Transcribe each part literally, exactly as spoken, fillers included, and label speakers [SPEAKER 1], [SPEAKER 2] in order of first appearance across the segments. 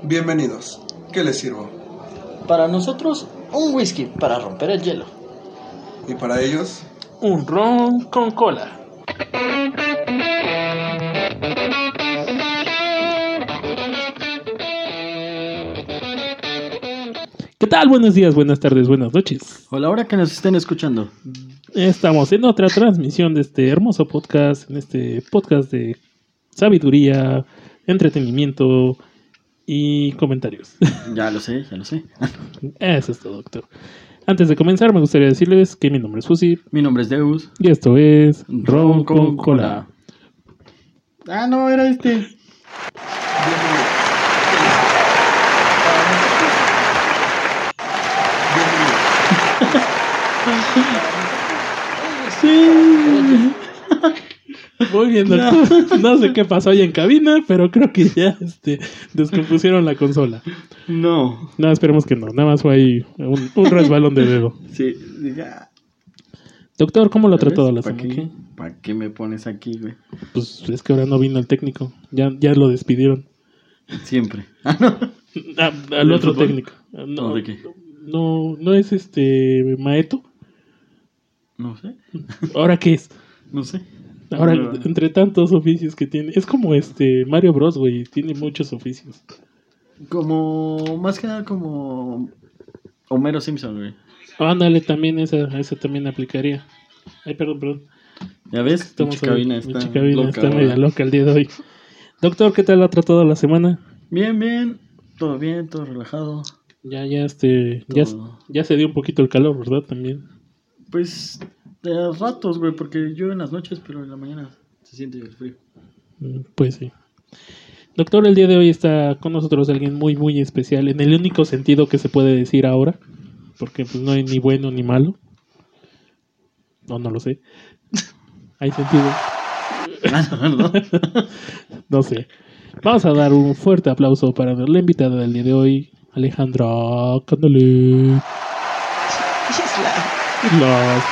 [SPEAKER 1] Bienvenidos. ¿Qué les sirvo?
[SPEAKER 2] Para nosotros, un whisky para romper el hielo.
[SPEAKER 1] ¿Y para ellos?
[SPEAKER 3] Un ron con cola. ¿Qué tal? Buenos días, buenas tardes, buenas noches.
[SPEAKER 2] O la hora que nos estén escuchando.
[SPEAKER 3] Estamos en otra transmisión de este hermoso podcast, en este podcast de sabiduría, entretenimiento y comentarios.
[SPEAKER 2] Ya lo sé, ya lo sé.
[SPEAKER 3] Eso es todo, doctor. Antes de comenzar, me gustaría decirles que mi nombre es Fusi.
[SPEAKER 2] Mi nombre es Deus.
[SPEAKER 3] Y esto es Ron con Cola.
[SPEAKER 2] Ah, no, era este.
[SPEAKER 3] Sí. Muy bien, doctor. No. no sé qué pasó ahí en cabina, pero creo que ya este, descompusieron la consola.
[SPEAKER 2] No.
[SPEAKER 3] No, esperemos que no. Nada más fue ahí un, un resbalón de dedo.
[SPEAKER 2] Sí, ya.
[SPEAKER 3] Doctor, ¿cómo lo ha tratado la
[SPEAKER 2] ¿Para
[SPEAKER 3] semana?
[SPEAKER 2] qué? ¿Para qué me pones aquí, güey?
[SPEAKER 3] Pues es que ahora no vino el técnico. Ya, ya lo despidieron.
[SPEAKER 2] Siempre. Ah, no.
[SPEAKER 3] Ah, al otro
[SPEAKER 2] fútbol?
[SPEAKER 3] técnico. No,
[SPEAKER 2] ¿No, de qué?
[SPEAKER 3] No, no es este Maeto.
[SPEAKER 2] No sé.
[SPEAKER 3] ¿Ahora qué es?
[SPEAKER 2] No sé.
[SPEAKER 3] Ahora,
[SPEAKER 2] No.
[SPEAKER 3] entre tantos oficios que tiene, es como este Mario Bros, güey, tiene muchos oficios.
[SPEAKER 2] Como, más que nada como Homero Simpson, güey.
[SPEAKER 3] Ándale, también esa, esa también aplicaría. Ay, perdón, perdón.
[SPEAKER 2] ¿Ya ves?
[SPEAKER 3] Estamos
[SPEAKER 2] Pinche cabina está
[SPEAKER 3] pinche cabina
[SPEAKER 2] loca,
[SPEAKER 3] está
[SPEAKER 2] ¿verdad?
[SPEAKER 3] media loca el día de hoy. Doctor, ¿qué tal ha tratado la semana?
[SPEAKER 2] Bien, bien. Todo bien, todo relajado.
[SPEAKER 3] Ya, ya, este, ya,
[SPEAKER 2] Todo.
[SPEAKER 3] ya se dio un poquito el calor, ¿verdad? También.
[SPEAKER 2] Pues, de ratos, güey, porque yo en las noches, pero en la mañana se siente el frío.
[SPEAKER 3] Mm, Pues sí. Doctor, el día de hoy está con nosotros alguien muy, muy especial, en el único sentido que se puede decir ahora, porque pues no hay ni bueno ni malo. No, no lo sé. Hay sentido.
[SPEAKER 2] Ah, no, no.
[SPEAKER 3] No sé. Vamos a dar un fuerte aplauso para la invitada del día de hoy, Alejandra Candale. Los...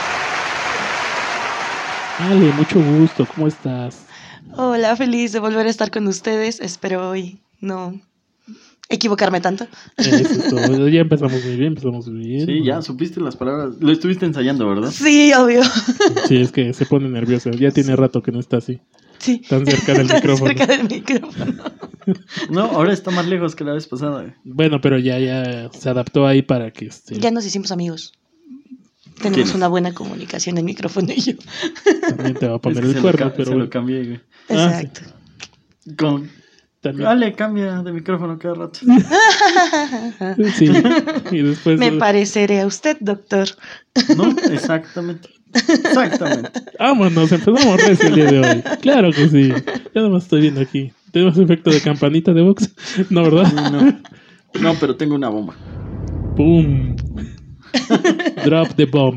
[SPEAKER 3] Ale, mucho gusto, ¿cómo estás?
[SPEAKER 4] Hola, feliz de volver a estar con ustedes. Espero hoy no equivocarme tanto.
[SPEAKER 3] Eso es todo. Ya empezamos muy bien, empezamos muy bien.
[SPEAKER 2] Sí, ya supiste las palabras. Lo estuviste ensayando, ¿verdad?
[SPEAKER 4] Sí, obvio.
[SPEAKER 3] Sí, es que se pone nerviosa. Ya tiene rato que no está así.
[SPEAKER 4] Sí.
[SPEAKER 3] Tan cerca del
[SPEAKER 4] Tan
[SPEAKER 3] micrófono.
[SPEAKER 4] cerca del micrófono.
[SPEAKER 2] No, ahora está más lejos que la vez pasada, güey.
[SPEAKER 3] Bueno, pero ya, ya se adaptó ahí para que este.
[SPEAKER 4] Ya nos hicimos amigos. Tenemos
[SPEAKER 2] ¿Quiénes?
[SPEAKER 4] una buena comunicación el micrófono y yo.
[SPEAKER 3] También te va a poner
[SPEAKER 2] Es que
[SPEAKER 3] el
[SPEAKER 2] se
[SPEAKER 3] cuerno,
[SPEAKER 2] lo, ca-
[SPEAKER 3] pero
[SPEAKER 2] se
[SPEAKER 3] bueno.
[SPEAKER 2] lo cambié, güey.
[SPEAKER 3] Ah,
[SPEAKER 4] Exacto.
[SPEAKER 2] Con...
[SPEAKER 3] También.
[SPEAKER 2] Dale, cambia de micrófono cada rato.
[SPEAKER 3] Sí. Y después.
[SPEAKER 4] Me
[SPEAKER 3] eh,
[SPEAKER 4] pareceré a usted, doctor.
[SPEAKER 2] No, exactamente. Exactamente.
[SPEAKER 3] Vámonos, empezamos recio el día de hoy. Claro que sí. Ya nada más estoy viendo aquí. ¿Tenemos efecto de campanita de box? No, ¿verdad?
[SPEAKER 2] Sí, no. No, pero tengo una bomba.
[SPEAKER 3] ¡Pum! Drop the bomb.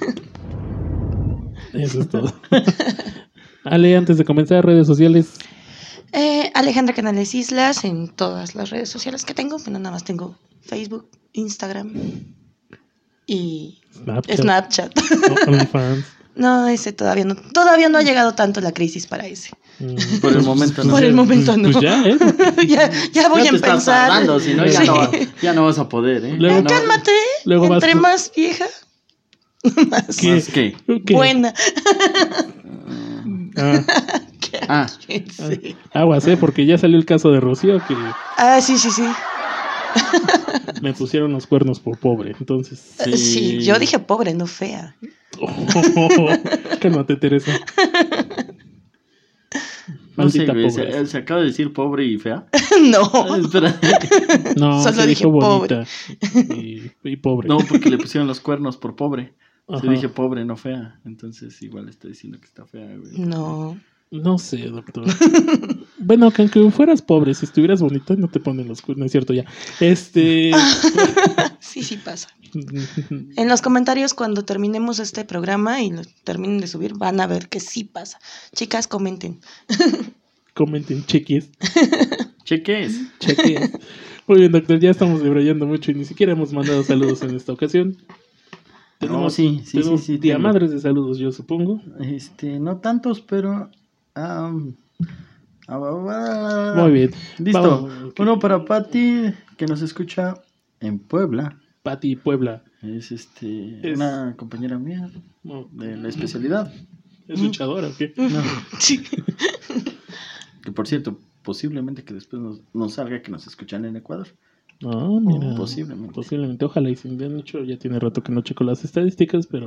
[SPEAKER 3] Eso es todo. Ale, antes de comenzar, redes sociales.
[SPEAKER 4] Eh, Alejandra Canales Islas en todas las redes sociales que tengo. Bueno, nada más tengo Facebook, Instagram y
[SPEAKER 3] Snapchat.
[SPEAKER 4] Snapchat.
[SPEAKER 3] o- OnlyFans.
[SPEAKER 4] No, ese todavía no. Todavía no ha llegado tanto la crisis para ese.
[SPEAKER 3] Mm,
[SPEAKER 2] Por el momento, no.
[SPEAKER 4] Por el momento no.
[SPEAKER 3] Pues ya, ¿eh?
[SPEAKER 4] ya, ya voy
[SPEAKER 2] Ya
[SPEAKER 4] a
[SPEAKER 2] te estás
[SPEAKER 4] empezar.
[SPEAKER 2] tardando, si no, ya,
[SPEAKER 4] Sí.
[SPEAKER 2] no va- ya no vas a poder, ¿eh?
[SPEAKER 3] Luego-
[SPEAKER 2] Ya no-
[SPEAKER 4] Cálmate.
[SPEAKER 3] Luego vas
[SPEAKER 4] Entre
[SPEAKER 3] tú-
[SPEAKER 4] más vieja, más
[SPEAKER 3] ¿Qué?
[SPEAKER 2] ¿Más qué?
[SPEAKER 3] ¿Qué?
[SPEAKER 4] buena.
[SPEAKER 3] Ah,
[SPEAKER 2] Ah,
[SPEAKER 4] Sí.
[SPEAKER 3] aguas, ¿eh? Porque ya salió el caso de Rocío que
[SPEAKER 4] Ah, sí, sí, sí.
[SPEAKER 3] me pusieron los cuernos por pobre. Entonces,
[SPEAKER 2] sí.
[SPEAKER 4] Sí, yo dije pobre, no fea.
[SPEAKER 3] cálmate, Teresa.
[SPEAKER 2] No sé,
[SPEAKER 3] Maldita
[SPEAKER 2] güey,
[SPEAKER 3] pobreza.
[SPEAKER 2] se, se acaba de decir pobre y fea.
[SPEAKER 4] No.
[SPEAKER 2] Ah, espera.
[SPEAKER 3] No,
[SPEAKER 4] Solo
[SPEAKER 3] se
[SPEAKER 4] dije
[SPEAKER 3] dijo
[SPEAKER 4] pobre.
[SPEAKER 3] bonita y, y pobre.
[SPEAKER 2] No, porque le pusieron los cuernos por pobre. Se
[SPEAKER 3] Ajá.
[SPEAKER 2] dije pobre, no fea. Entonces igual estoy diciendo que está fea, güey.
[SPEAKER 4] No.
[SPEAKER 3] No sé, doctor. Bueno, que aunque fueras pobre, si estuvieras bonita, no te ponen los cuernos, es cierto ya. Este.
[SPEAKER 4] Sí, sí pasa. En los comentarios cuando terminemos este programa y lo terminen de subir, van a ver que sí pasa. Chicas, comenten.
[SPEAKER 3] Comenten, cheques.
[SPEAKER 2] Cheques.
[SPEAKER 3] Cheques. Muy bien, doctor, ya estamos debrayando mucho y ni siquiera hemos mandado saludos en esta ocasión. Tenemos,
[SPEAKER 2] Oh, sí, sí,
[SPEAKER 3] tenemos
[SPEAKER 2] sí, sí,
[SPEAKER 3] diamadres de saludos, yo supongo.
[SPEAKER 2] Este, no tantos, pero am,
[SPEAKER 3] Muy bien.
[SPEAKER 2] Listo.
[SPEAKER 3] Vamos, ok.
[SPEAKER 2] Uno para Patti, que nos escucha en Puebla.
[SPEAKER 3] Pati Puebla.
[SPEAKER 2] Es este
[SPEAKER 3] Es-
[SPEAKER 2] una compañera mía
[SPEAKER 3] No,
[SPEAKER 2] de la especialidad.
[SPEAKER 3] ¿es luchadora o qué?
[SPEAKER 2] No,
[SPEAKER 4] Sí.
[SPEAKER 2] que por cierto, posiblemente que después nos, nos salga que nos escuchan en Ecuador.
[SPEAKER 3] No, mira.
[SPEAKER 2] Posiblemente.
[SPEAKER 3] Posiblemente. Ojalá y sin de hecho ya tiene rato que no checo las estadísticas, pero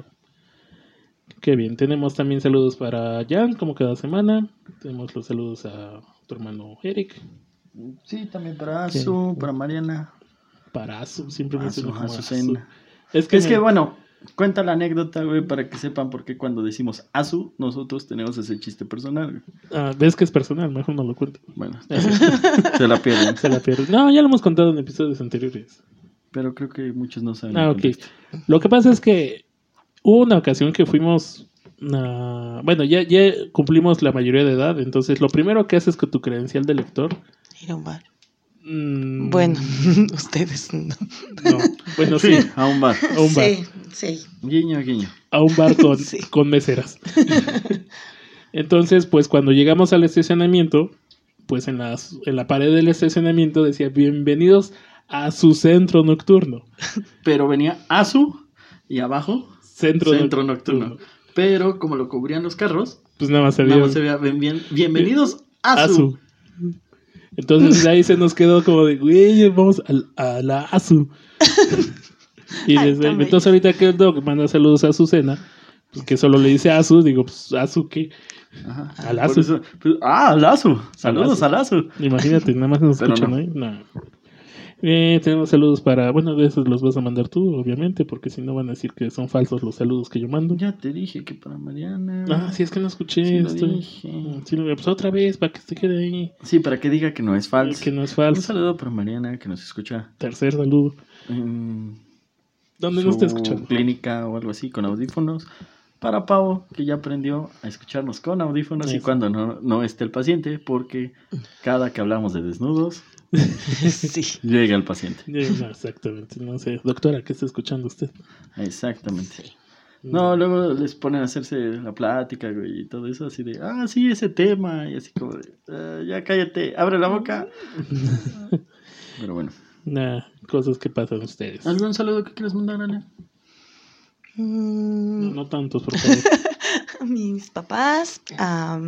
[SPEAKER 3] qué bien. Tenemos también saludos para Jan, como cada semana. Tenemos los saludos a tu hermano Eric.
[SPEAKER 2] Sí, también para Azu,
[SPEAKER 3] Sí.
[SPEAKER 2] para Mariana,
[SPEAKER 3] Para Azu, siempre me
[SPEAKER 2] Azu,
[SPEAKER 3] suena como
[SPEAKER 2] Azucena.
[SPEAKER 3] Azu. Es que,
[SPEAKER 2] Es que
[SPEAKER 3] me-
[SPEAKER 2] bueno, cuenta la anécdota, güey, para que sepan por qué cuando decimos Azu, nosotros tenemos ese chiste personal, güey.
[SPEAKER 3] ah, ves que es personal, mejor no lo cuento.
[SPEAKER 2] Bueno, se la pierden.
[SPEAKER 3] Se la pierde. No, ya lo hemos contado en episodios anteriores.
[SPEAKER 2] Pero creo que muchos no saben.
[SPEAKER 3] Ah,
[SPEAKER 2] el
[SPEAKER 3] ok.
[SPEAKER 2] contexto.
[SPEAKER 3] Lo que pasa es que hubo una ocasión que fuimos. ah, bueno, ya, ya cumplimos la mayoría de edad. Entonces, lo primero que haces con tu credencial de lector.
[SPEAKER 4] Ir a un bar.
[SPEAKER 3] mm,
[SPEAKER 4] Bueno, ustedes no.
[SPEAKER 3] No. Bueno, sí.
[SPEAKER 2] Sí, a un bar.
[SPEAKER 3] A un bar.
[SPEAKER 4] Sí, sí.
[SPEAKER 2] Guiño, guiño.
[SPEAKER 3] A un bar con,
[SPEAKER 4] Sí.
[SPEAKER 3] con meseras. Entonces, pues cuando llegamos al estacionamiento, pues en, las, en la pared del estacionamiento decía: bienvenidos a su centro nocturno.
[SPEAKER 2] Pero venía Azu y abajo
[SPEAKER 3] Centro,
[SPEAKER 2] Centro Nocturno. Pero como lo cubrían los carros,
[SPEAKER 3] Pues nada más se
[SPEAKER 2] nada
[SPEAKER 3] vio
[SPEAKER 2] más se veía bien, bien- bienvenidos Azu.
[SPEAKER 3] Azu. Entonces de ahí se nos quedó como de, güey, vamos al- a, la Azu. Y
[SPEAKER 4] Ay,
[SPEAKER 3] desde,
[SPEAKER 4] tan
[SPEAKER 3] entonces ahorita que el Doc manda saludos a Azucena, pues que solo le dice Azu, digo, pues Azu, ¿qué?
[SPEAKER 2] Ajá.
[SPEAKER 3] Al
[SPEAKER 2] Por
[SPEAKER 3] Azu.
[SPEAKER 2] eso- pues, ah, al Azu. Saludos al Azu.
[SPEAKER 3] Imagínate, nada más nos
[SPEAKER 2] Pero
[SPEAKER 3] escuchan
[SPEAKER 2] no.
[SPEAKER 3] ahí. No. Eh, tenemos saludos para, bueno, de esos los vas a mandar tú, obviamente, porque si no van a decir que son falsos los saludos que yo mando.
[SPEAKER 2] Ya te dije que para Mariana.
[SPEAKER 3] Ah, sí, es que no escuché
[SPEAKER 2] Sí lo
[SPEAKER 3] esto.
[SPEAKER 2] dije.
[SPEAKER 3] Sí, lo- pues otra vez, para que se quede ahí.
[SPEAKER 2] Sí, para que diga que no es falso.
[SPEAKER 3] Que no es
[SPEAKER 2] Un
[SPEAKER 3] falso.
[SPEAKER 2] saludo para Mariana que nos escucha
[SPEAKER 3] Tercer saludo.
[SPEAKER 2] en
[SPEAKER 3] ¿Dónde
[SPEAKER 2] su
[SPEAKER 3] no está escuchando?
[SPEAKER 2] clínica o algo así con audífonos. Para Pau, que ya aprendió a escucharnos con audífonos y
[SPEAKER 3] Eso.
[SPEAKER 2] cuando no, no esté el paciente, porque cada que hablamos de desnudos,
[SPEAKER 4] Sí.
[SPEAKER 2] llega el paciente.
[SPEAKER 3] Eh, no, exactamente, no sé. Doctora, ¿qué está escuchando usted?
[SPEAKER 2] Exactamente. No, luego les ponen a hacerse la plática, güey, y todo eso, así de, ah, sí, ese tema, y así como de, "Ah, ya cállate, abre la boca. Pero bueno.
[SPEAKER 3] Nah, cosas que pasan ustedes.
[SPEAKER 2] ¿Algún saludo que quieras mandar, Ale?
[SPEAKER 3] No,
[SPEAKER 4] Mm,
[SPEAKER 3] no tantos, por favor.
[SPEAKER 4] a mis papás, a, a
[SPEAKER 2] ¿Tus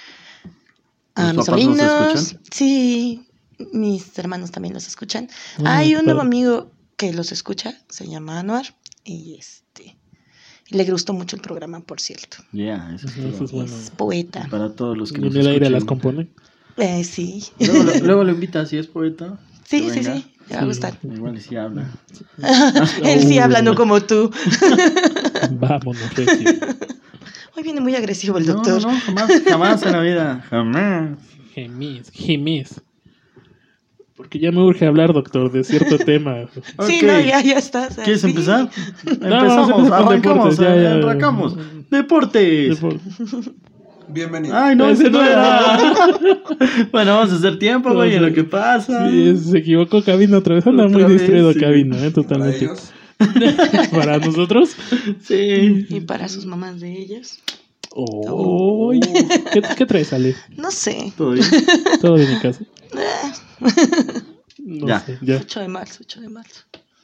[SPEAKER 4] mis
[SPEAKER 2] papás nos
[SPEAKER 4] sobrinos.
[SPEAKER 2] escuchan?
[SPEAKER 4] Sí, mis hermanos también los escuchan.
[SPEAKER 3] Ah,
[SPEAKER 4] Hay un nuevo
[SPEAKER 3] padre.
[SPEAKER 4] amigo que los escucha, se llama Anuar, y este y le gustó mucho el programa, por cierto.
[SPEAKER 2] Ya, eso es
[SPEAKER 3] Eso
[SPEAKER 2] todo.
[SPEAKER 3] es bueno.
[SPEAKER 4] Es poeta.
[SPEAKER 2] Para todos los que
[SPEAKER 3] ¿Y
[SPEAKER 2] nos
[SPEAKER 3] en el aire las
[SPEAKER 2] escuchen.
[SPEAKER 3] compone?
[SPEAKER 4] Eh, sí,
[SPEAKER 2] Luego, lo- luego lo invita, si es poeta.
[SPEAKER 4] sí,
[SPEAKER 2] que
[SPEAKER 4] sí,
[SPEAKER 2] venga.
[SPEAKER 4] sí, le va a
[SPEAKER 3] Sí.
[SPEAKER 4] gustar.
[SPEAKER 2] Igual y sí habla.
[SPEAKER 4] Él sí
[SPEAKER 3] Uh,
[SPEAKER 4] habla, no como tú.
[SPEAKER 3] Vámonos, Recio.
[SPEAKER 4] Hoy viene muy agresivo el
[SPEAKER 2] No,
[SPEAKER 4] doctor.
[SPEAKER 2] no, jamás, jamás en la vida, jamás.
[SPEAKER 3] Gemís, gemís. Porque ya me urge hablar, doctor, de cierto tema.
[SPEAKER 4] Sí,
[SPEAKER 2] Ok.
[SPEAKER 4] no, ya, ya estás.
[SPEAKER 2] ¿Quieres
[SPEAKER 4] así.
[SPEAKER 2] empezar?
[SPEAKER 3] vamos a
[SPEAKER 2] Empezamos,
[SPEAKER 3] empezar con
[SPEAKER 2] arrancamos,
[SPEAKER 3] deportes, ya, ya.
[SPEAKER 2] arrancamos. Deportes.
[SPEAKER 1] Bienvenido.
[SPEAKER 2] Ay, no,
[SPEAKER 3] Ese
[SPEAKER 2] ese no
[SPEAKER 3] no
[SPEAKER 2] era. Bueno, vamos a hacer tiempo, güey, en lo que pasa.
[SPEAKER 3] Sí, se equivocó Cabina otra vez. Anda
[SPEAKER 2] Otra
[SPEAKER 3] muy
[SPEAKER 2] vez,
[SPEAKER 3] distraído
[SPEAKER 2] sí.
[SPEAKER 3] Cabina, eh,
[SPEAKER 1] Para
[SPEAKER 3] totalmente.
[SPEAKER 1] ellos,
[SPEAKER 3] Para nosotros.
[SPEAKER 2] Sí.
[SPEAKER 4] Y para sus mamás de ellos.
[SPEAKER 3] Oh, ¿Qué, ¿Qué traes, Ale?
[SPEAKER 4] No sé.
[SPEAKER 2] Todo bien.
[SPEAKER 3] ¿Todo bien en casa?
[SPEAKER 4] Eh,
[SPEAKER 3] No
[SPEAKER 2] Ya.
[SPEAKER 3] sé, ya.
[SPEAKER 4] ocho de marzo, ocho de marzo.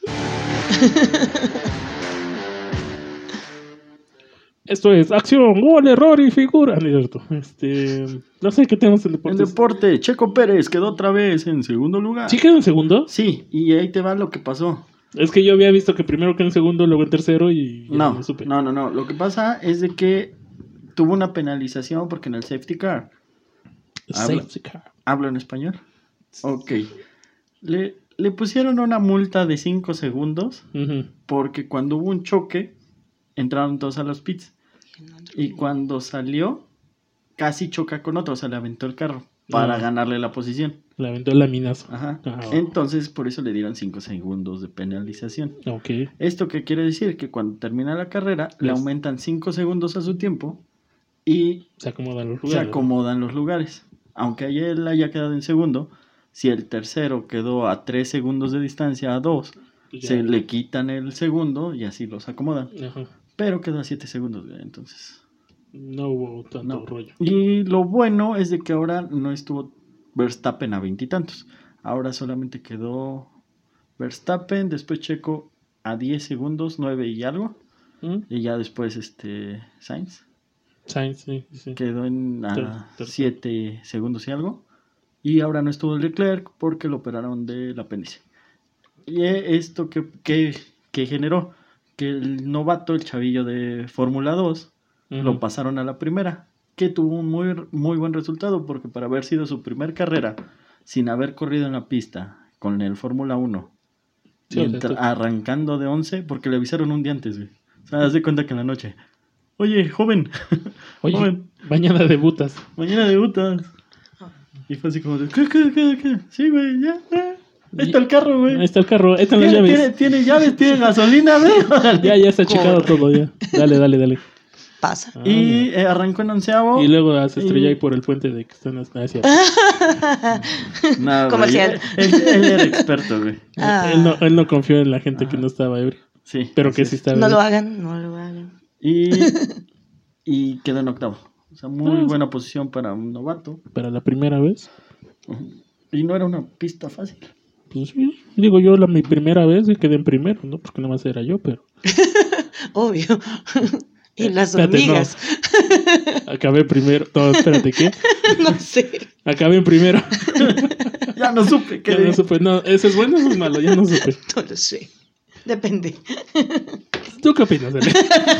[SPEAKER 3] Esto es acción, gol, error y figura. No es cierto. Este, no sé qué tenemos en
[SPEAKER 2] En
[SPEAKER 3] deportes.
[SPEAKER 2] deporte, Checo Pérez quedó otra vez en segundo lugar.
[SPEAKER 3] ¿Sí quedó en segundo?
[SPEAKER 2] Sí, y ahí te va lo que pasó.
[SPEAKER 3] Es que yo había visto que primero quedó en segundo, luego en tercero y ya
[SPEAKER 2] No,
[SPEAKER 3] supe.
[SPEAKER 2] no, no, no. Lo que pasa es de que tuvo una penalización porque en el safety car. Habla.
[SPEAKER 3] Safety car.
[SPEAKER 2] ¿Hablo en español? Ok. Le, le pusieron una multa de cinco segundos
[SPEAKER 3] Ujú.
[SPEAKER 2] porque cuando hubo un choque entraron todos a los pits. Y cuando salió, casi choca con otro, o sea, le aventó el carro para
[SPEAKER 3] Ah.
[SPEAKER 2] ganarle la posición.
[SPEAKER 3] Le aventó el laminazo.
[SPEAKER 2] Ajá.
[SPEAKER 3] Ah.
[SPEAKER 2] Entonces, por eso le dieron cinco segundos de penalización.
[SPEAKER 3] Ok.
[SPEAKER 2] ¿Esto qué quiere decir? Que cuando termina la carrera, le
[SPEAKER 3] Les-
[SPEAKER 2] aumentan cinco segundos a su tiempo y
[SPEAKER 3] Se acomodan los
[SPEAKER 2] se
[SPEAKER 3] lugares.
[SPEAKER 2] acomodan los lugares. Aunque ayer él haya quedado en segundo, si el tercero quedó a tres segundos de distancia, a dos,
[SPEAKER 3] Pues ya.
[SPEAKER 2] se le quitan el segundo y así los acomodan.
[SPEAKER 3] Ajá.
[SPEAKER 2] Pero quedó a siete segundos, güey, entonces
[SPEAKER 3] No hubo tanto
[SPEAKER 2] No.
[SPEAKER 3] rollo.
[SPEAKER 2] Y lo bueno es de que ahora no estuvo Verstappen a veintitantos. Ahora solamente quedó Verstappen, después Checo a diez segundos, nueve y algo.
[SPEAKER 3] ¿Mm?
[SPEAKER 2] Y ya después este Sainz
[SPEAKER 3] Sainz, sí, sí.
[SPEAKER 2] quedó en
[SPEAKER 3] Ter-
[SPEAKER 2] a
[SPEAKER 3] tercero.
[SPEAKER 2] siete segundos y algo. Y ahora no estuvo Leclerc porque lo operaron del apéndice. Y esto que, que, que generó que el novato, el chavillo de Fórmula dos,
[SPEAKER 3] Ujú.
[SPEAKER 2] lo pasaron a la primera, que tuvo un muy, muy buen resultado porque para haber sido su primer carrera sin haber corrido en la pista con el Fórmula uno,
[SPEAKER 3] Sí,
[SPEAKER 2] y
[SPEAKER 3] o sea,
[SPEAKER 2] entra-
[SPEAKER 3] tú-
[SPEAKER 2] arrancando de once, porque le avisaron un día antes, güey. O sea, haz de cuenta que en la noche, oye, joven,
[SPEAKER 3] Oye,
[SPEAKER 2] joven,
[SPEAKER 3] mañana debutas.
[SPEAKER 2] mañana debutas. Y fue así como de, ¿qué, qué, qué, qué? Sí, güey, ya, ya. Ahí está el carro, güey.
[SPEAKER 3] Ahí está el carro, ahí están las
[SPEAKER 2] Tiene,
[SPEAKER 3] llaves.
[SPEAKER 2] tiene, tiene llaves, tiene gasolina, güey. Órale.
[SPEAKER 3] Ya, ya está checado
[SPEAKER 4] Corre.
[SPEAKER 3] todo, ya. Dale, dale, dale.
[SPEAKER 4] Pasa.
[SPEAKER 3] Ah,
[SPEAKER 2] Y eh, arrancó en onceavo.
[SPEAKER 3] y luego se estrella
[SPEAKER 2] y-
[SPEAKER 3] ahí por el puente de que están hacia.
[SPEAKER 2] Nada, güey,
[SPEAKER 4] Comercial.
[SPEAKER 2] Él, él era experto, güey.
[SPEAKER 4] Ah.
[SPEAKER 3] Él, no, él no confió en la gente que no estaba ebrio.
[SPEAKER 2] Sí.
[SPEAKER 3] Pero
[SPEAKER 2] así
[SPEAKER 3] que
[SPEAKER 2] es.
[SPEAKER 3] sí estaba
[SPEAKER 4] No lo
[SPEAKER 3] ebrio.
[SPEAKER 4] hagan, no lo hagan.
[SPEAKER 2] Y, y quedó en octavo. O sea, muy
[SPEAKER 3] Ah, sí.
[SPEAKER 2] buena posición para un novato.
[SPEAKER 3] Para la primera vez.
[SPEAKER 2] Ujú. Y no era una pista fácil.
[SPEAKER 3] Pues sí. Digo yo, la mi primera vez y quedé en primero, ¿no? Porque nada más era yo, pero.
[SPEAKER 4] Obvio. Y las
[SPEAKER 3] Espérate,
[SPEAKER 4] hormigas.
[SPEAKER 3] Acabé primero. No, espérate, ¿qué?
[SPEAKER 4] No, sé.
[SPEAKER 3] Acabé en primero.
[SPEAKER 2] Ya no supe qué
[SPEAKER 3] Ya
[SPEAKER 2] le-
[SPEAKER 3] no supe. No, ¿eso es bueno o eso es malo? Ya no supe.
[SPEAKER 4] No lo sé. Depende.
[SPEAKER 3] ¿Tú qué opinas, Ale?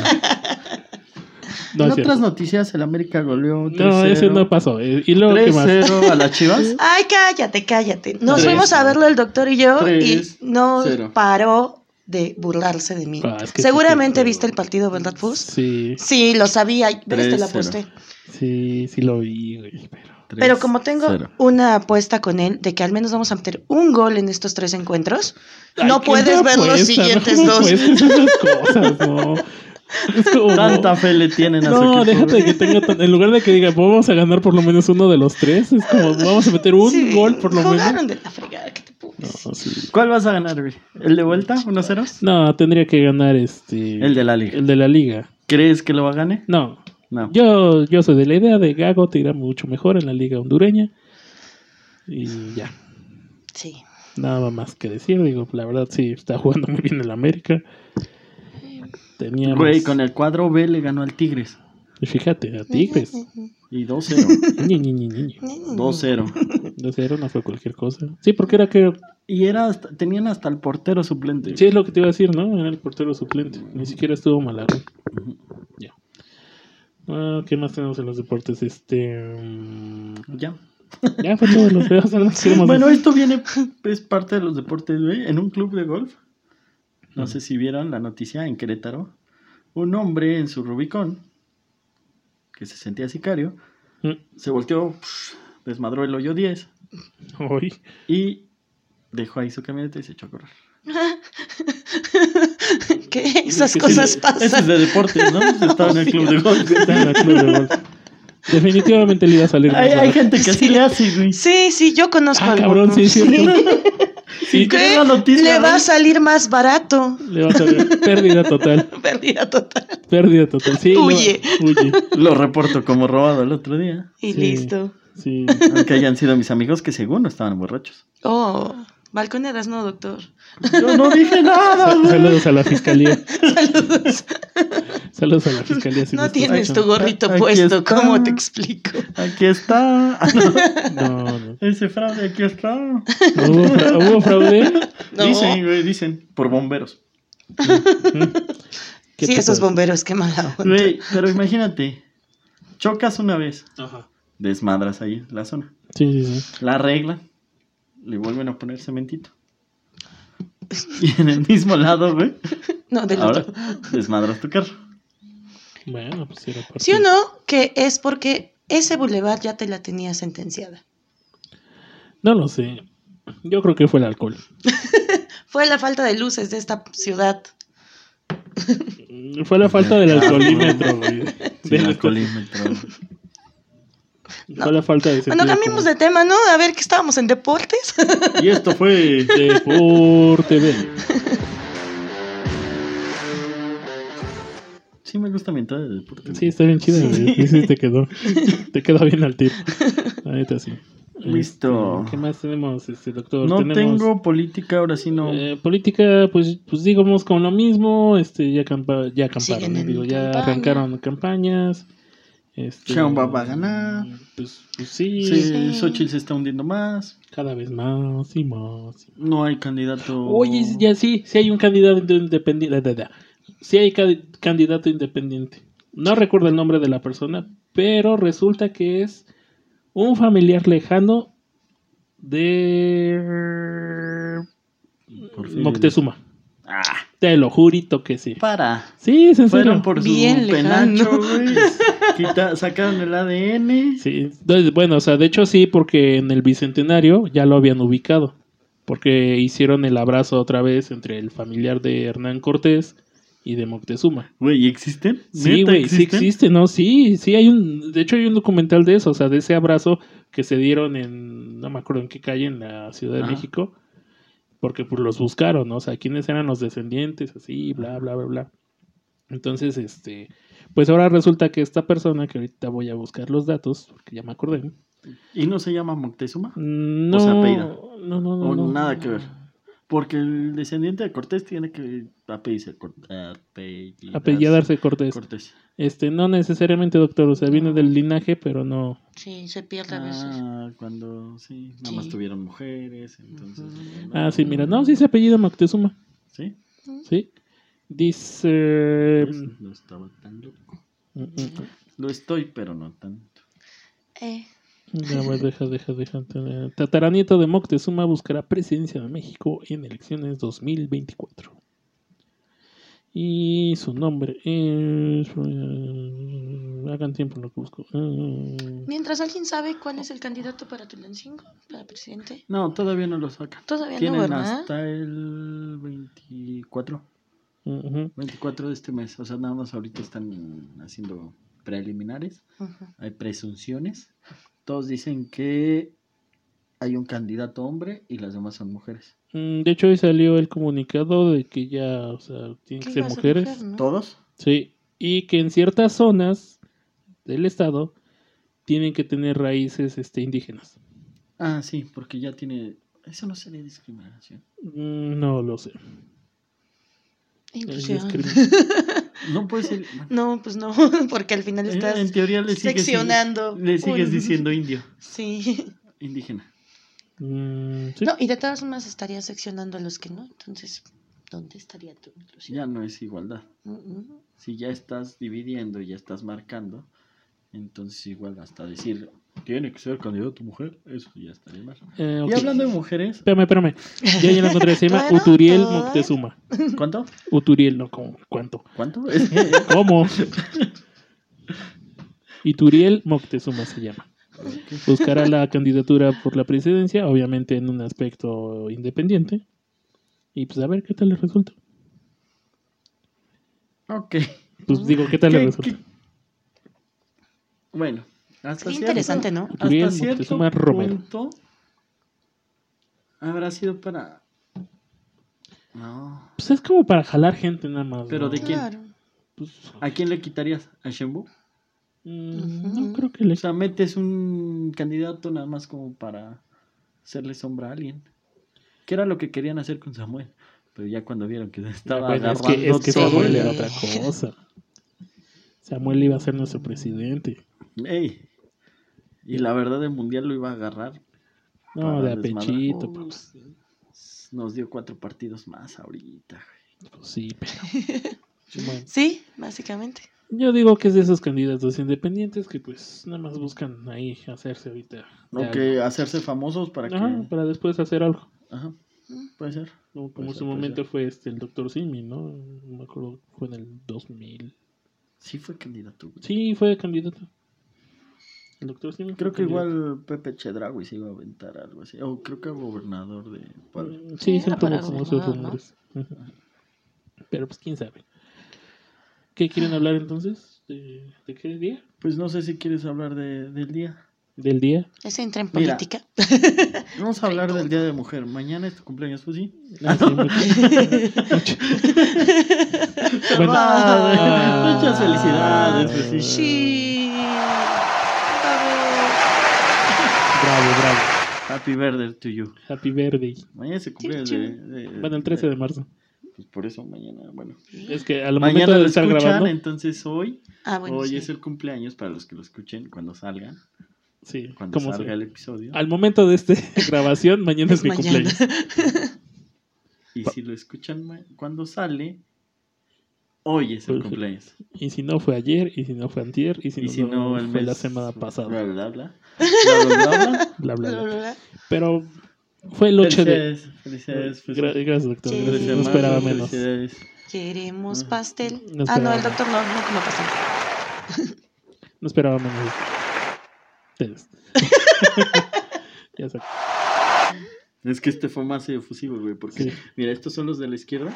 [SPEAKER 3] No,
[SPEAKER 2] En
[SPEAKER 3] es cierto.
[SPEAKER 2] otras noticias, el América goleó
[SPEAKER 3] No, ese no pasó. Eh, ¿Y luego qué más?
[SPEAKER 2] tres cero a las Chivas.
[SPEAKER 4] Ay, cállate, cállate. Nos
[SPEAKER 2] Tres.
[SPEAKER 4] fuimos a verlo el doctor y yo
[SPEAKER 2] Tres,
[SPEAKER 4] y no
[SPEAKER 2] cero.
[SPEAKER 4] paró de burlarse de mí.
[SPEAKER 3] Ah, es que
[SPEAKER 4] Seguramente
[SPEAKER 3] sí,
[SPEAKER 4] viste el partido, ¿verdad, Fus?
[SPEAKER 3] Sí,
[SPEAKER 4] Sí, lo sabía. ¿Ves? Te
[SPEAKER 2] Tres,
[SPEAKER 4] lo
[SPEAKER 2] cero.
[SPEAKER 4] aposté.
[SPEAKER 3] sí, sí lo vi, güey. Pero...
[SPEAKER 4] Pero como tengo
[SPEAKER 2] cero.
[SPEAKER 4] una apuesta con él de que al menos vamos a meter un gol en estos tres encuentros,
[SPEAKER 3] Ay,
[SPEAKER 4] no
[SPEAKER 3] ¿qué
[SPEAKER 4] puedes
[SPEAKER 3] me
[SPEAKER 4] ver los
[SPEAKER 3] apuesta?
[SPEAKER 4] siguientes
[SPEAKER 3] No me
[SPEAKER 4] dos.
[SPEAKER 3] apuestes esas cosas, no. Es como...
[SPEAKER 2] Tanta fe le tienen a su
[SPEAKER 3] No,
[SPEAKER 2] equipo,
[SPEAKER 3] déjate
[SPEAKER 2] güey.
[SPEAKER 3] que tenga tan... En lugar de que diga, vamos a ganar por lo menos uno de los tres, es como, vamos a meter un
[SPEAKER 4] Sí,
[SPEAKER 3] gol por lo
[SPEAKER 4] jugaron
[SPEAKER 3] menos.
[SPEAKER 4] de la fregada, ¿qué te puedo decir?
[SPEAKER 3] No, sí.
[SPEAKER 2] ¿Cuál vas a ganar, güey? ¿El de vuelta? ¿uno cero?
[SPEAKER 3] No, tendría que ganar este...
[SPEAKER 2] El de la liga.
[SPEAKER 3] El de la liga.
[SPEAKER 2] ¿Crees que lo gane?
[SPEAKER 3] No,
[SPEAKER 2] No.
[SPEAKER 3] yo, yo soy de la idea de Gago te irá mucho mejor en la liga hondureña. Y ya,
[SPEAKER 4] Sí.
[SPEAKER 3] nada más que decir. Digo, la verdad sí, está jugando muy bien el América. Teníamos...
[SPEAKER 2] Güey, con el cuadro B le ganó al Tigres.
[SPEAKER 3] Y fíjate, a Tigres.
[SPEAKER 2] Y dos cero.
[SPEAKER 3] Ñi, Ñi, Ñi, Ñi.
[SPEAKER 2] dos cero.
[SPEAKER 3] dos cero no fue cualquier cosa. Sí, porque era que...
[SPEAKER 2] Y era hasta- tenían hasta el portero suplente.
[SPEAKER 3] Sí, es lo que te iba a decir, ¿no? Era el portero suplente. Ni siquiera estuvo Malagón. Ya. Ah, ¿qué más tenemos en los deportes? Este... mm,
[SPEAKER 2] Ya.
[SPEAKER 3] Ya fue todo lo que queremos
[SPEAKER 2] Bueno,
[SPEAKER 3] decir.
[SPEAKER 2] esto viene, es parte de los deportes, güey. En un club de golf, no sé si vieron la noticia en Querétaro, un hombre en su Rubicón, que se sentía sicario,
[SPEAKER 3] Mm.
[SPEAKER 2] se volteó, pf, desmadró el hoyo diez
[SPEAKER 3] Hoy.
[SPEAKER 2] y dejó ahí su camioneta y se echó a correr.
[SPEAKER 4] ¿Qué? Esas
[SPEAKER 3] que sí,
[SPEAKER 4] cosas
[SPEAKER 3] ese
[SPEAKER 2] Ese es
[SPEAKER 4] pasan.
[SPEAKER 2] de deportes, ¿no? Estaba en el club de golf.
[SPEAKER 3] Está en el club de golf. Definitivamente le iba a salir más
[SPEAKER 2] Hay, hay
[SPEAKER 3] barato.
[SPEAKER 2] gente que así le hace, güey.
[SPEAKER 4] Sí, sí, yo conozco
[SPEAKER 3] Ah,
[SPEAKER 4] algunos.
[SPEAKER 3] cabrón, sí, sí. Sí,
[SPEAKER 2] ¿Qué?
[SPEAKER 4] ¿Qué?
[SPEAKER 2] la noticia,
[SPEAKER 4] Le va
[SPEAKER 2] ¿no?
[SPEAKER 4] a salir más barato.
[SPEAKER 3] le va a salir pérdida total.
[SPEAKER 4] Pérdida total.
[SPEAKER 3] Pérdida total. Sí, le va-
[SPEAKER 4] Huye.
[SPEAKER 3] Huye.
[SPEAKER 2] Lo reporto como robado el otro día.
[SPEAKER 4] Y
[SPEAKER 3] Sí.
[SPEAKER 4] listo.
[SPEAKER 3] Sí.
[SPEAKER 2] Aunque hayan sido mis amigos que según no estaban borrachos.
[SPEAKER 4] Oh, balconeras, no, doctor.
[SPEAKER 2] Yo no dije nada,
[SPEAKER 3] Sa-
[SPEAKER 2] güey.
[SPEAKER 3] Saludos a la fiscalía.
[SPEAKER 4] Saludos.
[SPEAKER 3] Saludos a la fiscalía. si
[SPEAKER 4] No
[SPEAKER 3] me estás
[SPEAKER 4] tienes tu
[SPEAKER 3] escuchando.
[SPEAKER 4] gorrito
[SPEAKER 2] Aquí
[SPEAKER 4] puesto,
[SPEAKER 2] está.
[SPEAKER 4] ¿cómo te explico?
[SPEAKER 2] Aquí está. Ah, no.
[SPEAKER 3] No, no.
[SPEAKER 2] Ese fraude, aquí está.
[SPEAKER 3] ¿No ¿Hubo, fra- hubo fraude?
[SPEAKER 4] No.
[SPEAKER 2] Dicen, güey, dicen. Por bomberos.
[SPEAKER 3] ¿Qué
[SPEAKER 4] Sí,
[SPEAKER 3] te
[SPEAKER 4] esos
[SPEAKER 3] puedo
[SPEAKER 4] bomberos, qué mala onda.
[SPEAKER 2] Güey, pero imagínate. Chocas una vez.
[SPEAKER 3] decir? Ajá.
[SPEAKER 2] Desmadras ahí la zona.
[SPEAKER 3] Sí, sí, sí.
[SPEAKER 2] La arreglan. Le vuelven a poner cementito. Y en el mismo lado, güey.
[SPEAKER 4] No, del
[SPEAKER 2] Ahora
[SPEAKER 4] otro.
[SPEAKER 2] desmadras tu carro.
[SPEAKER 3] Bueno, pues era parte.
[SPEAKER 4] ¿Sí o no? Que es porque ese bulevar ya te la tenía sentenciada.
[SPEAKER 3] No lo sé. Yo creo que fue el alcohol.
[SPEAKER 4] Fue la falta de luces de esta ciudad.
[SPEAKER 3] Fue la falta del alcoholímetro, güey.
[SPEAKER 2] Sí,
[SPEAKER 3] Del
[SPEAKER 2] el
[SPEAKER 3] alcohol-
[SPEAKER 2] alcoholímetro.
[SPEAKER 3] Fue la falta de
[SPEAKER 4] Bueno,
[SPEAKER 3] sentido
[SPEAKER 4] cambiemos
[SPEAKER 3] común.
[SPEAKER 4] de tema, ¿no? A ver, que estábamos en deportes.
[SPEAKER 2] Y esto fue.
[SPEAKER 3] Deporte B.
[SPEAKER 2] Sí, sí me gusta mi entrada de deporte.
[SPEAKER 3] Sí, está bien chida, güey. Sí, sí, te quedó. Te quedó bien al tiro. La neta, sí.
[SPEAKER 2] Listo.
[SPEAKER 3] Este, ¿qué más tenemos, este doctor?
[SPEAKER 2] No
[SPEAKER 3] tenemos,
[SPEAKER 2] tengo política, ahora sí no.
[SPEAKER 3] eh, política, pues, pues digamos con lo mismo, este, ya, campa, ya acamparon,
[SPEAKER 4] Siguen
[SPEAKER 3] eh,
[SPEAKER 4] en
[SPEAKER 3] digo, ya
[SPEAKER 4] campaña.
[SPEAKER 3] arrancaron campañas. Este,
[SPEAKER 2] Sheinbaum va a ganar.
[SPEAKER 3] Pues, pues sí,
[SPEAKER 2] Sí,
[SPEAKER 4] Sí.
[SPEAKER 2] Xochitl se está hundiendo más.
[SPEAKER 3] cada vez más y más. y más.
[SPEAKER 2] No hay candidato.
[SPEAKER 3] Oye, ya sí, sí hay un candidato independiente. Da, da, da. Sí hay ca- candidato independiente. No recuerdo el nombre de la persona, pero resulta que es un familiar lejano de
[SPEAKER 2] Porfirio
[SPEAKER 3] Moctezuma.
[SPEAKER 2] Ah,
[SPEAKER 3] Te lo jurito que sí.
[SPEAKER 2] para.
[SPEAKER 3] Sí, es en
[SPEAKER 2] Fueron
[SPEAKER 3] serio.
[SPEAKER 2] por su
[SPEAKER 4] Bien lejano.
[SPEAKER 2] penacho, güey. Quita- sacaron el A D N.
[SPEAKER 3] Sí, entonces, bueno, o sea, de hecho sí, porque en el Bicentenario ya lo habían ubicado. Porque hicieron el abrazo otra vez entre el familiar de Hernán Cortés y de Moctezuma.
[SPEAKER 2] Güey, ¿y existen?
[SPEAKER 3] Sí,
[SPEAKER 2] ¿Neta
[SPEAKER 3] güey, sí existe, ¿no? Sí, sí hay un... De hecho hay un documental de eso, o sea, de ese abrazo que se dieron en... No me acuerdo en qué calle, en la Ciudad de
[SPEAKER 2] Ajá.
[SPEAKER 3] México. Porque pues los buscaron, ¿no? O sea, quiénes eran los descendientes, así, bla, bla, bla, bla. Entonces, este... Pues ahora resulta que esta persona, que ahorita voy a buscar los datos, porque ya me acordé.
[SPEAKER 2] ¿Y no se llama Moctezuma?
[SPEAKER 3] No,
[SPEAKER 2] O sea, apellida.
[SPEAKER 3] no, no, no,
[SPEAKER 2] O
[SPEAKER 3] no.
[SPEAKER 2] nada que ver. Porque el descendiente de Cortés tiene que apellidarse. Cor- apellidarse
[SPEAKER 3] Apellidarse Cortés.
[SPEAKER 2] Cortés.
[SPEAKER 3] Este, no necesariamente, doctor, o sea, viene del linaje, pero no.
[SPEAKER 4] Sí, se pierde a veces.
[SPEAKER 2] Ah, cuando sí, nada más
[SPEAKER 4] Sí.
[SPEAKER 2] tuvieron mujeres, entonces.
[SPEAKER 4] Ujú.
[SPEAKER 2] bueno,
[SPEAKER 3] Ah, sí, mira, no, sí se apellida Moctezuma,
[SPEAKER 2] ¿Sí?
[SPEAKER 3] sí. Dice...
[SPEAKER 2] ¿Ves? No estaba tan loco.
[SPEAKER 3] mm, mm, mm.
[SPEAKER 2] Lo estoy, pero no tanto.
[SPEAKER 4] Eh,
[SPEAKER 3] A ver, deja, deja, deja. tener- Tataranieto de Moctezuma buscará presidencia de México en elecciones dos mil veinticuatro. Y su nombre es... eh, Hagan tiempo en lo que busco. Eh,
[SPEAKER 4] mientras alguien sabe cuál es el candidato para Tulancingo, para presidente.
[SPEAKER 2] No, todavía no lo sacan.
[SPEAKER 4] Todavía no,
[SPEAKER 2] Tienen
[SPEAKER 4] ¿verdad?
[SPEAKER 2] hasta el veinticuatro.
[SPEAKER 3] ujú.
[SPEAKER 2] veinticuatro de este mes. O sea, nada más ahorita están haciendo preliminares.
[SPEAKER 4] Ujú.
[SPEAKER 2] Hay presunciones. Todos dicen que hay un candidato hombre y las demás son mujeres.
[SPEAKER 3] Mm, De hecho, hoy salió el comunicado de que ya, o sea, tienen que
[SPEAKER 4] ¿Qué
[SPEAKER 3] ser
[SPEAKER 4] iba a ser
[SPEAKER 3] mujeres.
[SPEAKER 4] mujer, no?
[SPEAKER 2] ¿Todos?
[SPEAKER 3] Sí, y que en ciertas zonas del estado tienen que tener raíces este, indígenas.
[SPEAKER 2] Ah, sí, porque ya tiene... Eso no sería discriminación.
[SPEAKER 3] Mm, No lo sé. Es
[SPEAKER 4] Inclusión.
[SPEAKER 3] discriminación.
[SPEAKER 2] No puede ser...
[SPEAKER 4] No, pues no, porque al final
[SPEAKER 2] En,
[SPEAKER 4] estás
[SPEAKER 2] en teoría le sigues,
[SPEAKER 4] seccionando.
[SPEAKER 2] le sigues
[SPEAKER 4] un-
[SPEAKER 2] diciendo indio,
[SPEAKER 4] Sí.
[SPEAKER 2] indígena.
[SPEAKER 3] Mm, sí.
[SPEAKER 4] No, y de todas formas estarías seccionando a los que no. Entonces, ¿dónde estaría tu inclusión?
[SPEAKER 2] Ya no es igualdad.
[SPEAKER 4] Mm, mm.
[SPEAKER 2] Si ya estás dividiendo, ya estás marcando, entonces igual hasta decir, tiene que ser candidato mujer, eso ya estaría mal.
[SPEAKER 3] Eh, ok.
[SPEAKER 2] Y hablando de mujeres,
[SPEAKER 3] Espérame, espérame. Ya, ya lo encontré. Se llama
[SPEAKER 4] Bueno,
[SPEAKER 3] Uturiel
[SPEAKER 4] todo.
[SPEAKER 3] Moctezuma.
[SPEAKER 2] ¿cuánto?
[SPEAKER 3] Uturiel, no, ¿cómo? ¿Cuánto?
[SPEAKER 2] ¿Cuánto?
[SPEAKER 3] ¿Cómo? Ituriel Moctezuma se llama. Buscará la candidatura por la presidencia, obviamente en un aspecto independiente. Y pues a ver qué tal le resulta.
[SPEAKER 2] Ok.
[SPEAKER 3] Pues digo, ¿qué tal le
[SPEAKER 2] ¿Qué-
[SPEAKER 3] resulta?
[SPEAKER 2] qué? Bueno, hasta
[SPEAKER 4] Qué
[SPEAKER 2] cierto,
[SPEAKER 4] interesante, ¿no?
[SPEAKER 3] Uturiel
[SPEAKER 2] hasta cierto
[SPEAKER 3] Moctezuma Romero.
[SPEAKER 2] punto habrá sido para... No.
[SPEAKER 3] Pues es como para jalar gente nada más.
[SPEAKER 2] Pero
[SPEAKER 3] ¿no?
[SPEAKER 2] ¿de quién?
[SPEAKER 4] Claro.
[SPEAKER 3] Pues,
[SPEAKER 2] ¿A quién le quitarías? ¿A Shembu?
[SPEAKER 3] mm, no creo que le...
[SPEAKER 2] O sea, metes un candidato nada más como para hacerle sombra a alguien. Que era lo que querían hacer con Samuel. Pero ya cuando vieron que estaba
[SPEAKER 3] Bueno, es
[SPEAKER 2] agarrando
[SPEAKER 3] que, es que
[SPEAKER 2] todo,
[SPEAKER 3] Samuel
[SPEAKER 2] ya-
[SPEAKER 3] era otra cosa. Samuel iba a ser nuestro presidente.
[SPEAKER 2] Ey. Y la verdad el mundial lo iba a agarrar.
[SPEAKER 3] No,
[SPEAKER 2] Para
[SPEAKER 3] de
[SPEAKER 2] desmadrar.
[SPEAKER 3] apechito.
[SPEAKER 4] Uy,
[SPEAKER 3] pues,
[SPEAKER 4] sí.
[SPEAKER 2] Nos dio cuatro partidos más ahorita.
[SPEAKER 3] pues sí, pero... Bueno,
[SPEAKER 4] Sí, básicamente.
[SPEAKER 3] yo digo que es de esos candidatos independientes que pues nada más buscan ahí hacerse ahorita. de
[SPEAKER 2] O que hacerse famosos para
[SPEAKER 3] algo. Ajá,
[SPEAKER 2] que...
[SPEAKER 3] para después hacer algo.
[SPEAKER 2] Ajá, puede ser.
[SPEAKER 3] Como, como
[SPEAKER 2] Puede
[SPEAKER 3] en
[SPEAKER 2] ser,
[SPEAKER 3] su
[SPEAKER 2] puede
[SPEAKER 3] momento
[SPEAKER 2] ser.
[SPEAKER 3] fue este el doctor Simi, ¿no? No me acuerdo, fue en el dos mil.
[SPEAKER 2] Sí fue candidato. güey.
[SPEAKER 3] Sí, fue candidato. El doctor Simi. fue
[SPEAKER 2] Creo que
[SPEAKER 3] candidato.
[SPEAKER 2] igual Pepe Chedraui se iba a aventar algo así. O creo que gobernador de Puebla.
[SPEAKER 3] Mm,
[SPEAKER 4] Sí,
[SPEAKER 3] Sí,
[SPEAKER 4] era
[SPEAKER 3] son
[SPEAKER 4] para
[SPEAKER 3] como, como esos
[SPEAKER 4] gobernador, ¿no?
[SPEAKER 3] rumores. Ujú. Pero pues quién sabe. ¿Qué quieren hablar entonces? ¿De, de qué día?
[SPEAKER 2] Pues no sé si quieres hablar de, del día.
[SPEAKER 3] del día.
[SPEAKER 4] Ese entra en
[SPEAKER 2] Mira.
[SPEAKER 4] política.
[SPEAKER 2] Vamos a hablar del Día de Mujer. Mañana es tu cumpleaños, pues sí.
[SPEAKER 3] Ah, sí, mucho- mucho. Bueno,
[SPEAKER 2] Ah,
[SPEAKER 3] ah,
[SPEAKER 2] muchas felicidades, pues sí.
[SPEAKER 4] Sí.
[SPEAKER 3] Bravo, bravo.
[SPEAKER 2] Happy birthday to you.
[SPEAKER 3] Happy birthday.
[SPEAKER 2] Mañana es el cumpleaños de, de-
[SPEAKER 3] Bueno, el trece de marzo.
[SPEAKER 2] Pues por eso mañana, bueno.
[SPEAKER 3] Es que a lo
[SPEAKER 2] Mañana
[SPEAKER 3] momento
[SPEAKER 2] lo
[SPEAKER 3] de estar
[SPEAKER 2] escuchan,
[SPEAKER 3] grabando.
[SPEAKER 2] entonces hoy,
[SPEAKER 4] Ah, bueno,
[SPEAKER 2] hoy
[SPEAKER 4] sí.
[SPEAKER 2] es el cumpleaños para los que lo escuchen cuando salgan,
[SPEAKER 3] Sí,
[SPEAKER 2] cuando
[SPEAKER 3] como
[SPEAKER 2] salga
[SPEAKER 3] sea.
[SPEAKER 2] el episodio.
[SPEAKER 3] Al momento de esta grabación, mañana es,
[SPEAKER 4] Es
[SPEAKER 3] mi
[SPEAKER 4] mañana.
[SPEAKER 3] cumpleaños.
[SPEAKER 2] Y si lo escuchan ma- cuando sale, hoy es el
[SPEAKER 3] Pues,
[SPEAKER 2] cumpleaños.
[SPEAKER 3] Y si no fue ayer, y si no fue antier, y si,
[SPEAKER 2] Y
[SPEAKER 3] no,
[SPEAKER 2] si no, el
[SPEAKER 3] fue
[SPEAKER 2] mes.
[SPEAKER 3] la semana pasada.
[SPEAKER 2] Bla, bla, bla. Bla, bla, bla, bla.
[SPEAKER 3] Bla, bla,
[SPEAKER 4] Bla,
[SPEAKER 3] bla.
[SPEAKER 4] bla, bla.
[SPEAKER 3] Pero fue el ocho de...
[SPEAKER 2] Felicidades, felicidades. pues,
[SPEAKER 3] Gra- gracias, doctor.
[SPEAKER 4] Sí.
[SPEAKER 3] Gracias. No
[SPEAKER 2] felicidades,
[SPEAKER 3] esperaba
[SPEAKER 2] Marcos,
[SPEAKER 3] menos.
[SPEAKER 2] felicidades.
[SPEAKER 4] Queremos
[SPEAKER 2] Ah.
[SPEAKER 4] pastel.
[SPEAKER 3] No
[SPEAKER 4] Ah, no,
[SPEAKER 3] esperaba.
[SPEAKER 4] el doctor no, no come pastel.
[SPEAKER 3] No esperaba menos. Ustedes. Ya sé.
[SPEAKER 2] Es que este fue más efusivo, güey, porque
[SPEAKER 3] Sí.
[SPEAKER 2] mira, estos son los de la izquierda.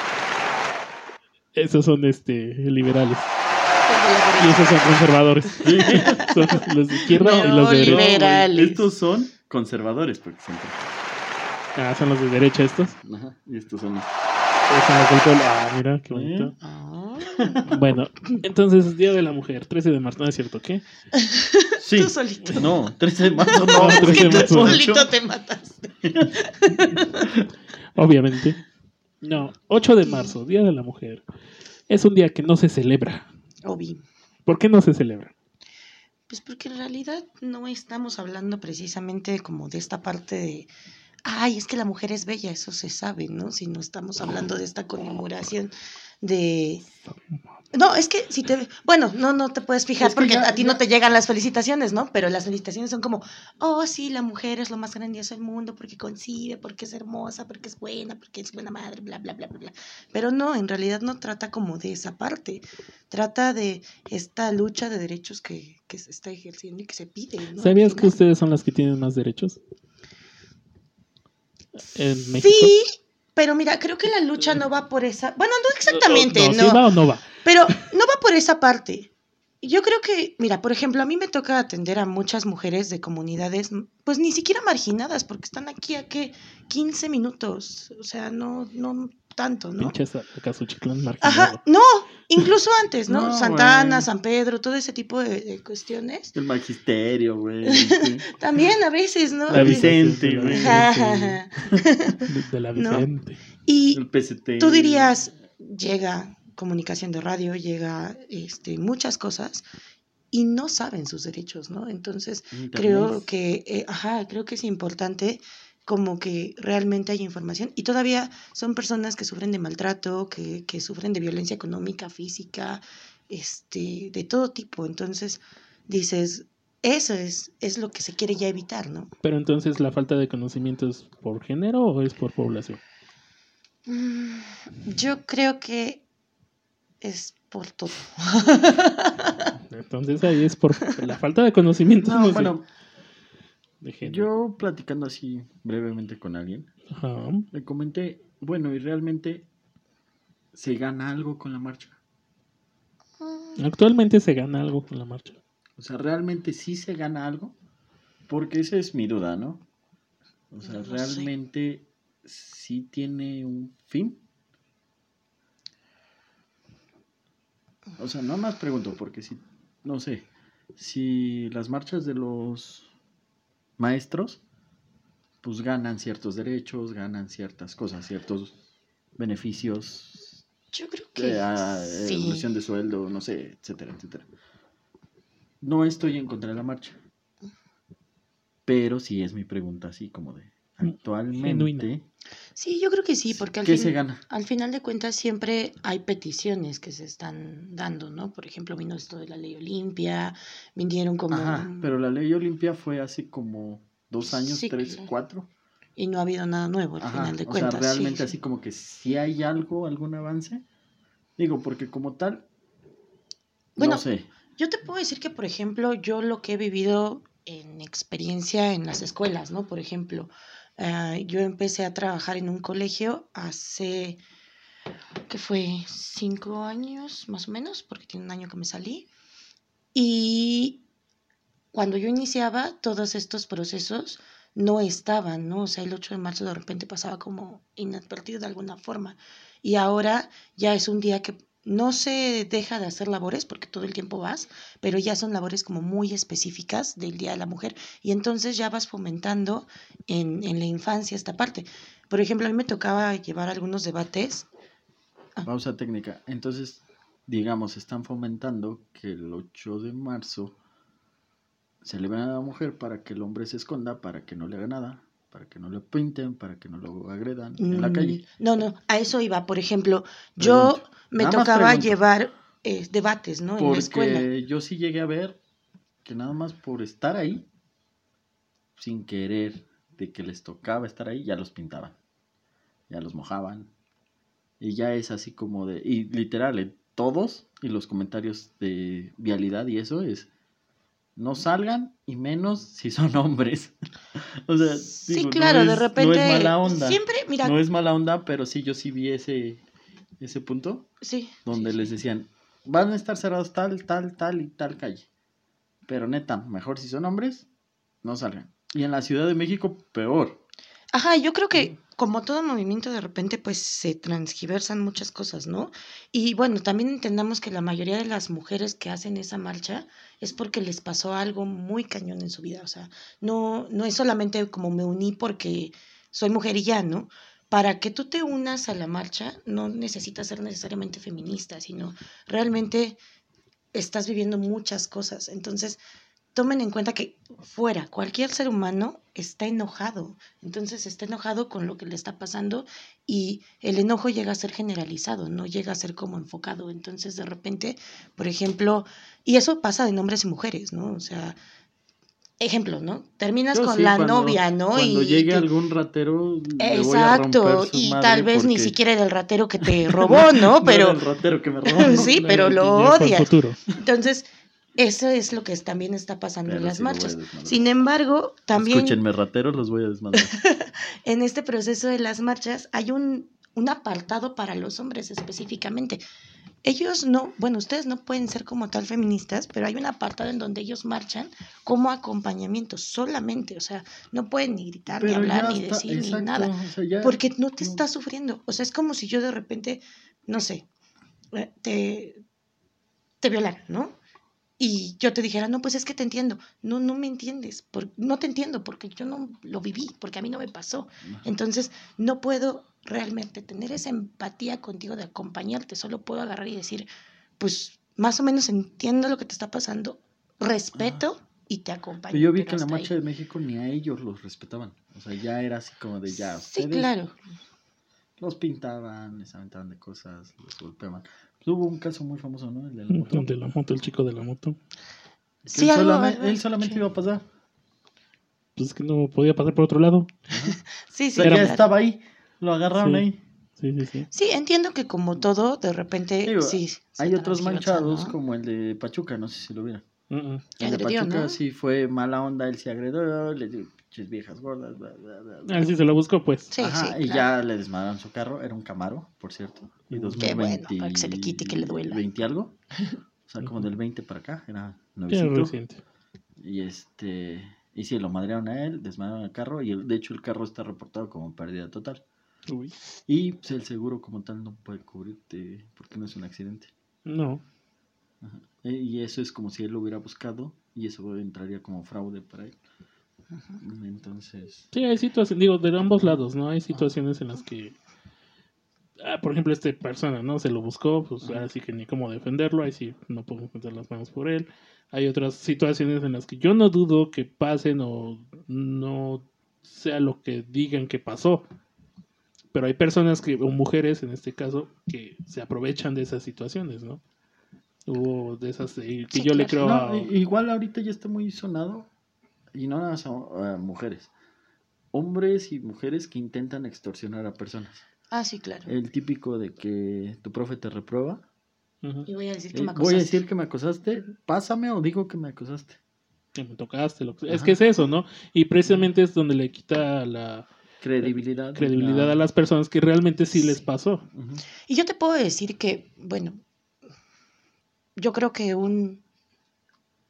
[SPEAKER 3] Esos son este liberales.
[SPEAKER 4] El de la
[SPEAKER 3] Y
[SPEAKER 4] derecha.
[SPEAKER 3] esos son conservadores. Son los de izquierda y los de derecha.
[SPEAKER 4] Oliver. Liberales.
[SPEAKER 2] güey, estos son conservadores, porque siempre.
[SPEAKER 3] Ah, son los de derecha estos.
[SPEAKER 2] Ajá, y estos son los.
[SPEAKER 3] Esos son los del pueblo. Ah, mira, qué bonito.
[SPEAKER 4] Ah.
[SPEAKER 3] Bueno, entonces, Día de la Mujer, trece de marzo, ¿no es cierto? ¿Qué?
[SPEAKER 2] Sí.
[SPEAKER 4] Tú solito.
[SPEAKER 2] No, trece de marzo
[SPEAKER 3] No,
[SPEAKER 2] no.
[SPEAKER 3] trece de
[SPEAKER 4] Tú
[SPEAKER 3] marzo.
[SPEAKER 4] solito te mataste.
[SPEAKER 3] Obviamente. No, ocho de marzo, Día de la Mujer. Es un día que no se celebra.
[SPEAKER 4] Obi.
[SPEAKER 3] ¿Por qué no se celebra?
[SPEAKER 4] Pues porque en realidad no estamos hablando precisamente como de esta parte de, ay, es que la mujer es bella, eso se sabe, ¿no? Si no estamos hablando de esta conmemoración de... No, es que si te... Bueno, no, no te puedes fijar
[SPEAKER 2] Es que
[SPEAKER 4] porque
[SPEAKER 2] ya-
[SPEAKER 4] a ti
[SPEAKER 2] ya-
[SPEAKER 4] no te llegan las felicitaciones, ¿no? Pero las felicitaciones son como, oh, sí, la mujer es lo más grandioso del mundo porque concibe, porque es hermosa, porque es buena, porque es buena madre, bla, bla, bla, bla, bla. Pero no, en realidad no trata como de esa parte. Trata de esta lucha de derechos que, que se está ejerciendo y que se pide, ¿no?
[SPEAKER 3] ¿Sabías
[SPEAKER 4] Al
[SPEAKER 3] que
[SPEAKER 4] final.
[SPEAKER 3] ustedes son las que tienen más derechos? En México.
[SPEAKER 4] Sí, pero mira, creo que la lucha no va por esa... Bueno, no exactamente,
[SPEAKER 3] no,
[SPEAKER 4] no.
[SPEAKER 3] ¿sí va o no va?
[SPEAKER 4] Pero no va por esa parte. Yo creo que, mira, por ejemplo, a mí me toca atender a muchas mujeres de comunidades, pues ni siquiera marginadas, porque están aquí a qué, quince minutos, o sea, no, no tanto, ¿no?
[SPEAKER 3] Pinches acá su chiclón marginado.
[SPEAKER 4] Ajá, no, incluso antes, ¿no?
[SPEAKER 2] No,
[SPEAKER 4] Santa Ana,
[SPEAKER 2] güey.
[SPEAKER 4] San Pedro, todo ese tipo de, de cuestiones.
[SPEAKER 2] El magisterio, güey. este,
[SPEAKER 4] También a veces, ¿no?
[SPEAKER 2] La Vicente,
[SPEAKER 3] De la
[SPEAKER 2] güey.
[SPEAKER 4] Ajá,
[SPEAKER 3] Vicente.
[SPEAKER 4] ajá, ajá.
[SPEAKER 3] De, de la
[SPEAKER 4] ¿No?
[SPEAKER 3] Vicente.
[SPEAKER 4] Y
[SPEAKER 2] El P C T.
[SPEAKER 4] tú dirías, llega comunicación de radio, llega este, muchas cosas y no saben sus derechos, ¿no? Entonces,
[SPEAKER 2] Internet.
[SPEAKER 4] creo que, eh, ajá, creo que es importante como que realmente haya información y todavía son personas que sufren de maltrato, que, que sufren de violencia económica, física, este, de todo tipo. Entonces, dices, eso es, es lo que se quiere ya evitar, ¿no?
[SPEAKER 3] Pero entonces, ¿la falta de conocimiento es por género o es por población?
[SPEAKER 4] Mm, Yo creo que es por todo.
[SPEAKER 3] Entonces ahí es por la falta de conocimiento.
[SPEAKER 2] No,
[SPEAKER 3] no sé,
[SPEAKER 2] bueno,
[SPEAKER 3] de género.
[SPEAKER 2] yo platicando así brevemente con alguien,
[SPEAKER 3] Ajá.
[SPEAKER 2] le comenté, bueno, ¿y realmente se gana algo con la marcha?
[SPEAKER 3] Actualmente se gana algo con la marcha.
[SPEAKER 2] O sea, ¿realmente sí se gana algo? Porque esa es mi duda, ¿no? O sea,
[SPEAKER 4] No lo sé.
[SPEAKER 2] ¿realmente sí tiene un fin? O sea, no más pregunto, porque si, no sé, si las marchas de los maestros, pues ganan ciertos derechos, ganan ciertas cosas, ciertos beneficios,
[SPEAKER 4] Yo creo que
[SPEAKER 2] eh, a-
[SPEAKER 4] sí.
[SPEAKER 2] evolución de sueldo, no sé, etcétera, etcétera. No estoy en contra de la marcha, pero sí es mi pregunta así como de, actualmente,
[SPEAKER 3] Genuina.
[SPEAKER 4] Sí, yo creo que sí, porque al,
[SPEAKER 2] ¿qué
[SPEAKER 4] fin-
[SPEAKER 2] se gana?
[SPEAKER 4] al final de cuentas siempre hay peticiones que se están dando, ¿no? Por ejemplo, vino esto de la ley Olimpia, vinieron como...
[SPEAKER 2] Ajá, pero la ley Olimpia fue hace como dos años,
[SPEAKER 4] Sí,
[SPEAKER 2] tres,
[SPEAKER 4] claro.
[SPEAKER 2] cuatro.
[SPEAKER 4] Y no ha habido nada nuevo al
[SPEAKER 2] Ajá,
[SPEAKER 4] final de
[SPEAKER 2] o
[SPEAKER 4] cuentas.
[SPEAKER 2] sea,
[SPEAKER 4] sí,
[SPEAKER 2] realmente
[SPEAKER 4] sí.
[SPEAKER 2] así como que si hay algo, algún avance. Digo, porque como tal,
[SPEAKER 4] Bueno,
[SPEAKER 2] no sé.
[SPEAKER 4] Yo te puedo decir que, por ejemplo, yo lo que he vivido en experiencia en las escuelas, ¿no? Por ejemplo, eh, yo empecé a trabajar en un colegio hace, ¿qué fue? Cinco años, más o menos, porque tiene un año que me salí. Y cuando yo iniciaba, todos estos procesos no estaban, ¿no? O sea, el ocho de marzo de repente pasaba como inadvertido de alguna forma. Y ahora ya es un día que no se deja de hacer labores, porque todo el tiempo vas, pero ya son labores como muy específicas del Día de la Mujer. Y entonces ya vas fomentando en, en la infancia esta parte. Por ejemplo, a mí me tocaba llevar algunos debates. Ah.
[SPEAKER 2] Pausa técnica. Entonces, digamos, están fomentando que el ocho de marzo celebran a la mujer para que el hombre se esconda, para que no le haga nada, para que no lo pinten, para que no lo agredan en la calle.
[SPEAKER 4] No, no, a eso iba. Por ejemplo, yo
[SPEAKER 2] Pregunto.
[SPEAKER 4] me
[SPEAKER 2] Nada más
[SPEAKER 4] tocaba
[SPEAKER 2] pregunto.
[SPEAKER 4] llevar eh, debates, ¿no? En la escuela.
[SPEAKER 2] Porque yo sí llegué a ver que nada más por estar ahí, sin querer, de que les tocaba estar ahí, ya los pintaban, ya los mojaban. Y ya es así como de... Y literal, en todos, y los comentarios de vialidad y eso es... No salgan, y menos si son hombres. O sea,
[SPEAKER 4] Sí,
[SPEAKER 2] digo,
[SPEAKER 4] claro,
[SPEAKER 2] no
[SPEAKER 4] de
[SPEAKER 2] es,
[SPEAKER 4] repente.
[SPEAKER 2] no es mala onda.
[SPEAKER 4] Siempre, mira.
[SPEAKER 2] No es mala onda, pero sí, yo sí vi ese, ese punto
[SPEAKER 4] Sí.
[SPEAKER 2] donde
[SPEAKER 4] sí,
[SPEAKER 2] les
[SPEAKER 4] sí.
[SPEAKER 2] decían, van a estar cerrados tal, tal, tal y tal calle. Pero neta, mejor si son hombres, no salgan. Y en la Ciudad de México, peor.
[SPEAKER 4] Ajá, yo creo que como todo movimiento de repente pues se transgiversan muchas cosas, ¿no? Y bueno, también entendamos que la mayoría de las mujeres que hacen esa marcha es porque les pasó algo muy cañón en su vida, o sea, no, no es solamente como me uní porque soy mujer y ya, ¿no? Para que tú te unas a la marcha no necesitas ser necesariamente feminista, sino realmente estás viviendo muchas cosas, entonces tomen en cuenta que fuera, cualquier ser humano está enojado, entonces está enojado con lo que le está pasando y el enojo llega a ser generalizado, no llega a ser como enfocado, entonces de repente, por ejemplo, y eso pasa en hombres y mujeres, ¿no? O sea, ejemplo, ¿no? Terminas
[SPEAKER 2] Yo
[SPEAKER 4] con
[SPEAKER 2] sí,
[SPEAKER 4] la
[SPEAKER 2] cuando,
[SPEAKER 4] novia, ¿no?
[SPEAKER 2] Cuando
[SPEAKER 4] y
[SPEAKER 2] llegue
[SPEAKER 4] te-
[SPEAKER 2] algún ratero, le
[SPEAKER 4] Exacto,
[SPEAKER 2] voy a romper su
[SPEAKER 4] y
[SPEAKER 2] madre
[SPEAKER 4] tal vez ni
[SPEAKER 2] porque
[SPEAKER 4] siquiera era el ratero que te robó, ¿no?
[SPEAKER 2] no
[SPEAKER 4] Pero
[SPEAKER 2] era el ratero que me robó.
[SPEAKER 4] sí,
[SPEAKER 3] No,
[SPEAKER 4] pero
[SPEAKER 3] ya-
[SPEAKER 4] lo
[SPEAKER 3] ya fue el
[SPEAKER 4] odias.
[SPEAKER 3] futuro.
[SPEAKER 4] Entonces, eso es lo que es- también está pasando en
[SPEAKER 2] Pero
[SPEAKER 4] las
[SPEAKER 2] sí lo voy a
[SPEAKER 4] marchas.
[SPEAKER 2] desmadrar.
[SPEAKER 4] Sin embargo, también
[SPEAKER 2] Escúchenme, rateros, los voy a desmadrar.
[SPEAKER 4] en este proceso de las marchas hay un, un apartado para los hombres específicamente. Ellos no, bueno, ustedes no pueden ser como tal feministas, pero hay un apartado en donde ellos marchan como acompañamiento solamente, o sea, no pueden ni gritar, ni
[SPEAKER 2] Pero
[SPEAKER 4] hablar,
[SPEAKER 2] ya
[SPEAKER 4] ni
[SPEAKER 2] está,
[SPEAKER 4] decir, ni
[SPEAKER 2] exacto,
[SPEAKER 4] nada,
[SPEAKER 2] o sea, ya...
[SPEAKER 4] porque no te
[SPEAKER 2] no.
[SPEAKER 4] estás sufriendo. O sea, es como si yo de repente, no sé, eh, te, te violara, ¿no? Y yo te dijera, no, pues es que te entiendo. No, no me entiendes. Por, no te entiendo porque yo no lo viví, porque a mí no me pasó. Entonces, no puedo realmente tener esa empatía contigo de acompañarte. Solo puedo agarrar y decir, pues más o menos entiendo lo que te está pasando, respeto y te acompaño.
[SPEAKER 2] Pero yo vi
[SPEAKER 4] pero
[SPEAKER 2] que en la
[SPEAKER 4] hasta
[SPEAKER 2] marcha
[SPEAKER 4] ahí.
[SPEAKER 2] de México ni a ellos los respetaban. O sea, ya era así como de ya,
[SPEAKER 4] Sí,
[SPEAKER 2] ustedes
[SPEAKER 4] claro.
[SPEAKER 2] los pintaban, les aventaban de cosas, los golpeaban. Pues hubo un caso muy famoso, ¿no? El de la moto.
[SPEAKER 3] El de la moto, el chico de la moto.
[SPEAKER 2] Que
[SPEAKER 4] Sí,
[SPEAKER 2] él,
[SPEAKER 4] algo,
[SPEAKER 2] solamente,
[SPEAKER 4] algo
[SPEAKER 2] él solamente
[SPEAKER 4] escuché.
[SPEAKER 2] iba a pasar.
[SPEAKER 3] Pues es que no podía pasar por otro lado.
[SPEAKER 4] Sí,
[SPEAKER 2] O
[SPEAKER 4] sí,
[SPEAKER 2] sea, ya
[SPEAKER 4] claro.
[SPEAKER 2] estaba ahí, lo agarraron
[SPEAKER 3] Sí.
[SPEAKER 2] ahí.
[SPEAKER 3] Sí, sí, sí.
[SPEAKER 4] Sí, entiendo que como todo, de repente,
[SPEAKER 2] Digo,
[SPEAKER 4] sí. se
[SPEAKER 2] hay otros
[SPEAKER 4] transgiversa,
[SPEAKER 2] manchados
[SPEAKER 4] ¿no?
[SPEAKER 2] como el de Pachuca, no sé si lo vieron.
[SPEAKER 3] Uh -uh.
[SPEAKER 4] Que
[SPEAKER 2] El de
[SPEAKER 4] agredió,
[SPEAKER 2] Pachuca
[SPEAKER 4] ¿no?
[SPEAKER 2] sí fue mala onda, él se agredió, le dio pinches viejas gordas, bla, bla, bla, bla.
[SPEAKER 3] Ah, sí se lo buscó, pues.
[SPEAKER 4] Sí,
[SPEAKER 2] Ajá,
[SPEAKER 4] sí,
[SPEAKER 2] y
[SPEAKER 4] claro.
[SPEAKER 2] ya le desmadraron su carro, era un Camaro, por cierto, y
[SPEAKER 3] Mm.
[SPEAKER 2] dos
[SPEAKER 4] Qué
[SPEAKER 2] mil veinte,
[SPEAKER 4] bueno, para que se le quite y que le duela.
[SPEAKER 2] veinte algo, o sea, como del veinte para acá, era
[SPEAKER 3] Ya
[SPEAKER 2] nuevecito,
[SPEAKER 3] reciente.
[SPEAKER 2] y este, y sí, lo madrearon a él, desmadraron el carro, y el- de hecho el carro está reportado como pérdida total,
[SPEAKER 3] Uy.
[SPEAKER 2] y pues, el seguro como tal no puede cubrirte, porque no es un accidente.
[SPEAKER 3] No.
[SPEAKER 2] Ajá. E- Y eso es como si él lo hubiera buscado, y eso entraría como fraude para él. Entonces,
[SPEAKER 3] Sí, hay situaciones, digo, de ambos lados, ¿no? Hay situaciones en las que, ah, por ejemplo, esta persona, ¿no? Se lo buscó, pues
[SPEAKER 2] Ajá.
[SPEAKER 3] ahora sí que ni cómo defenderlo, ahí sí no podemos meter las manos por él. Hay otras situaciones en las que yo no dudo que pasen o no sea lo que digan que pasó. Pero hay personas que, o mujeres en este caso, que se aprovechan de esas situaciones, ¿no? Hubo de esas eh, que
[SPEAKER 4] Sí,
[SPEAKER 3] yo le
[SPEAKER 4] claro.
[SPEAKER 3] creo
[SPEAKER 2] no,
[SPEAKER 3] a...
[SPEAKER 2] i- igual ahorita ya está muy sonado, y no nada más a, a mujeres, hombres y mujeres que intentan extorsionar a personas.
[SPEAKER 4] Ah, sí, claro.
[SPEAKER 2] El típico de que tu profe te reprueba.
[SPEAKER 3] Ujú,
[SPEAKER 4] Y voy a decir que
[SPEAKER 2] eh,
[SPEAKER 4] me
[SPEAKER 2] voy a
[SPEAKER 4] acosaste.
[SPEAKER 2] decir que me acosaste, pásame o digo que me acosaste.
[SPEAKER 3] que me tocaste. Lo que... Es
[SPEAKER 2] Ajá.
[SPEAKER 3] que es eso, ¿no? Y precisamente es donde le quita la
[SPEAKER 2] Credibilidad.
[SPEAKER 3] credibilidad
[SPEAKER 2] la-
[SPEAKER 3] a las personas que realmente sí les
[SPEAKER 4] Sí.
[SPEAKER 3] pasó.
[SPEAKER 2] Ujú.
[SPEAKER 4] Y yo te puedo decir que, bueno, yo creo que un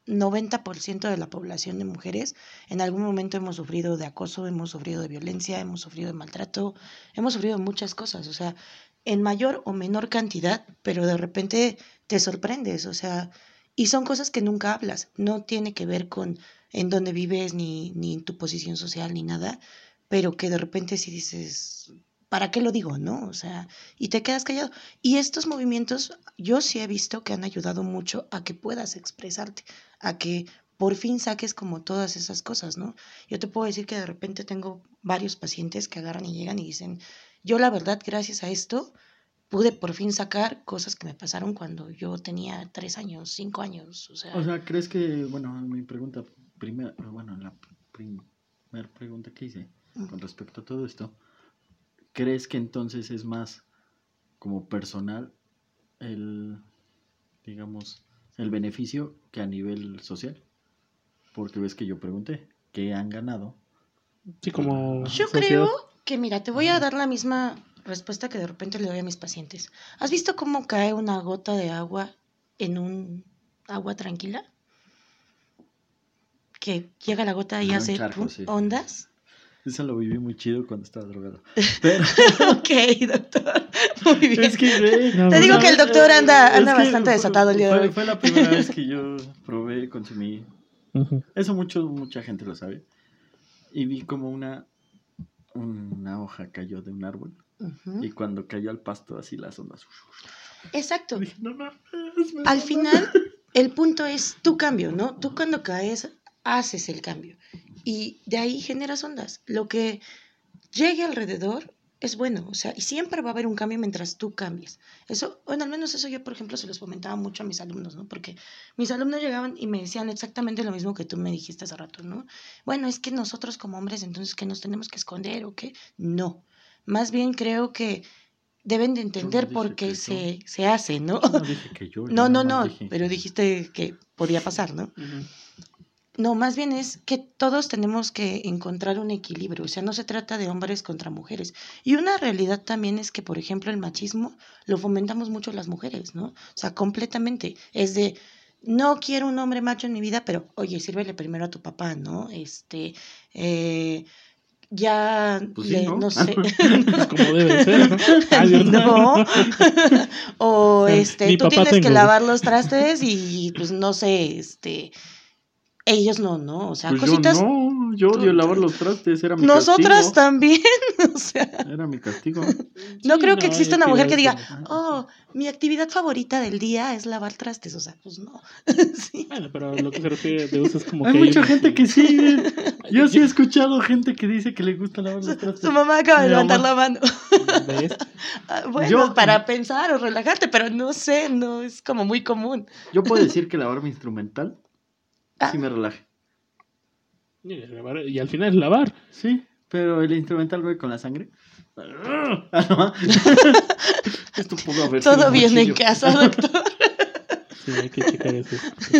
[SPEAKER 4] noventa por ciento de la población de mujeres en algún momento hemos sufrido de acoso, hemos sufrido de violencia, hemos sufrido de maltrato, hemos sufrido de muchas cosas, o sea, en mayor o menor cantidad, pero de repente te sorprendes, o sea, y son cosas que nunca hablas, no tiene que ver con en dónde vives, ni, ni tu posición social, ni nada, pero que de repente sí dices, ¿para qué lo digo, no? O sea, y te quedas callado. Y estos movimientos yo sí he visto que han ayudado mucho a que puedas expresarte, a que por fin saques como todas esas cosas, ¿no? Yo te puedo decir que de repente tengo varios pacientes que agarran y llegan y dicen, yo la verdad, gracias a esto, pude por fin sacar cosas que me pasaron cuando yo tenía tres años, cinco años, o sea...
[SPEAKER 2] O sea, ¿crees que, bueno, mi pregunta primera, bueno, la primera pregunta que hice con respecto a todo esto, ¿crees que entonces es más como personal el, digamos, el beneficio que a nivel social? Porque ves que yo pregunté, ¿qué han ganado?
[SPEAKER 3] Sí, como
[SPEAKER 4] Yo
[SPEAKER 3] sociedad.
[SPEAKER 4] creo que, mira, te voy a dar la misma respuesta que de repente le doy a mis pacientes. ¿Has visto cómo cae una gota de agua en un agua tranquila? Que llega la gota y
[SPEAKER 2] Ah, un
[SPEAKER 4] hace
[SPEAKER 2] charco,
[SPEAKER 4] pum,
[SPEAKER 2] sí.
[SPEAKER 4] ondas.
[SPEAKER 2] Eso lo viví muy chido cuando estaba drogado. Pero
[SPEAKER 4] Ok, doctor. Muy bien.
[SPEAKER 2] es que, güey,
[SPEAKER 3] No,
[SPEAKER 4] Te
[SPEAKER 3] no,
[SPEAKER 4] digo
[SPEAKER 3] no,
[SPEAKER 4] que el doctor anda,
[SPEAKER 2] es
[SPEAKER 4] anda
[SPEAKER 2] que
[SPEAKER 4] bastante
[SPEAKER 2] fue-
[SPEAKER 4] desatado el día de
[SPEAKER 2] fue,
[SPEAKER 4] hoy.
[SPEAKER 2] fue la primera vez que yo probé, consumí.
[SPEAKER 3] Ujú.
[SPEAKER 2] Eso mucho, mucha gente lo sabe. Y vi como una, una hoja cayó de un árbol.
[SPEAKER 4] Ujú.
[SPEAKER 2] Y cuando cayó al pasto, así las ondas.
[SPEAKER 4] Exacto.
[SPEAKER 2] Dije, no mames, me
[SPEAKER 4] Al
[SPEAKER 2] van a-
[SPEAKER 4] final, el punto es tu cambio, ¿no? Tú cuando caes, haces el cambio. Y de ahí generas ondas. Lo que llegue alrededor es bueno, o sea, y siempre va a haber un cambio mientras tú cambies. Eso, bueno, al menos eso yo, por ejemplo, se los comentaba mucho a mis alumnos, ¿no? Porque mis alumnos llegaban y me decían exactamente lo mismo que tú me dijiste hace rato, ¿no? Bueno, es que nosotros como hombres, entonces, ¿qué nos tenemos que esconder o qué? No. Más bien creo que deben de entender
[SPEAKER 2] dije
[SPEAKER 4] por qué
[SPEAKER 2] que
[SPEAKER 4] se, se hace, ¿no?
[SPEAKER 2] Yo no dije que yo. yo
[SPEAKER 4] No, no,
[SPEAKER 2] nada más
[SPEAKER 4] no,
[SPEAKER 2] dije-
[SPEAKER 4] pero dijiste que podía pasar, ¿no?
[SPEAKER 3] Ujú.
[SPEAKER 4] No, más bien es que todos tenemos que encontrar un equilibrio, o sea, no se trata de hombres contra mujeres. Y una realidad también es que, por ejemplo, el machismo lo fomentamos mucho las mujeres, ¿no? O sea, completamente. Es de, no quiero un hombre macho en mi vida, pero, oye, sírvele primero a tu papá, ¿no? Este, eh, ya,
[SPEAKER 2] Pues sí,
[SPEAKER 4] le-
[SPEAKER 2] ¿no?
[SPEAKER 4] no sé.
[SPEAKER 3] Pues como debe ser, ¿no? Ah, Dios,
[SPEAKER 4] No. O
[SPEAKER 3] Ah,
[SPEAKER 4] este,
[SPEAKER 3] ni
[SPEAKER 4] tú
[SPEAKER 3] papá
[SPEAKER 4] tienes que
[SPEAKER 3] tengo.
[SPEAKER 4] lavar los trastes y pues no sé, este, ellos no, ¿no? O sea,
[SPEAKER 2] Pues
[SPEAKER 4] cositas.
[SPEAKER 2] yo no, yo odio
[SPEAKER 4] tú-
[SPEAKER 2] lavar los trastes, era mi
[SPEAKER 4] Nosotras
[SPEAKER 2] castigo.
[SPEAKER 4] también, o sea,
[SPEAKER 2] Era mi castigo.
[SPEAKER 4] no
[SPEAKER 3] Sí,
[SPEAKER 4] creo que
[SPEAKER 3] no,
[SPEAKER 4] exista
[SPEAKER 3] yo
[SPEAKER 4] una mujer
[SPEAKER 3] creo
[SPEAKER 4] que diga,
[SPEAKER 3] como-
[SPEAKER 4] oh, mi actividad favorita del día es lavar trastes, o sea, pues no. Sí.
[SPEAKER 3] Bueno, pero lo que se refiere de uso es como
[SPEAKER 2] Hay
[SPEAKER 3] que
[SPEAKER 2] mucha
[SPEAKER 3] unos
[SPEAKER 2] gente que sí, güey. Yo
[SPEAKER 3] Yo-
[SPEAKER 2] sí he escuchado gente que dice que le gusta lavar los trastes.
[SPEAKER 4] Su mamá acaba de
[SPEAKER 2] Mi
[SPEAKER 4] levantar
[SPEAKER 2] mamá.
[SPEAKER 4] la mano.
[SPEAKER 3] ¿Ves?
[SPEAKER 4] Ah, bueno,
[SPEAKER 2] Yo-
[SPEAKER 4] para pensar o relajarte, pero no sé, no es como muy común.
[SPEAKER 2] Yo puedo decir que lavar mi instrumental
[SPEAKER 4] Ah.
[SPEAKER 2] sí me relaja.
[SPEAKER 3] Y lavar- y al final es lavar.
[SPEAKER 2] Sí, pero el instrumental, güey, con la sangre. Ah, no. Esto pudo haber sido
[SPEAKER 4] Todo
[SPEAKER 2] un
[SPEAKER 4] bien en
[SPEAKER 2] cuchillo.
[SPEAKER 4] casa, doctor.
[SPEAKER 3] Sí, hay que checar eso.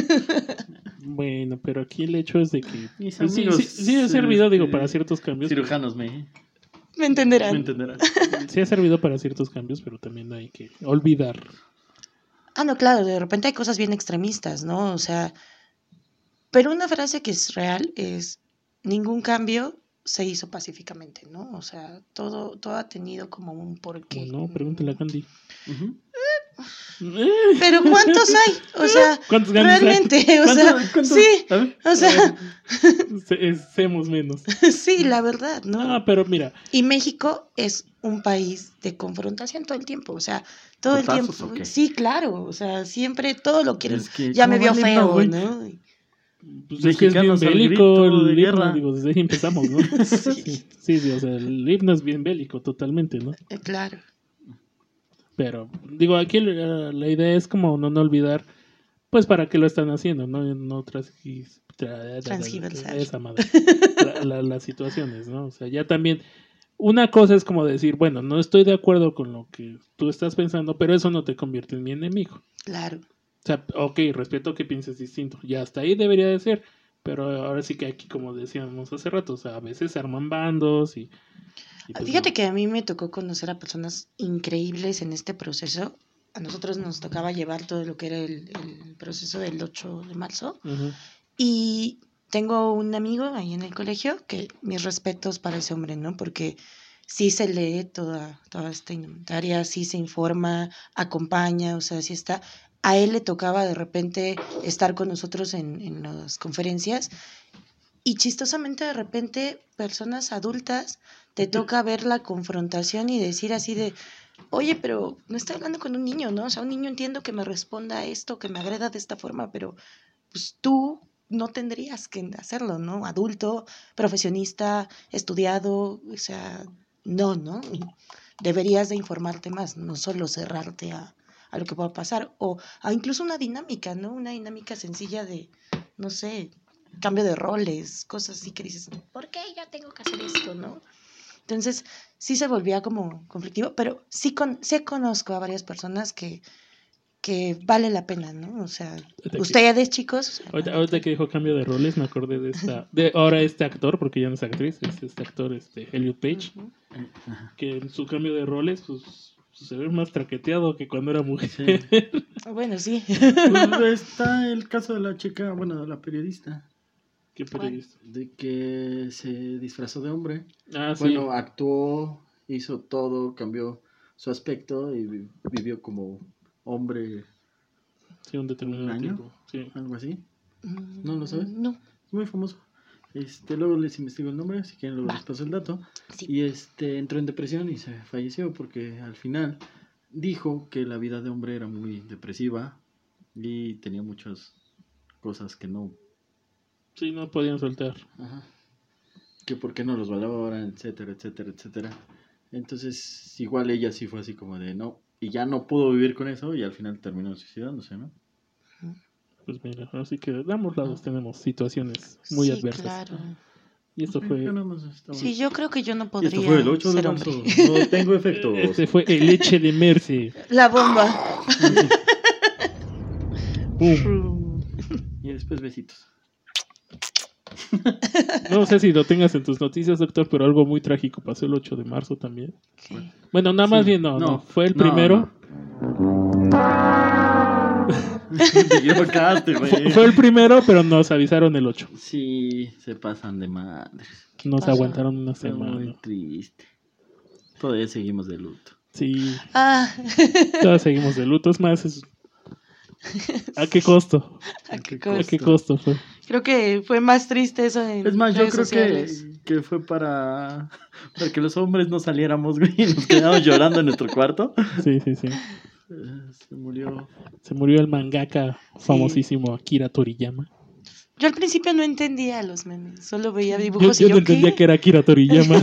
[SPEAKER 3] Bueno, pero aquí el hecho es de que
[SPEAKER 2] Mis
[SPEAKER 3] pues, sí,
[SPEAKER 2] amigos,
[SPEAKER 3] sí, sí ha servido,
[SPEAKER 2] este,
[SPEAKER 3] digo, para ciertos cambios.
[SPEAKER 2] Cirujanos me,
[SPEAKER 4] Me entenderán.
[SPEAKER 2] me entenderán.
[SPEAKER 3] Sí ha servido para ciertos cambios, pero también hay que olvidar.
[SPEAKER 4] Ah, no, claro, de repente hay cosas bien extremistas, ¿no? O sea, pero una frase que es real es, ningún cambio se hizo pacíficamente, ¿no? O sea, todo, todo ha tenido como un porqué.
[SPEAKER 3] Como no, pregúntale a Candy.
[SPEAKER 2] Ujú.
[SPEAKER 4] Pero ¿cuántos hay? O sea,
[SPEAKER 3] ¿Cuántos Gandhis hay?
[SPEAKER 4] realmente, o sea,
[SPEAKER 2] ¿Cuántos- cuántos?
[SPEAKER 4] sí,
[SPEAKER 2] A ver.
[SPEAKER 4] o sea,
[SPEAKER 3] Se- Semos menos.
[SPEAKER 4] sí, la verdad, ¿no?
[SPEAKER 3] No, pero mira,
[SPEAKER 4] Y México es un país de confrontación todo el tiempo, o sea, todo el
[SPEAKER 2] ¿Putazos
[SPEAKER 4] tiempo.
[SPEAKER 2] o qué?
[SPEAKER 4] Sí, claro, o sea, siempre todo lo quieren.
[SPEAKER 2] Es que,
[SPEAKER 4] Ya me
[SPEAKER 2] ¿cómo
[SPEAKER 4] vio
[SPEAKER 2] va el himno,
[SPEAKER 4] feo,
[SPEAKER 2] güey?
[SPEAKER 4] ¿no?
[SPEAKER 3] pues es que es bien
[SPEAKER 2] Mexicanos al
[SPEAKER 3] bélico
[SPEAKER 2] grito de
[SPEAKER 3] el himno,
[SPEAKER 2] guerra.
[SPEAKER 3] digo, desde ahí empezamos, ¿no?
[SPEAKER 4] Sí.
[SPEAKER 3] sí, sí, sí, o sea, el himno es bien bélico totalmente, ¿no?
[SPEAKER 4] Eh, Claro.
[SPEAKER 3] Pero, digo, aquí la, la idea es como no, no olvidar, pues, para qué lo están haciendo, ¿no? No transgis- tra-
[SPEAKER 4] Transgiversar.
[SPEAKER 3] esa madre. La- la- las situaciones, ¿no? O sea, ya también, una cosa es como decir, bueno, no estoy de acuerdo con lo que tú estás pensando, pero eso no te convierte en mi enemigo.
[SPEAKER 4] Claro.
[SPEAKER 3] O sea, ok, respeto que pienses distinto, ya hasta ahí debería de ser, pero ahora sí que aquí, como decíamos hace rato, o sea, a veces se arman bandos y... y pues
[SPEAKER 4] Fíjate
[SPEAKER 3] no.
[SPEAKER 4] que a mí me tocó conocer a personas increíbles en este proceso. a nosotros nos tocaba llevar todo lo que era el, el proceso del ocho de marzo.
[SPEAKER 3] Ujú.
[SPEAKER 4] Y tengo un amigo ahí en el colegio que mis respetos para ese hombre, ¿no? Porque sí se lee toda, toda esta indumentaria, sí se informa, acompaña, o sea, sí está. A él le tocaba de repente estar con nosotros en, en las conferencias y chistosamente de repente personas adultas te toca ver la confrontación y decir así de, oye, pero no estoy hablando con un niño, ¿no? O sea, un niño entiendo que me responda esto, que me agreda de esta forma, pero pues tú no tendrías que hacerlo, ¿no? Adulto, profesionista, estudiado, o sea, no, ¿no? Deberías de informarte más, no solo cerrarte a, a lo que pueda pasar, o a incluso una dinámica, ¿no? Una dinámica sencilla de, no sé, cambio de roles, cosas así que dices, ¿por qué yo tengo que hacer esto, no? Entonces, sí se volvía como conflictivo, pero sí, con, sí conozco a varias personas que, que vale la pena, ¿no? O sea,
[SPEAKER 3] Ahorita
[SPEAKER 4] ustedes, chicos.
[SPEAKER 3] que, ahorita, ahorita que dijo cambio de roles, me acordé de esta. De ahora este actor, porque ya no es actriz, es este actor, este Elliot Page,
[SPEAKER 4] Ujú.
[SPEAKER 3] que en su cambio de roles, pues se ve más traqueteado que cuando era mujer.
[SPEAKER 2] Sí.
[SPEAKER 4] Bueno, sí.
[SPEAKER 2] Pues está el caso de la chica, bueno, de la periodista,
[SPEAKER 3] ¿Qué periodista?
[SPEAKER 2] de que se disfrazó de hombre.
[SPEAKER 3] Ah, sí.
[SPEAKER 2] Bueno, actuó, hizo todo, cambió su aspecto y vi- vivió como hombre,
[SPEAKER 3] Sí, un determinado
[SPEAKER 2] ¿un año?
[SPEAKER 3] tiempo. Sí.
[SPEAKER 2] algo así. ¿No lo sabes?
[SPEAKER 4] No.
[SPEAKER 2] Es muy famoso. Este, luego les investigo el nombre, si quieren luego
[SPEAKER 4] Va.
[SPEAKER 2] les paso el dato.
[SPEAKER 4] Sí.
[SPEAKER 2] Y este entró en depresión y se falleció porque al final dijo que la vida de hombre era muy depresiva y tenía muchas cosas que no,
[SPEAKER 3] Sí, no podían soltar.
[SPEAKER 2] ajá, que por qué no los valoran, etcétera, etcétera, etcétera. Entonces, igual ella sí fue así como de no, y ya no pudo vivir con eso y al final terminó suicidándose, ¿no?
[SPEAKER 3] Pues mira, así que de ambos lados tenemos situaciones muy
[SPEAKER 4] Sí,
[SPEAKER 3] adversas.
[SPEAKER 4] claro.
[SPEAKER 3] Y esto
[SPEAKER 2] Sí,
[SPEAKER 3] fue.
[SPEAKER 2] yo nada más estaba-
[SPEAKER 4] Sí, yo creo que yo no
[SPEAKER 2] Y
[SPEAKER 4] podría
[SPEAKER 2] esto fue el ocho de
[SPEAKER 4] ser
[SPEAKER 2] marzo.
[SPEAKER 4] hombre.
[SPEAKER 2] No tengo efectos.
[SPEAKER 3] Este fue el leche de Merce.
[SPEAKER 4] La bomba.
[SPEAKER 3] Pum.
[SPEAKER 2] Y después besitos.
[SPEAKER 3] No sé si lo tengas en tus noticias, doctor, pero algo muy trágico pasó el ocho de marzo también.
[SPEAKER 4] ¿Qué?
[SPEAKER 3] Bueno, nada más
[SPEAKER 2] Sí.
[SPEAKER 3] bien, no, no,
[SPEAKER 2] No,
[SPEAKER 3] Fue el
[SPEAKER 2] no,
[SPEAKER 3] primero.
[SPEAKER 2] Te equivocaste, güey.
[SPEAKER 3] Fue, fue el primero, pero nos avisaron el ocho.
[SPEAKER 2] Sí, se pasan de madre.
[SPEAKER 3] Nos
[SPEAKER 4] pasó?
[SPEAKER 3] aguantaron una
[SPEAKER 2] Fue muy
[SPEAKER 3] semana.
[SPEAKER 2] triste. Todavía seguimos de luto.
[SPEAKER 3] Sí,
[SPEAKER 4] Ah,
[SPEAKER 3] todos seguimos de luto. Es más, es- ¿a qué costo?
[SPEAKER 4] ¿a qué
[SPEAKER 2] ¿A qué
[SPEAKER 3] ¿A qué
[SPEAKER 4] costo?
[SPEAKER 3] costo fue?
[SPEAKER 4] Creo que fue más triste eso en
[SPEAKER 2] Es más, yo
[SPEAKER 4] redes
[SPEAKER 2] creo
[SPEAKER 4] sociales.
[SPEAKER 2] que, que fue para, para que los hombres no saliéramos, güey, y nos quedamos llorando en nuestro cuarto.
[SPEAKER 3] Sí, sí, sí.
[SPEAKER 2] Eh, Se murió.
[SPEAKER 3] Se murió el mangaka famosísimo Akira Toriyama.
[SPEAKER 4] Yo al principio no entendía los memes, solo veía
[SPEAKER 3] Yo,
[SPEAKER 4] dibujos
[SPEAKER 3] yo
[SPEAKER 4] y yo,
[SPEAKER 3] no entendía
[SPEAKER 4] ¿qué?
[SPEAKER 3] que era Akira Toriyama.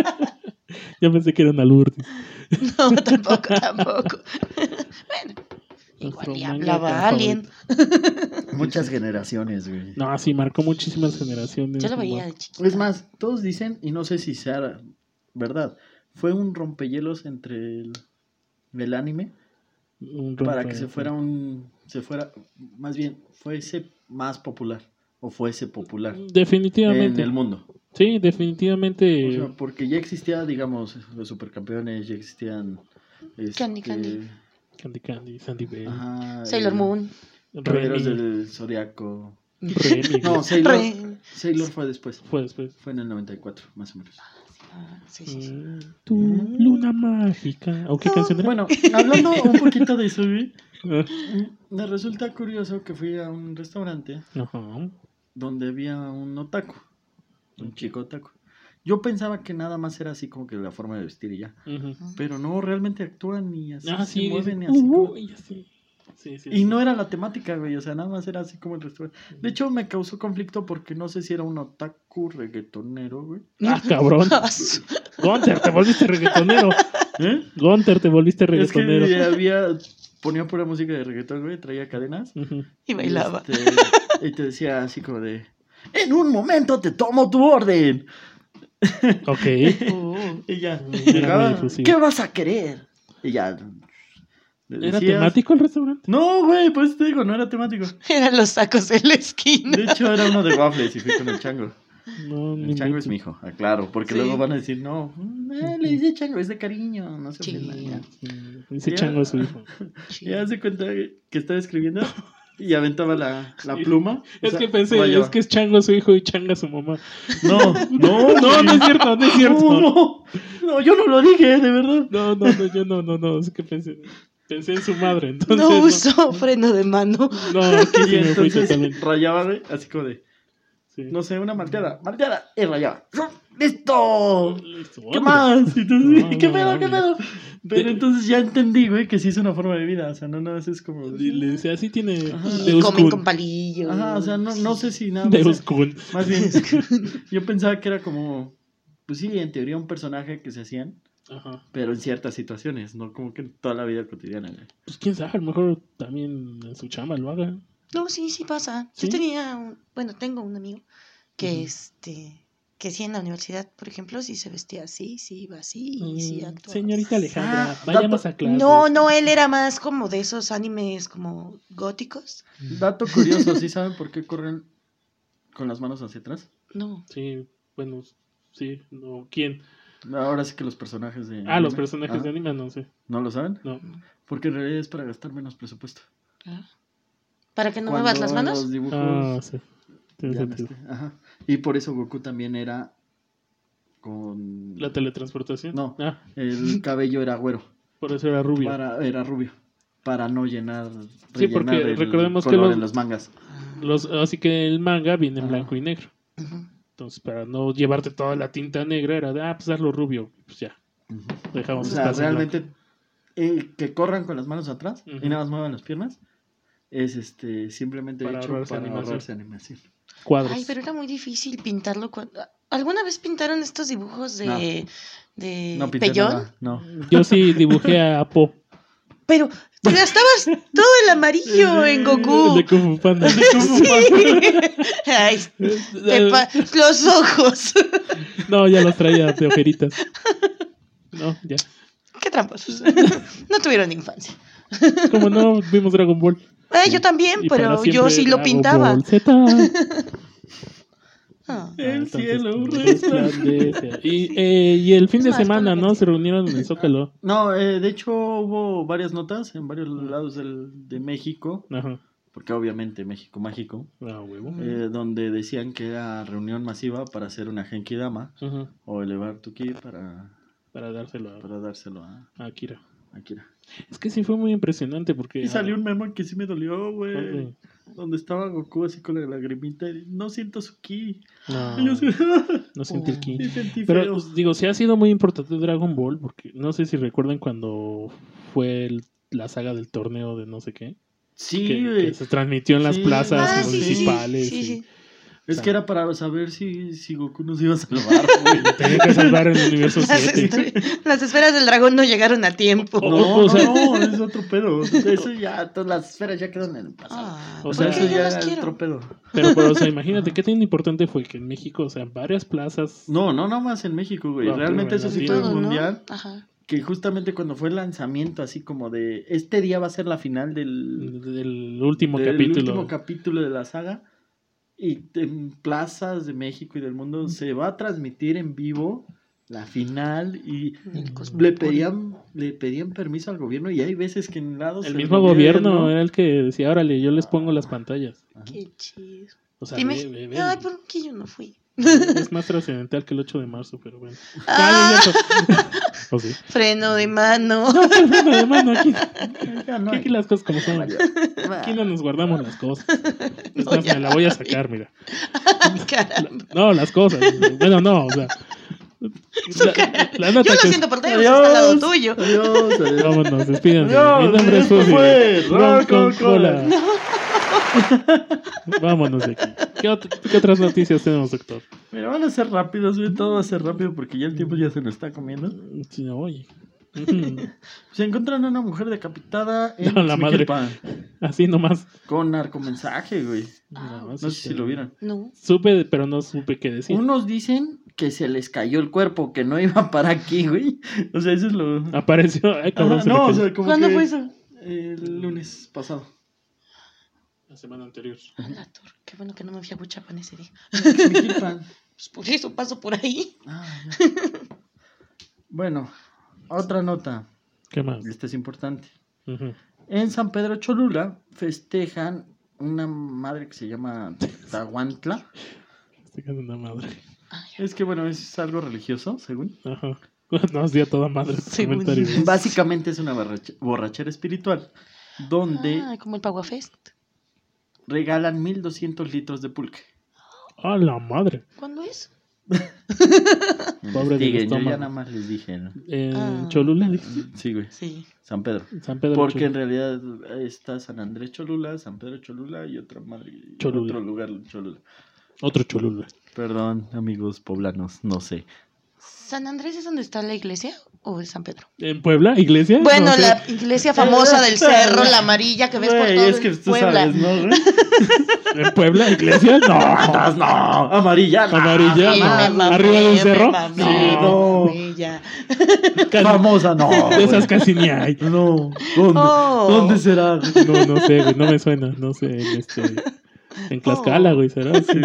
[SPEAKER 3] Yo pensé que era una Lourdes.
[SPEAKER 4] No, tampoco, tampoco. Bueno, igual
[SPEAKER 3] Nuestro
[SPEAKER 4] y
[SPEAKER 3] mangaka
[SPEAKER 4] hablaba alguien.
[SPEAKER 2] Muchas generaciones, güey.
[SPEAKER 3] No, sí, marcó muchísimas generaciones.
[SPEAKER 4] Yo lo veía de chiquita.
[SPEAKER 2] Es más, todos dicen, y no sé si sea verdad, fue un rompehielos entre el, el anime
[SPEAKER 3] Un
[SPEAKER 2] para
[SPEAKER 3] rompe-
[SPEAKER 2] que se fuera un, se fuera, más bien, fuese más popular, o fuese popular
[SPEAKER 3] Definitivamente.
[SPEAKER 2] en el mundo.
[SPEAKER 3] Sí,
[SPEAKER 2] O
[SPEAKER 3] definitivamente.
[SPEAKER 2] sea, porque ya existía, digamos, los supercampeones, ya existían...
[SPEAKER 4] Candy,
[SPEAKER 2] este,
[SPEAKER 4] Candy.
[SPEAKER 3] Candy Candy, Sandy Bell,
[SPEAKER 2] Ajá,
[SPEAKER 4] Sailor
[SPEAKER 2] el-
[SPEAKER 4] Moon.
[SPEAKER 2] Caballeros
[SPEAKER 3] Remy.
[SPEAKER 2] del Zodiaco.
[SPEAKER 3] Remy.
[SPEAKER 2] No, Sailor,
[SPEAKER 4] Re-
[SPEAKER 2] Sailor fue después.
[SPEAKER 3] Fue después.
[SPEAKER 2] Fue en el noventa y cuatro, más o menos.
[SPEAKER 4] Ah, sí, sí, sí.
[SPEAKER 3] Mm, Tu luna mágica. ¿O qué canción era?
[SPEAKER 2] Bueno, hablando un poquito de eso, güey,
[SPEAKER 3] Ah,
[SPEAKER 2] me resulta curioso que fui a un restaurante
[SPEAKER 3] Ajá.
[SPEAKER 2] donde había un otaku, un chico otaku. Yo pensaba que nada más era así como que la forma de vestir y ya.
[SPEAKER 3] Ujú.
[SPEAKER 2] Pero no, realmente actúan y así
[SPEAKER 3] Ah,
[SPEAKER 2] se
[SPEAKER 3] sí.
[SPEAKER 2] mueven y
[SPEAKER 3] dice,
[SPEAKER 2] así
[SPEAKER 3] "Uh,
[SPEAKER 2] como-
[SPEAKER 3] y así". Sí, sí,
[SPEAKER 2] Y
[SPEAKER 3] sí.
[SPEAKER 2] no era la temática, güey, o sea, nada más era así como el restaurante. De hecho, me causó conflicto porque no sé si era un otaku reggaetonero, güey.
[SPEAKER 3] Ah, cabrón.
[SPEAKER 4] Ah, su-
[SPEAKER 3] Gunter, te volviste reggaetonero.
[SPEAKER 2] ¿Eh?
[SPEAKER 3] Gunter, te volviste
[SPEAKER 2] Es
[SPEAKER 3] reggaetonero.
[SPEAKER 2] que había, ponía pura música de reggaetón, güey, traía cadenas.
[SPEAKER 3] Ujú.
[SPEAKER 4] Y bailaba.
[SPEAKER 2] Y, este, y te decía así como de, en un momento te tomo tu orden.
[SPEAKER 3] Ok.
[SPEAKER 4] Uh,
[SPEAKER 2] Y ya,
[SPEAKER 3] Era
[SPEAKER 2] llegaba,
[SPEAKER 3] muy efusivo.
[SPEAKER 2] ¿qué vas a querer? Y ya. le
[SPEAKER 3] ¿Era
[SPEAKER 2] decías-
[SPEAKER 3] temático el restaurante?
[SPEAKER 2] No, güey, pues te digo, no era temático.
[SPEAKER 4] eran los tacos en la esquina.
[SPEAKER 2] De hecho, era uno de waffles y fui con el chango.
[SPEAKER 3] No, ni
[SPEAKER 2] El chango es
[SPEAKER 3] inventes.
[SPEAKER 2] mi hijo, aclaro, porque
[SPEAKER 4] Sí.
[SPEAKER 2] luego van a decir, no, eh, le dice chango, es de cariño, no se
[SPEAKER 4] Sí.
[SPEAKER 2] ofenda, ya.
[SPEAKER 3] Sí, Ese
[SPEAKER 2] Ya.
[SPEAKER 3] chango es su hijo.
[SPEAKER 2] Y hace cuenta que estaba escribiendo y aventaba la, la
[SPEAKER 3] Sí.
[SPEAKER 2] pluma. o
[SPEAKER 3] Es
[SPEAKER 2] sea,
[SPEAKER 3] que pensé,
[SPEAKER 2] rayaba.
[SPEAKER 3] es que es chango su hijo y changa su mamá.
[SPEAKER 2] No, no,
[SPEAKER 3] No, no es cierto, no es cierto.
[SPEAKER 2] No, no, no, yo no lo dije, de verdad.
[SPEAKER 3] No, no, no, yo no, no, no, es que pensé, pensé en su madre, entonces
[SPEAKER 4] No
[SPEAKER 3] no,
[SPEAKER 4] uso freno de mano.
[SPEAKER 3] no, aquí sí
[SPEAKER 2] Y
[SPEAKER 3] me fui
[SPEAKER 2] entonces
[SPEAKER 3] totalmente.
[SPEAKER 2] rayaba, güey, así como de,
[SPEAKER 3] Sí.
[SPEAKER 2] no sé, una malteada, malteada, y rayaba. ¡Listo!
[SPEAKER 3] Listo,
[SPEAKER 2] ¿Qué
[SPEAKER 3] hombre.
[SPEAKER 2] más? Y entonces,
[SPEAKER 3] No,
[SPEAKER 2] ¿qué
[SPEAKER 3] no,
[SPEAKER 2] pedo, qué
[SPEAKER 3] hombre.
[SPEAKER 2] pedo? Pero
[SPEAKER 3] De-
[SPEAKER 2] entonces ya entendí, güey, que sí es una forma de vida. O sea, no, no, eso es como.
[SPEAKER 3] Y le dice, así tiene
[SPEAKER 2] Ajá.
[SPEAKER 4] Y
[SPEAKER 3] Deus
[SPEAKER 4] comen
[SPEAKER 3] Kun.
[SPEAKER 4] con palillos.
[SPEAKER 2] Ajá, o sea, no, no sé si nada más.
[SPEAKER 3] Deus Kun.
[SPEAKER 2] Más bien, yo pensaba que era como. Pues sí, en teoría un personaje que se hacían,
[SPEAKER 3] Ajá.
[SPEAKER 2] pero en ciertas situaciones, no como que en toda la vida cotidiana, güey.
[SPEAKER 3] Pues quién sabe, a lo mejor también en su chamba lo haga.
[SPEAKER 4] No, sí, sí pasa.
[SPEAKER 3] ¿Sí?
[SPEAKER 4] Yo tenía, un- bueno, tengo un amigo que
[SPEAKER 3] Ujú.
[SPEAKER 4] este, que sí en la universidad, por ejemplo, sí se vestía así, sí iba así, y sí
[SPEAKER 3] Mm,
[SPEAKER 4] actuaba.
[SPEAKER 3] Señorita Alejandra,
[SPEAKER 2] Ah,
[SPEAKER 3] vayamos
[SPEAKER 2] dato-
[SPEAKER 3] a clase.
[SPEAKER 4] No, no, él era más como de esos animes como góticos.
[SPEAKER 2] Dato curioso, ¿sí saben por qué corren con las manos hacia atrás?
[SPEAKER 4] No.
[SPEAKER 3] Sí, bueno, sí, no, ¿quién?
[SPEAKER 2] Ahora sí que los personajes de.
[SPEAKER 3] Ah, los
[SPEAKER 2] anime.
[SPEAKER 3] personajes
[SPEAKER 2] Ajá.
[SPEAKER 3] de anime, no sé.
[SPEAKER 2] ¿No lo saben?
[SPEAKER 3] No.
[SPEAKER 2] Porque en realidad es para gastar menos presupuesto.
[SPEAKER 4] Ah. ¿Para que no
[SPEAKER 2] Cuando
[SPEAKER 4] muevas las
[SPEAKER 2] en
[SPEAKER 4] manos?
[SPEAKER 2] Los dibujos.
[SPEAKER 3] Ah, sí. Tiene
[SPEAKER 2] ya no
[SPEAKER 3] sentido.
[SPEAKER 2] esté. Ajá. Y por eso Goku también era con.
[SPEAKER 3] La teletransportación.
[SPEAKER 2] No.
[SPEAKER 3] Ah,
[SPEAKER 2] El cabello era güero.
[SPEAKER 3] por eso era rubio.
[SPEAKER 2] Para, era rubio. Para no llenar.
[SPEAKER 3] Sí, porque
[SPEAKER 2] rellenar el
[SPEAKER 3] recordemos que
[SPEAKER 2] color
[SPEAKER 3] los-
[SPEAKER 2] en los mangas.
[SPEAKER 3] Los, así que el manga viene en
[SPEAKER 2] Ajá.
[SPEAKER 3] blanco y negro.
[SPEAKER 4] Ujú.
[SPEAKER 3] Entonces, para no llevarte toda la tinta negra, era de, ah, pues hazlo rubio. Pues ya,
[SPEAKER 2] Ujú.
[SPEAKER 3] dejamos
[SPEAKER 2] O sea,
[SPEAKER 3] espacio en
[SPEAKER 2] realmente. eh, que corran con las manos atrás
[SPEAKER 3] Ujú.
[SPEAKER 2] y nada más muevan las piernas. Es este simplemente
[SPEAKER 3] Para
[SPEAKER 2] hecho
[SPEAKER 3] ahorrarse
[SPEAKER 2] para
[SPEAKER 3] animación.
[SPEAKER 2] ahorrarse animación.
[SPEAKER 3] cuadros.
[SPEAKER 4] Ay, pero era muy difícil pintarlo. cuando- ¿Alguna vez pintaron estos dibujos de,
[SPEAKER 2] No.
[SPEAKER 4] de
[SPEAKER 2] No pinté
[SPEAKER 4] Pellón?
[SPEAKER 2] nada. No.
[SPEAKER 3] Yo sí dibujé a Apo.
[SPEAKER 4] Pero te gastabas todo el amarillo en Goku.
[SPEAKER 3] De Kung Fu Panda.
[SPEAKER 4] Sí. Ay, te pa- los ojos.
[SPEAKER 3] No, ya los traía de ojeritas. No, ya.
[SPEAKER 4] Qué tramposos. No tuvieron infancia.
[SPEAKER 3] Como no, vimos Dragon Ball.
[SPEAKER 4] Eh, yo también,
[SPEAKER 3] Y para
[SPEAKER 4] pero
[SPEAKER 3] siempre
[SPEAKER 4] yo sí lo
[SPEAKER 3] Dragon
[SPEAKER 4] pintaba.
[SPEAKER 3] Ball Z.
[SPEAKER 4] Ah.
[SPEAKER 2] El
[SPEAKER 3] Entonces,
[SPEAKER 2] cielo
[SPEAKER 3] resplandece. Y, eh, y el fin
[SPEAKER 4] Es
[SPEAKER 3] de
[SPEAKER 4] más,
[SPEAKER 3] semana,
[SPEAKER 4] ponlo
[SPEAKER 3] ¿no?
[SPEAKER 4] contigo.
[SPEAKER 3] Se reunieron en el Zócalo.
[SPEAKER 2] No, eh, de hecho hubo varias notas en varios lados del, de México,
[SPEAKER 3] Ajá.
[SPEAKER 2] porque obviamente México mágico,
[SPEAKER 3] Ah, huevo.
[SPEAKER 2] eh, donde decían que era reunión masiva para hacer una Genkidama
[SPEAKER 3] Ajá.
[SPEAKER 2] o elevar tu ki para,
[SPEAKER 3] Para dárselo a,
[SPEAKER 2] para dárselo a
[SPEAKER 3] a Akira.
[SPEAKER 2] Akira.
[SPEAKER 3] Es que sí fue muy impresionante porque...
[SPEAKER 2] Y salió un meme que sí me dolió, güey,
[SPEAKER 3] ¿Dónde?
[SPEAKER 2] donde estaba Goku así con la lagrimita y no siento su ki.
[SPEAKER 3] No,
[SPEAKER 2] Y yo así,
[SPEAKER 3] no sentí el ki.
[SPEAKER 2] sí sentí
[SPEAKER 3] Pero
[SPEAKER 2] feo.
[SPEAKER 3] pues, digo, sí ha sido muy importante Dragon Ball porque no sé si recuerdan cuando fue el- la saga del torneo de no sé qué.
[SPEAKER 2] Sí,
[SPEAKER 3] que,
[SPEAKER 2] güey.
[SPEAKER 3] que se transmitió en las
[SPEAKER 2] Sí.
[SPEAKER 3] plazas
[SPEAKER 4] Ah, sí, sí, sí,
[SPEAKER 3] municipales.
[SPEAKER 4] sí,
[SPEAKER 3] y
[SPEAKER 4] sí.
[SPEAKER 2] Es
[SPEAKER 3] o sea,
[SPEAKER 2] que era para saber si, si Goku nos iba a salvar, güey.
[SPEAKER 3] Tenía que salvar el universo
[SPEAKER 4] Las,
[SPEAKER 3] siete.
[SPEAKER 4] estre- las esferas del dragón no llegaron a tiempo.
[SPEAKER 3] O-
[SPEAKER 2] No,
[SPEAKER 3] o
[SPEAKER 2] no,
[SPEAKER 3] sea-
[SPEAKER 2] no, es otro pedo. Eso ya, todas las esferas ya quedan en el pasado.
[SPEAKER 4] Ah,
[SPEAKER 3] O
[SPEAKER 2] O
[SPEAKER 3] sea,
[SPEAKER 2] sea,
[SPEAKER 4] ¿por qué
[SPEAKER 2] eso
[SPEAKER 4] yo
[SPEAKER 2] ya
[SPEAKER 4] las
[SPEAKER 2] era
[SPEAKER 4] quiero?
[SPEAKER 2] otro pedo.
[SPEAKER 3] Pero, pero, o sea, imagínate qué tan importante fue que en México, o sea, en varias plazas.
[SPEAKER 2] No, no nada más en México, güey.
[SPEAKER 3] No,
[SPEAKER 2] Realmente
[SPEAKER 3] pero
[SPEAKER 2] eso
[SPEAKER 3] en
[SPEAKER 2] sí
[SPEAKER 3] Latino.
[SPEAKER 2] fue
[SPEAKER 4] Todo, ¿no?
[SPEAKER 2] mundial.
[SPEAKER 4] Ajá.
[SPEAKER 2] Que justamente cuando fue el lanzamiento, así como de este día va a ser la final del,
[SPEAKER 3] Del último
[SPEAKER 2] del
[SPEAKER 3] capítulo.
[SPEAKER 2] último capítulo de la saga. Y en plazas de México y del mundo se va a transmitir en vivo la final. Y
[SPEAKER 4] El
[SPEAKER 2] le
[SPEAKER 4] Cosmopolitan.
[SPEAKER 2] pedían, le pedían permiso al gobierno. Y hay veces que en lados.
[SPEAKER 3] El
[SPEAKER 2] del
[SPEAKER 3] mismo gobierno era el que decía, órale, yo les pongo las pantallas.
[SPEAKER 2] Ajá.
[SPEAKER 4] Qué chido.
[SPEAKER 3] O sea,
[SPEAKER 4] Dime.
[SPEAKER 3] ve, ve, ve.
[SPEAKER 4] Ay, ¿por qué yo no fui?
[SPEAKER 3] Es más trascendental que el ocho de marzo, pero bueno.
[SPEAKER 4] Ah,
[SPEAKER 3] Ah, no es cierto. ¿O sí?
[SPEAKER 4] freno de mano.
[SPEAKER 3] No, de mano, aquí,
[SPEAKER 2] Ya no
[SPEAKER 3] aquí,
[SPEAKER 2] hay.
[SPEAKER 3] aquí las cosas como son. Aquí no nos guardamos las cosas. Es
[SPEAKER 4] No,
[SPEAKER 3] más,
[SPEAKER 4] ya
[SPEAKER 3] me la voy a sacar, mira.
[SPEAKER 4] Caramba.
[SPEAKER 3] No, las cosas. Bueno, no, o sea. La, la nota
[SPEAKER 4] Yo lo
[SPEAKER 3] que-
[SPEAKER 4] siento por Dios, está al lado tuyo.
[SPEAKER 2] Adiós, adiós.
[SPEAKER 3] Vámonos, despídense.
[SPEAKER 2] Adiós,
[SPEAKER 3] Mi nombre es
[SPEAKER 2] esto
[SPEAKER 3] Fusi.
[SPEAKER 2] fue
[SPEAKER 3] Ron con
[SPEAKER 2] Ron con
[SPEAKER 3] cola. Vámonos de aquí. ¿Qué, ot- qué otras noticias tenemos, doctor?
[SPEAKER 2] Mira, van a ser rápidos, güey. Todo va a ser rápido porque ya el tiempo ya se nos está comiendo.
[SPEAKER 3] Sí, no, oye. Ujú.
[SPEAKER 2] Se encuentran a una mujer decapitada en
[SPEAKER 3] No, la madre.
[SPEAKER 2] Ixmiquilpan,
[SPEAKER 3] Así nomás.
[SPEAKER 2] con narcomensaje, güey.
[SPEAKER 3] Nada más,
[SPEAKER 2] No sé si lo vieron.
[SPEAKER 4] No.
[SPEAKER 3] Supe, pero no supe qué decir.
[SPEAKER 2] Unos dicen que se les cayó el cuerpo, que no iba para aquí, güey. O sea, eso es lo...
[SPEAKER 3] Apareció. Ay, cabrón,
[SPEAKER 2] Ajá,
[SPEAKER 3] se me
[SPEAKER 2] no, o
[SPEAKER 3] cayó.
[SPEAKER 2] sea, como
[SPEAKER 4] ¿Cuándo
[SPEAKER 2] que
[SPEAKER 4] fue eso?
[SPEAKER 2] el lunes pasado.
[SPEAKER 3] La semana anterior.
[SPEAKER 4] A la torre. Qué bueno que no me fui a Huichapan ese día.
[SPEAKER 2] Miquilpan.
[SPEAKER 4] Pues por eso paso por ahí.
[SPEAKER 2] Ah, ya. Bueno, otra nota.
[SPEAKER 3] ¿Qué más?
[SPEAKER 2] Esta es importante.
[SPEAKER 3] Ujú.
[SPEAKER 2] En San Pedro Cholula festejan una madre que se llama Tahuantla.
[SPEAKER 3] Estoy con una madre.
[SPEAKER 2] Es que bueno, es algo religioso, según.
[SPEAKER 3] Ajá. No, hacía toda madre ese
[SPEAKER 4] Según.
[SPEAKER 3] comentario.
[SPEAKER 2] Básicamente es una borrache- borrachera espiritual donde
[SPEAKER 4] Ah, como el Pagua Fest.
[SPEAKER 2] regalan mil doscientos litros de pulque.
[SPEAKER 3] ¡A la madre!
[SPEAKER 4] ¿Cuándo es?
[SPEAKER 3] Pobre del
[SPEAKER 2] Investiguen, yo
[SPEAKER 3] estómago.
[SPEAKER 2] ya nada más les dije, ¿no?
[SPEAKER 3] En
[SPEAKER 4] Ah.
[SPEAKER 3] Cholula, dices.
[SPEAKER 2] Sí, güey.
[SPEAKER 4] Sí.
[SPEAKER 2] San Pedro.
[SPEAKER 3] San Pedro
[SPEAKER 2] Porque en
[SPEAKER 3] Cholula.
[SPEAKER 2] realidad está San Andrés Cholula, San Pedro Cholula y otra madre.
[SPEAKER 3] Cholula.
[SPEAKER 2] Otro lugar Cholula.
[SPEAKER 3] Otro Cholula.
[SPEAKER 2] Perdón, amigos poblanos, no sé.
[SPEAKER 4] ¿San Andrés es donde está la iglesia o es San Pedro?
[SPEAKER 3] ¿En Puebla? ¿Iglesia?
[SPEAKER 4] Bueno,
[SPEAKER 3] No sé.
[SPEAKER 4] la iglesia famosa del cerro, la amarilla que ves por
[SPEAKER 2] Güey,
[SPEAKER 4] todo
[SPEAKER 2] es que
[SPEAKER 4] el
[SPEAKER 2] tú
[SPEAKER 4] Puebla.
[SPEAKER 2] sabes, ¿no, güey?
[SPEAKER 3] ¿En Puebla? ¿Iglesia? No.
[SPEAKER 2] no, amarilla, no.
[SPEAKER 3] Amarilla,
[SPEAKER 4] Sí,
[SPEAKER 3] no.
[SPEAKER 4] me mamé,
[SPEAKER 3] ¿Arriba de un
[SPEAKER 4] me
[SPEAKER 3] cerro?
[SPEAKER 4] mamé,
[SPEAKER 3] Sí,
[SPEAKER 4] me
[SPEAKER 2] no.
[SPEAKER 4] mamé ya.
[SPEAKER 3] Casi-
[SPEAKER 2] Famosa, no.
[SPEAKER 3] De esas
[SPEAKER 2] güey.
[SPEAKER 3] casi ni hay.
[SPEAKER 2] No, ¿dónde?
[SPEAKER 4] Oh.
[SPEAKER 2] ¿Dónde será? güey?
[SPEAKER 3] No, no sé, güey. No me suena. No sé. En, este, en Tlaxcala,
[SPEAKER 4] Oh.
[SPEAKER 3] güey. ¿Será? Sí.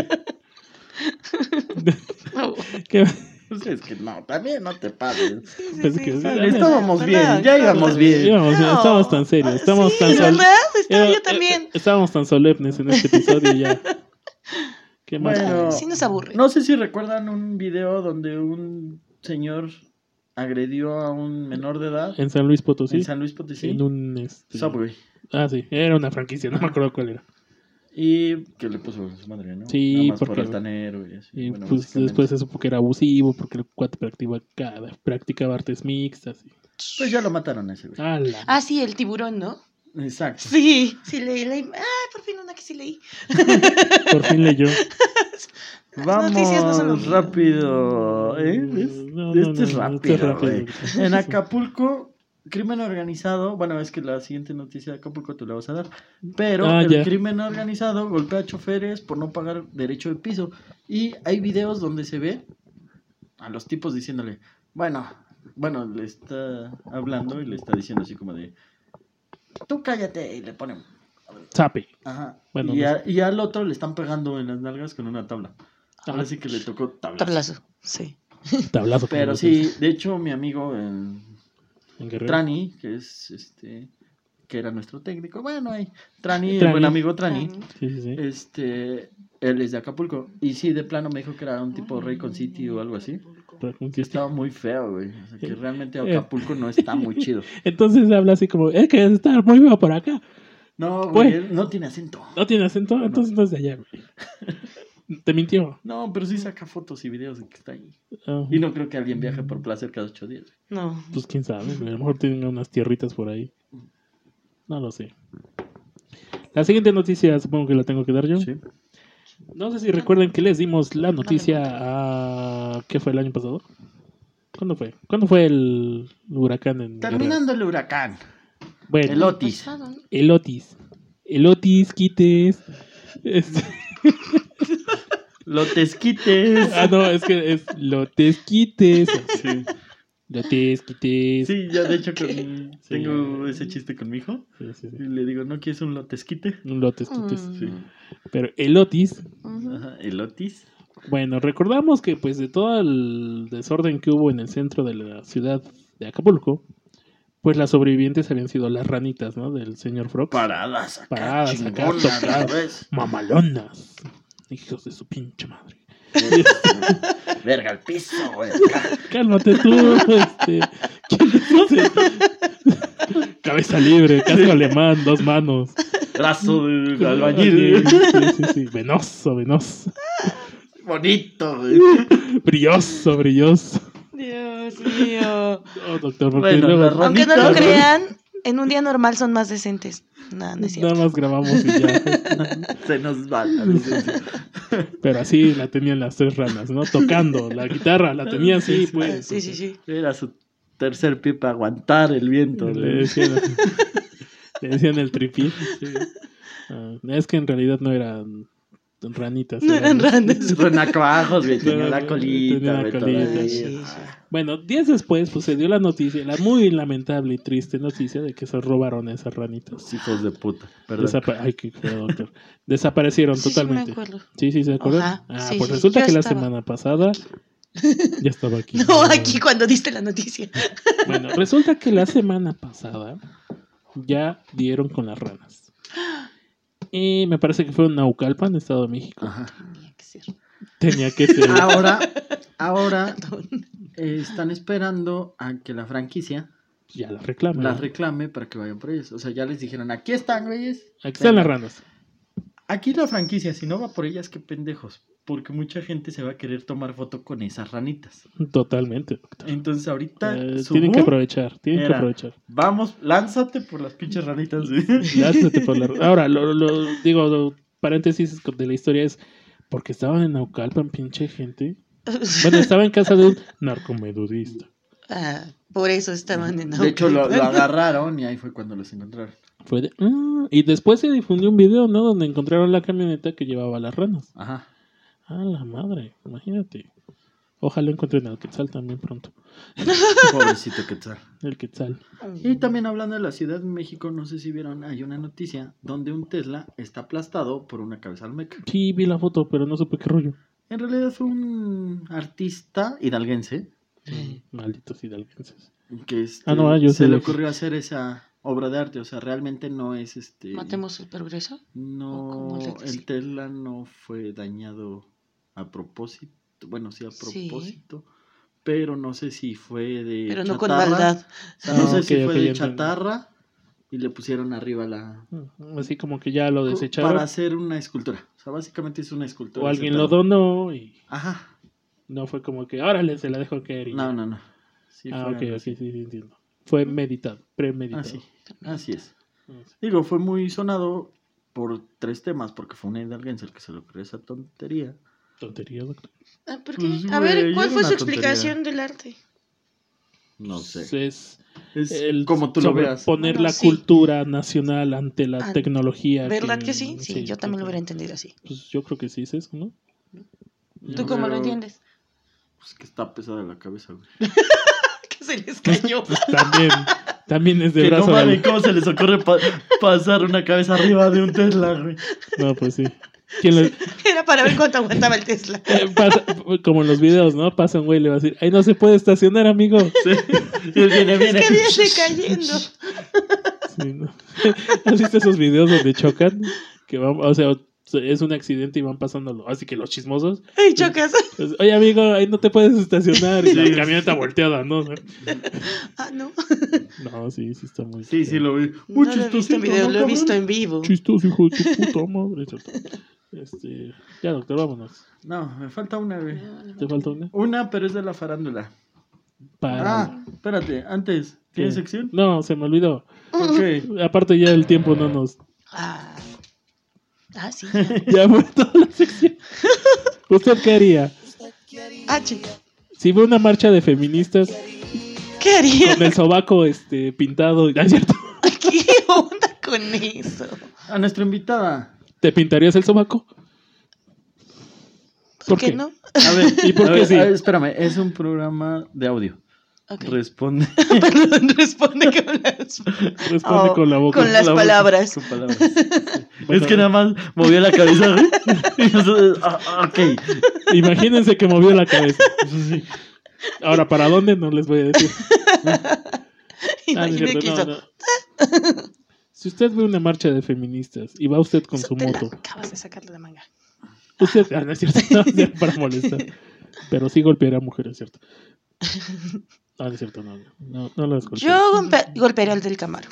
[SPEAKER 4] Oh.
[SPEAKER 3] ¿Qué?
[SPEAKER 2] Pues es que no, también no te pases.
[SPEAKER 4] Sí, sí,
[SPEAKER 3] Pensé
[SPEAKER 4] sí,
[SPEAKER 3] que-
[SPEAKER 4] sí,
[SPEAKER 3] Dale,
[SPEAKER 4] sí,
[SPEAKER 2] estábamos
[SPEAKER 4] sí,
[SPEAKER 2] bien,
[SPEAKER 4] perdón,
[SPEAKER 2] ya íbamos
[SPEAKER 4] perdón.
[SPEAKER 2] bien.
[SPEAKER 3] Íbamos,
[SPEAKER 4] No.
[SPEAKER 3] estamos tan serios. Estamos
[SPEAKER 4] Sí,
[SPEAKER 3] tan sol-
[SPEAKER 4] ¿verdad? Está,
[SPEAKER 3] Eh,
[SPEAKER 4] yo también.
[SPEAKER 3] eh, Estábamos tan solemnes en este episodio y ya. ¿Qué más?
[SPEAKER 2] Bueno,
[SPEAKER 4] Sí nos aburre.
[SPEAKER 2] no sé si recuerdan un video donde un señor agredió a un menor de edad
[SPEAKER 3] En San Luis Potosí.
[SPEAKER 2] en San Luis Potosí.
[SPEAKER 3] En un. Este...
[SPEAKER 2] Subway.
[SPEAKER 3] Ah, sí. Era una franquicia. No me acuerdo cuál era.
[SPEAKER 2] Y que le puso a su madre, ¿no?
[SPEAKER 3] Sí,
[SPEAKER 2] Nada más
[SPEAKER 3] porque-
[SPEAKER 2] por altanero y así.
[SPEAKER 3] Y
[SPEAKER 2] Bueno,
[SPEAKER 3] pues
[SPEAKER 2] básicamente.
[SPEAKER 3] después se supo que era abusivo porque el cuate practicaba, practicaba artes mixtas. Y...
[SPEAKER 2] Pues ya lo mataron a ese güey.
[SPEAKER 3] ¡Hala!
[SPEAKER 4] Ah, sí, el tiburón, ¿no?
[SPEAKER 2] Exacto.
[SPEAKER 4] Sí, sí leí. leí. Ay, por fin una que sí leí.
[SPEAKER 3] Por fin leyó.
[SPEAKER 4] Las
[SPEAKER 2] Vamos
[SPEAKER 4] noticias no son lo mío.
[SPEAKER 2] rápido. ¿Eh? ¿Ves?
[SPEAKER 3] No, no,
[SPEAKER 2] este es
[SPEAKER 3] no,
[SPEAKER 2] rápido,
[SPEAKER 3] este es rápido.
[SPEAKER 2] güey. En Acapulco, crimen organizado. Bueno, es que la siguiente noticia de Acapulco te la vas a dar. Pero
[SPEAKER 3] Ah,
[SPEAKER 2] el
[SPEAKER 3] ya.
[SPEAKER 2] crimen organizado golpea a choferes por no pagar derecho de piso. Y hay videos donde se ve a los tipos diciéndole, bueno, bueno, le está hablando y le está diciendo así como de, tú cállate, y le ponen.
[SPEAKER 3] Sape.
[SPEAKER 2] Ajá.
[SPEAKER 3] Bueno,
[SPEAKER 2] y,
[SPEAKER 3] no
[SPEAKER 2] a- y al otro le están pegando en las nalgas con una tabla. Ahora
[SPEAKER 3] Ah.
[SPEAKER 2] sí que le tocó tabla.
[SPEAKER 4] Tablazo, sí.
[SPEAKER 3] Tablazo. como
[SPEAKER 2] Pero
[SPEAKER 3] lo
[SPEAKER 2] sí,
[SPEAKER 3] dices.
[SPEAKER 2] de hecho, mi amigo en
[SPEAKER 3] En Guerrero.
[SPEAKER 2] Trani, que es este, que era nuestro técnico, bueno, ahí, Trani, el
[SPEAKER 3] Trani.
[SPEAKER 2] buen amigo Trani,
[SPEAKER 3] Sí, sí, sí.
[SPEAKER 2] este, él es de Acapulco. Y sí, de plano me dijo que era un tipo Raycon City o algo así. Que estaba muy feo, güey. O sea, que realmente Acapulco no está muy chido.
[SPEAKER 3] Entonces habla así como, es que está muy feo por acá.
[SPEAKER 2] No, güey,
[SPEAKER 3] Güey.
[SPEAKER 2] él no tiene acento.
[SPEAKER 3] No tiene acento, entonces no es de allá, güey. Te mintió.
[SPEAKER 2] No, pero sí saca fotos y videos de que está ahí.
[SPEAKER 3] Ah,
[SPEAKER 2] Y no creo que alguien viaje por placer cada ocho días.
[SPEAKER 4] No.
[SPEAKER 3] pues quién sabe, güey. A lo mejor tienen unas tierritas por ahí. No lo sé. La siguiente noticia supongo que la tengo que dar yo.
[SPEAKER 2] Sí.
[SPEAKER 3] No sé si recuerdan que les dimos la noticia a... ¿Qué fue el año pasado? ¿Cuándo fue? ¿Cuándo fue el huracán en Guerrero?
[SPEAKER 2] Terminando el huracán.
[SPEAKER 3] Bueno,
[SPEAKER 2] El Otis.
[SPEAKER 4] Pasado, ¿no?
[SPEAKER 3] el Otis. El Otis, quites. Este-
[SPEAKER 2] Lotesquites.
[SPEAKER 3] Ah, no, es que es Lotesquites.
[SPEAKER 2] Sí.
[SPEAKER 3] Lotesquites.
[SPEAKER 2] Sí, ya de hecho con-
[SPEAKER 3] Sí.
[SPEAKER 2] tengo ese chiste con mi hijo.
[SPEAKER 3] Sí, sí, sí.
[SPEAKER 2] Y le digo, ¿no quieres un lotesquite?
[SPEAKER 3] Un Lotesquites.
[SPEAKER 4] Mm.
[SPEAKER 2] Sí.
[SPEAKER 3] Pero el Otis.
[SPEAKER 4] Ujú.
[SPEAKER 2] Ajá, el Otis.
[SPEAKER 3] Bueno, recordamos que pues de todo el desorden que hubo en el centro de la ciudad de Acapulco, pues las sobrevivientes habían sido las ranitas, ¿no? Del señor Frog.
[SPEAKER 2] Paradas acá,
[SPEAKER 3] Paradas acá,
[SPEAKER 2] chingonas,
[SPEAKER 3] tocadas.
[SPEAKER 2] ¿sabes?
[SPEAKER 3] Mamalonas. Hijos de su pinche madre.
[SPEAKER 2] Verga al piso, güey. acá.
[SPEAKER 3] Cálmate tú, este. ¿Quién es ese? Cabeza libre, casco alemán, dos manos.
[SPEAKER 2] Brazo de albañil.
[SPEAKER 3] Sí, sí, sí. Venoso, venoso.
[SPEAKER 2] Bonito, güey.
[SPEAKER 3] Brilloso, brilloso.
[SPEAKER 4] Dios mío.
[SPEAKER 3] Oh, doctor, porque
[SPEAKER 2] Bueno,
[SPEAKER 3] luego
[SPEAKER 2] las
[SPEAKER 4] Aunque no lo
[SPEAKER 2] Ranitas, ¿no?
[SPEAKER 4] crean, en un día normal son más decentes. No, no es
[SPEAKER 3] nada
[SPEAKER 4] cierto.
[SPEAKER 3] más grabamos y ya.
[SPEAKER 2] Se nos va la licencia.
[SPEAKER 3] Pero así la tenían las tres ranas, ¿no? Tocando la guitarra, la tenían así, pues.
[SPEAKER 4] Sí, sí, sí.
[SPEAKER 2] Era su tercer pie para aguantar el viento.
[SPEAKER 3] Le
[SPEAKER 2] güey.
[SPEAKER 3] decían, le decían el tripié. Sí. Ah, es que en realidad no eran ranitas.
[SPEAKER 4] No eran ranas.
[SPEAKER 2] Renacuajos, güey, tenía
[SPEAKER 3] No,
[SPEAKER 2] la
[SPEAKER 3] no,
[SPEAKER 2] colita,
[SPEAKER 3] tenía la
[SPEAKER 2] güey,
[SPEAKER 3] colita,
[SPEAKER 2] todavía.
[SPEAKER 4] sí, sí.
[SPEAKER 3] Bueno, días después pues se dio la noticia, la muy lamentable y triste noticia de que se robaron esas ranitas.
[SPEAKER 2] Hijos de puta, perdón.
[SPEAKER 3] Desapa- Ay, qué feo, doctor. Desaparecieron
[SPEAKER 4] Sí, sí, me
[SPEAKER 3] totalmente.
[SPEAKER 4] acuerdo.
[SPEAKER 3] Sí, sí, ¿se acuerdan?
[SPEAKER 4] Ajá,
[SPEAKER 3] Ah,
[SPEAKER 4] sí,
[SPEAKER 3] pues
[SPEAKER 4] sí,
[SPEAKER 3] resulta
[SPEAKER 4] yo
[SPEAKER 3] que la
[SPEAKER 4] estaba.
[SPEAKER 3] semana pasada ya estaba aquí.
[SPEAKER 4] No, aquí cuando diste la noticia.
[SPEAKER 3] Bueno, resulta que la semana pasada ya dieron con las ranas. Y me parece que fue en Naucalpan, Estado de México.
[SPEAKER 2] Ajá.
[SPEAKER 4] Tenía que ser.
[SPEAKER 3] Tenía que ser.
[SPEAKER 2] Ahora, ahora
[SPEAKER 4] Perdón.
[SPEAKER 2] eh, están esperando a que la franquicia
[SPEAKER 3] Ya las reclaman.
[SPEAKER 2] las reclame para que vayan por ellos. O sea, ya les dijeron, aquí están, güeyes.
[SPEAKER 3] Aquí están las
[SPEAKER 2] Venga.
[SPEAKER 3] ranas.
[SPEAKER 2] Aquí la franquicia, si no va por ellas, qué pendejos. Porque mucha gente se va a querer tomar foto con esas ranitas.
[SPEAKER 3] Totalmente, doctor.
[SPEAKER 2] Entonces ahorita
[SPEAKER 3] Eh,
[SPEAKER 2] su
[SPEAKER 3] tienen que
[SPEAKER 2] boom
[SPEAKER 3] aprovechar, tienen que
[SPEAKER 2] era,
[SPEAKER 3] aprovechar.
[SPEAKER 2] Vamos, lánzate por las pinches ranitas. güey.
[SPEAKER 3] Lánzate por la- Ahora, lo, lo- digo, lo- paréntesis de la historia es porque estaban en Naucalpan, pinche gente. Bueno, estaba en casa de un narcomedudista.
[SPEAKER 4] Ah, por eso estaban en
[SPEAKER 2] De hecho, lo, lo
[SPEAKER 4] Naucalpan.
[SPEAKER 2] agarraron y ahí fue cuando los encontraron.
[SPEAKER 3] Fue de, ah, y después se difundió un video, ¿no? Donde encontraron la camioneta que llevaba las ranas.
[SPEAKER 2] Ajá.
[SPEAKER 3] Ah, la madre, imagínate. Ojalá encuentren al Quetzal también pronto.
[SPEAKER 2] Pobrecito Quetzal.
[SPEAKER 3] El Quetzal.
[SPEAKER 2] Y también hablando de la Ciudad de México, no sé si vieron, hay una noticia donde un Tesla está aplastado por una cabeza olmeca.
[SPEAKER 3] Sí, vi la foto, pero no supe qué rollo.
[SPEAKER 2] En realidad fue un artista hidalguense
[SPEAKER 4] Sí.
[SPEAKER 3] Malditos hidalguenses.
[SPEAKER 2] que este,
[SPEAKER 3] Ah, no, ah, yo
[SPEAKER 2] se
[SPEAKER 3] sé
[SPEAKER 2] le
[SPEAKER 3] de qué.
[SPEAKER 2] ocurrió hacer esa obra de arte. O sea, realmente no es este.
[SPEAKER 4] Matemos el progreso. ¿O
[SPEAKER 2] No,
[SPEAKER 4] cómo le decía?
[SPEAKER 2] el Tesla no fue dañado a propósito. Bueno, sí a
[SPEAKER 4] Sí.
[SPEAKER 2] propósito. Pero no sé si fue de.
[SPEAKER 4] Pero no con
[SPEAKER 2] chatarra.
[SPEAKER 4] maldad.
[SPEAKER 2] O sea, no
[SPEAKER 3] Ah,
[SPEAKER 2] sé
[SPEAKER 3] ok,
[SPEAKER 2] si fue
[SPEAKER 3] ok,
[SPEAKER 2] de
[SPEAKER 3] ya entendí.
[SPEAKER 2] chatarra y le pusieron arriba la.
[SPEAKER 3] Así como que ya lo desecharon.
[SPEAKER 2] Para hacer una escultura. O sea, básicamente es una escultura.
[SPEAKER 3] O
[SPEAKER 2] ese
[SPEAKER 3] alguien lo
[SPEAKER 2] pedo.
[SPEAKER 3] donó y
[SPEAKER 2] Ajá.
[SPEAKER 3] no fue como que, órale, se la dejo caer. y
[SPEAKER 2] No,
[SPEAKER 3] ya.
[SPEAKER 2] no, no. Sí
[SPEAKER 3] ah,
[SPEAKER 2] fue
[SPEAKER 3] ok,
[SPEAKER 2] algo
[SPEAKER 3] ok, sí,
[SPEAKER 2] así.
[SPEAKER 3] sí, entiendo. Fue meditado, premeditado.
[SPEAKER 2] Así, así es.
[SPEAKER 3] Ah, sí.
[SPEAKER 2] Digo, fue muy sonado por tres temas, porque fue un hidalguense el que se le ocurrió esa tontería.
[SPEAKER 3] Tontería, doctor.
[SPEAKER 4] Ah, ¿por qué?
[SPEAKER 2] Pues,
[SPEAKER 4] A
[SPEAKER 2] güey,
[SPEAKER 4] ver, ¿cuál
[SPEAKER 2] era
[SPEAKER 4] fue su
[SPEAKER 2] una tontería.
[SPEAKER 4] explicación del arte?
[SPEAKER 2] No sé.
[SPEAKER 3] Es
[SPEAKER 2] Es
[SPEAKER 3] el
[SPEAKER 2] como tú lo veas.
[SPEAKER 3] poner
[SPEAKER 4] Bueno,
[SPEAKER 3] la
[SPEAKER 4] sí.
[SPEAKER 3] cultura nacional ante la
[SPEAKER 4] Ah,
[SPEAKER 3] tecnología.
[SPEAKER 4] ¿Verdad que sí? Sí, yo también lo hubiera
[SPEAKER 3] creo que-
[SPEAKER 4] entendido así.
[SPEAKER 3] Pues yo creo que sí es eso, ¿no?
[SPEAKER 4] ¿Tú
[SPEAKER 2] No,
[SPEAKER 4] cómo lo
[SPEAKER 2] pero-
[SPEAKER 4] entiendes?
[SPEAKER 2] Pues que está pesada la cabeza, güey.
[SPEAKER 4] Que se les cayó.
[SPEAKER 3] Pues también, también es de
[SPEAKER 2] Que no
[SPEAKER 3] brazo.
[SPEAKER 2] mames,
[SPEAKER 3] al-
[SPEAKER 2] ¿cómo se les ocurre pa- pasar una cabeza arriba de un Tesla, güey?
[SPEAKER 3] No, pues sí. ¿Quién le-
[SPEAKER 4] Era para ver cuánto aguantaba el Tesla.
[SPEAKER 3] eh, pasa- como en los videos, ¿no? Pasa un güey y le va a decir, ahí no se puede estacionar, amigo.
[SPEAKER 2] Sí. Y él viene,
[SPEAKER 4] Es
[SPEAKER 2] viene.
[SPEAKER 4] que viene cayendo.
[SPEAKER 3] Sí, ¿no? ¿Has visto esos videos donde chocan? Que van, o sea, es un accidente y van pasándolo. Así que los chismosos.
[SPEAKER 4] Ay, chocas.
[SPEAKER 3] pues, oye, amigo, ahí no te puedes estacionar. Y
[SPEAKER 2] Sí.
[SPEAKER 3] la camioneta volteada, ¿no?
[SPEAKER 4] Ah, no.
[SPEAKER 3] No, sí, sí está muy.
[SPEAKER 2] Sí, sí, lo vi.
[SPEAKER 4] No lo he visto en video, lo he visto en vivo.
[SPEAKER 3] Chistoso, hijo de tu puta madre. Este, ya, doctor, vámonos.
[SPEAKER 2] No, me falta una, güey.
[SPEAKER 3] ¿Te falta una?
[SPEAKER 2] Una, pero es de la farándula.
[SPEAKER 3] Para...
[SPEAKER 2] Ah, espérate, antes. ¿Tienes
[SPEAKER 3] ¿Qué?
[SPEAKER 2] sección?
[SPEAKER 3] No, se me olvidó.
[SPEAKER 2] Ok.
[SPEAKER 3] Aparte ya el tiempo no nos...
[SPEAKER 4] Ah, ah sí.
[SPEAKER 3] Ya fue toda la sección. ¿Usted qué haría?
[SPEAKER 4] Ah, chica.
[SPEAKER 3] Si ve una marcha de feministas
[SPEAKER 4] ¿Qué haría?
[SPEAKER 3] con el sobaco este, pintado... ¿No es cierto?
[SPEAKER 4] ¿Qué onda con eso?
[SPEAKER 2] A nuestra invitada.
[SPEAKER 3] ¿Te pintarías el sobaco?
[SPEAKER 4] ¿Por,
[SPEAKER 3] ¿Por
[SPEAKER 4] qué,
[SPEAKER 3] qué?
[SPEAKER 4] no?
[SPEAKER 2] A ver,
[SPEAKER 3] ¿Y por
[SPEAKER 2] a
[SPEAKER 3] qué
[SPEAKER 2] ver,
[SPEAKER 3] sí?
[SPEAKER 2] a ver, espérame, es un programa de audio.
[SPEAKER 4] Ok.
[SPEAKER 2] Responde.
[SPEAKER 4] Perdón, responde con las,
[SPEAKER 3] Responde
[SPEAKER 4] Oh,
[SPEAKER 3] con la boca.
[SPEAKER 4] con las
[SPEAKER 2] La boca,
[SPEAKER 4] palabras.
[SPEAKER 2] con palabras.
[SPEAKER 3] Bueno,
[SPEAKER 2] Es que nada más movió la cabeza, güey. Y nosotros, ah, ah, ok.
[SPEAKER 3] Imagínense que movió la cabeza. Ahora, ¿para dónde? No les voy a decir. Ah, no es
[SPEAKER 4] Imagina
[SPEAKER 3] cierto,
[SPEAKER 4] que
[SPEAKER 3] no,
[SPEAKER 4] hizo.
[SPEAKER 3] no. Si usted ve una marcha de feministas y va usted con
[SPEAKER 4] Eso
[SPEAKER 3] su
[SPEAKER 4] te la
[SPEAKER 3] moto,
[SPEAKER 4] acabas de sacar de la manga.
[SPEAKER 3] usted, ah, no es cierto, no, es cierto, para molestar, pero sí golpeará a mujeres, ¿cierto? Ah, no es cierto, no, no, no las golpea.
[SPEAKER 4] Yo golpe golpearé al del Camaro.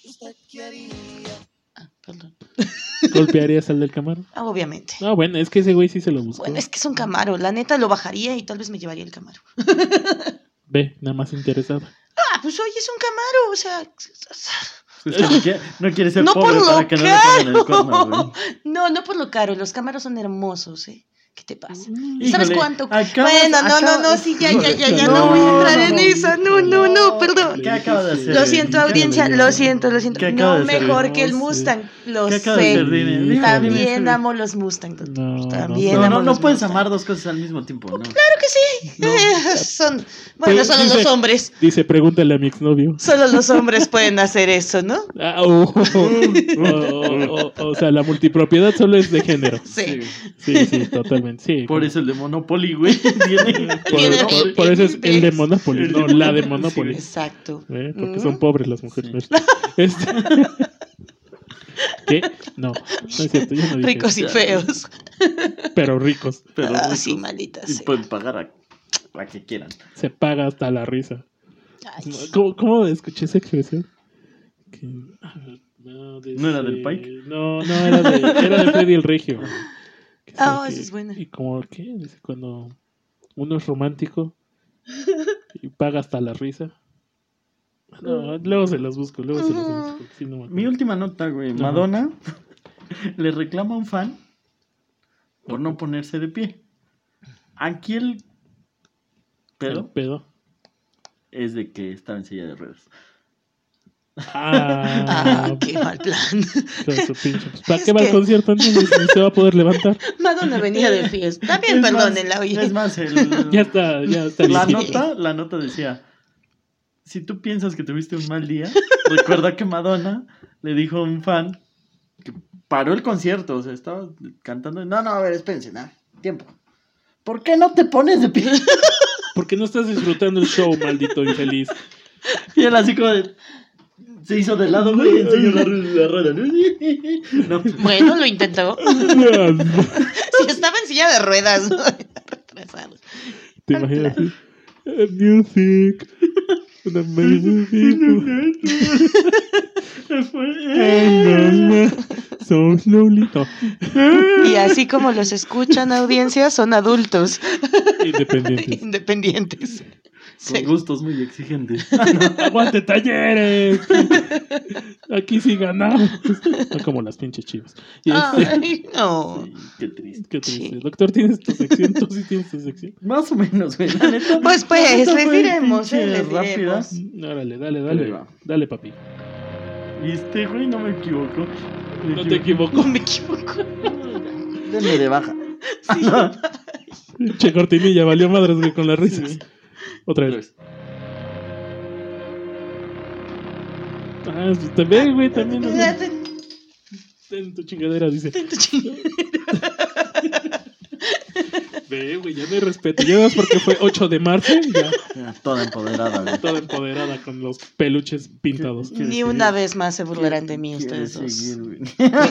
[SPEAKER 4] Ah, perdón.
[SPEAKER 3] ¿Golpearías al del Camaro?
[SPEAKER 4] Ah, obviamente.
[SPEAKER 3] No, bueno, es que ese güey sí se lo buscó.
[SPEAKER 4] Bueno, es que es un Camaro. La neta lo bajaría y tal vez me llevaría el Camaro.
[SPEAKER 3] Ve, nada más interesado.
[SPEAKER 4] Ah, pues oye, es un Camaro. O sea,
[SPEAKER 2] Es que no, quiere, no quiere ser
[SPEAKER 4] no por
[SPEAKER 2] pobre
[SPEAKER 4] lo
[SPEAKER 2] para que no le pongan el cuerno,
[SPEAKER 4] caro.
[SPEAKER 2] güey.
[SPEAKER 4] No, no por lo caro. Los Camaros son hermosos, ¿eh? ¿Qué te pasa?
[SPEAKER 3] Mm,
[SPEAKER 4] ¿Sabes
[SPEAKER 2] Híjole,
[SPEAKER 4] cuánto?
[SPEAKER 2] acabas-
[SPEAKER 4] bueno, no, no,
[SPEAKER 2] acabas-
[SPEAKER 4] no, sí, ya, ya, ya, ya no,
[SPEAKER 3] No,
[SPEAKER 4] voy a entrar
[SPEAKER 3] no,
[SPEAKER 4] en
[SPEAKER 3] no,
[SPEAKER 4] eso. No, no, no, perdón.
[SPEAKER 2] Que acaba de hacer?
[SPEAKER 4] Lo siento, audiencia, lo siento, lo siento.
[SPEAKER 2] ¿Qué acaba
[SPEAKER 4] No
[SPEAKER 2] de hacer?
[SPEAKER 4] mejor que el
[SPEAKER 3] No sé.
[SPEAKER 4] Mustang. Lo
[SPEAKER 2] ¿Qué acaba de
[SPEAKER 4] sé.
[SPEAKER 2] hacer? Dime, dime,
[SPEAKER 4] También
[SPEAKER 2] dime.
[SPEAKER 4] amo los Mustang. doctor.
[SPEAKER 3] No,
[SPEAKER 4] También
[SPEAKER 3] no,
[SPEAKER 2] No,
[SPEAKER 4] amo
[SPEAKER 2] no, no
[SPEAKER 4] los
[SPEAKER 2] puedes
[SPEAKER 4] Mustang.
[SPEAKER 2] amar dos cosas al mismo tiempo, ¿no?
[SPEAKER 4] Claro que sí. Eh, son, bueno,
[SPEAKER 3] Pero
[SPEAKER 4] solo
[SPEAKER 3] dice-
[SPEAKER 4] los hombres.
[SPEAKER 3] Dice, pregúntale a mi exnovio.
[SPEAKER 4] Solo los hombres pueden hacer eso, ¿no?
[SPEAKER 3] Ah, oh, oh, oh, oh, o sea, la multipropiedad solo es de género.
[SPEAKER 4] Sí.
[SPEAKER 3] Sí, sí, totalmente. Sí,
[SPEAKER 2] Por
[SPEAKER 3] como-
[SPEAKER 2] eso el de Monopoly, güey, viene.
[SPEAKER 3] por,
[SPEAKER 4] Viene
[SPEAKER 3] por-
[SPEAKER 4] de-
[SPEAKER 3] por eso es el de
[SPEAKER 4] ¿ves?
[SPEAKER 3] Monopoly,
[SPEAKER 2] El
[SPEAKER 3] no
[SPEAKER 2] de
[SPEAKER 3] la de
[SPEAKER 2] Monopoly,
[SPEAKER 3] Monopoly.
[SPEAKER 2] sí,
[SPEAKER 4] Exacto.
[SPEAKER 3] ¿eh? Porque
[SPEAKER 4] Mm.
[SPEAKER 3] son pobres las mujeres.
[SPEAKER 2] Sí.
[SPEAKER 3] Este- ¿Qué? No, no es cierto, yo no dije
[SPEAKER 4] Ricos y
[SPEAKER 3] eso.
[SPEAKER 4] feos.
[SPEAKER 3] Pero ricos.
[SPEAKER 2] Pero
[SPEAKER 4] Ah,
[SPEAKER 2] ricos.
[SPEAKER 4] sí, maldita
[SPEAKER 2] Y
[SPEAKER 4] sea.
[SPEAKER 2] pueden pagar a la que quieran.
[SPEAKER 3] Se paga hasta la risa.
[SPEAKER 4] Ay,
[SPEAKER 3] ¿Cómo, cómo escuché esa expresión? Que- No, de
[SPEAKER 2] ¿No era del
[SPEAKER 3] ese-
[SPEAKER 2] Pike?
[SPEAKER 3] No, no, era de, era de Freddy el Regio. Que
[SPEAKER 4] Ah,
[SPEAKER 3] que-
[SPEAKER 4] esa es buena.
[SPEAKER 3] Y como, ¿qué? Dice, cuando uno es romántico y paga hasta la risa. No, luego se las busco, luego se las busco. porque sí, no me acuerdo.
[SPEAKER 2] Mi última nota, güey.
[SPEAKER 3] Ajá.
[SPEAKER 2] Madonna le reclama a un fan por no ponerse de pie. Aquí el
[SPEAKER 3] El
[SPEAKER 2] pedo
[SPEAKER 3] pedo.
[SPEAKER 2] es de que estaba en silla de ruedas.
[SPEAKER 3] Ah,
[SPEAKER 4] Ah, qué mal plan.
[SPEAKER 3] hijo de su pinche. Pues, ¿para
[SPEAKER 4] Es
[SPEAKER 3] qué va al
[SPEAKER 4] que-
[SPEAKER 3] concierto entonces? Ni se va a poder levantar.
[SPEAKER 4] Madonna venía de fiesta. También,
[SPEAKER 2] Es
[SPEAKER 4] perdónenla,
[SPEAKER 2] más-
[SPEAKER 4] oye.
[SPEAKER 2] Es más, el-
[SPEAKER 3] Ya está, ya está.
[SPEAKER 2] la
[SPEAKER 3] viejito.
[SPEAKER 2] nota, la nota decía, si tú piensas que tuviste un mal día, recuerda que Madonna le dijo a un fan que paró el concierto, o sea, estaba cantando, no, no, a ver, espérense, nada, tiempo. ¿Por qué no te pones de pie?
[SPEAKER 3] Porque no estás disfrutando el show, maldito infeliz.
[SPEAKER 2] Y él así como de, se hizo de lado, güey, y enseñó la, ru- la rueda. No,
[SPEAKER 4] Bueno, lo intentó. Si estaba en silla de ruedas. ¿no? Retrasado.
[SPEAKER 3] ¿Te imaginas? así? Eh, Music. An amazing people. So slowly. No.
[SPEAKER 4] Y así como los escuchan, audiencia, son adultos
[SPEAKER 3] Independientes.
[SPEAKER 4] independientes.
[SPEAKER 2] con
[SPEAKER 4] Sí.
[SPEAKER 2] gustos muy exigentes.
[SPEAKER 3] ¡Aguante, Talleres! Aquí sí ganamos. No como las pinches chivas. Y este-
[SPEAKER 4] Ay, no.
[SPEAKER 2] Sí, qué triste.
[SPEAKER 3] Qué triste.
[SPEAKER 4] Sí.
[SPEAKER 3] Doctor, ¿tienes tu sección? ¿Tú sí tienes tu sección?
[SPEAKER 2] Más o menos, güey, la neta.
[SPEAKER 4] Pues, pues,
[SPEAKER 2] la neta
[SPEAKER 4] les
[SPEAKER 2] fue
[SPEAKER 4] diremos,
[SPEAKER 2] pinche
[SPEAKER 4] eh, les
[SPEAKER 2] rápida.
[SPEAKER 4] diremos.
[SPEAKER 3] Órale, dale,
[SPEAKER 2] Ahí
[SPEAKER 3] dale.
[SPEAKER 2] va.
[SPEAKER 3] Dale, papi.
[SPEAKER 2] Y este güey no me equivoco. Me
[SPEAKER 3] No te equivoco.
[SPEAKER 4] No me equivoco.
[SPEAKER 2] Denle de baja.
[SPEAKER 4] Sí.
[SPEAKER 3] Che, cortinilla, valió madres, güey, con las risas.
[SPEAKER 2] Sí.
[SPEAKER 3] Otra
[SPEAKER 2] Otra
[SPEAKER 3] vez.
[SPEAKER 2] vez.
[SPEAKER 3] Ah, pues, también, güey, también. ¿no?
[SPEAKER 4] Date-
[SPEAKER 3] En tu chingadera, dice.
[SPEAKER 4] date ching-
[SPEAKER 3] Ve, güey, ya no hay respeto. Ya ves porque fue ocho de marzo, ya
[SPEAKER 2] Ya, toda empoderada, güey.
[SPEAKER 3] toda empoderada con los peluches pintados.
[SPEAKER 2] ¿Quieres
[SPEAKER 4] Ni
[SPEAKER 2] seguir?
[SPEAKER 4] una vez más se burlarán de mí
[SPEAKER 2] ¿Quieres
[SPEAKER 4] ustedes dos.
[SPEAKER 2] seguir, güey?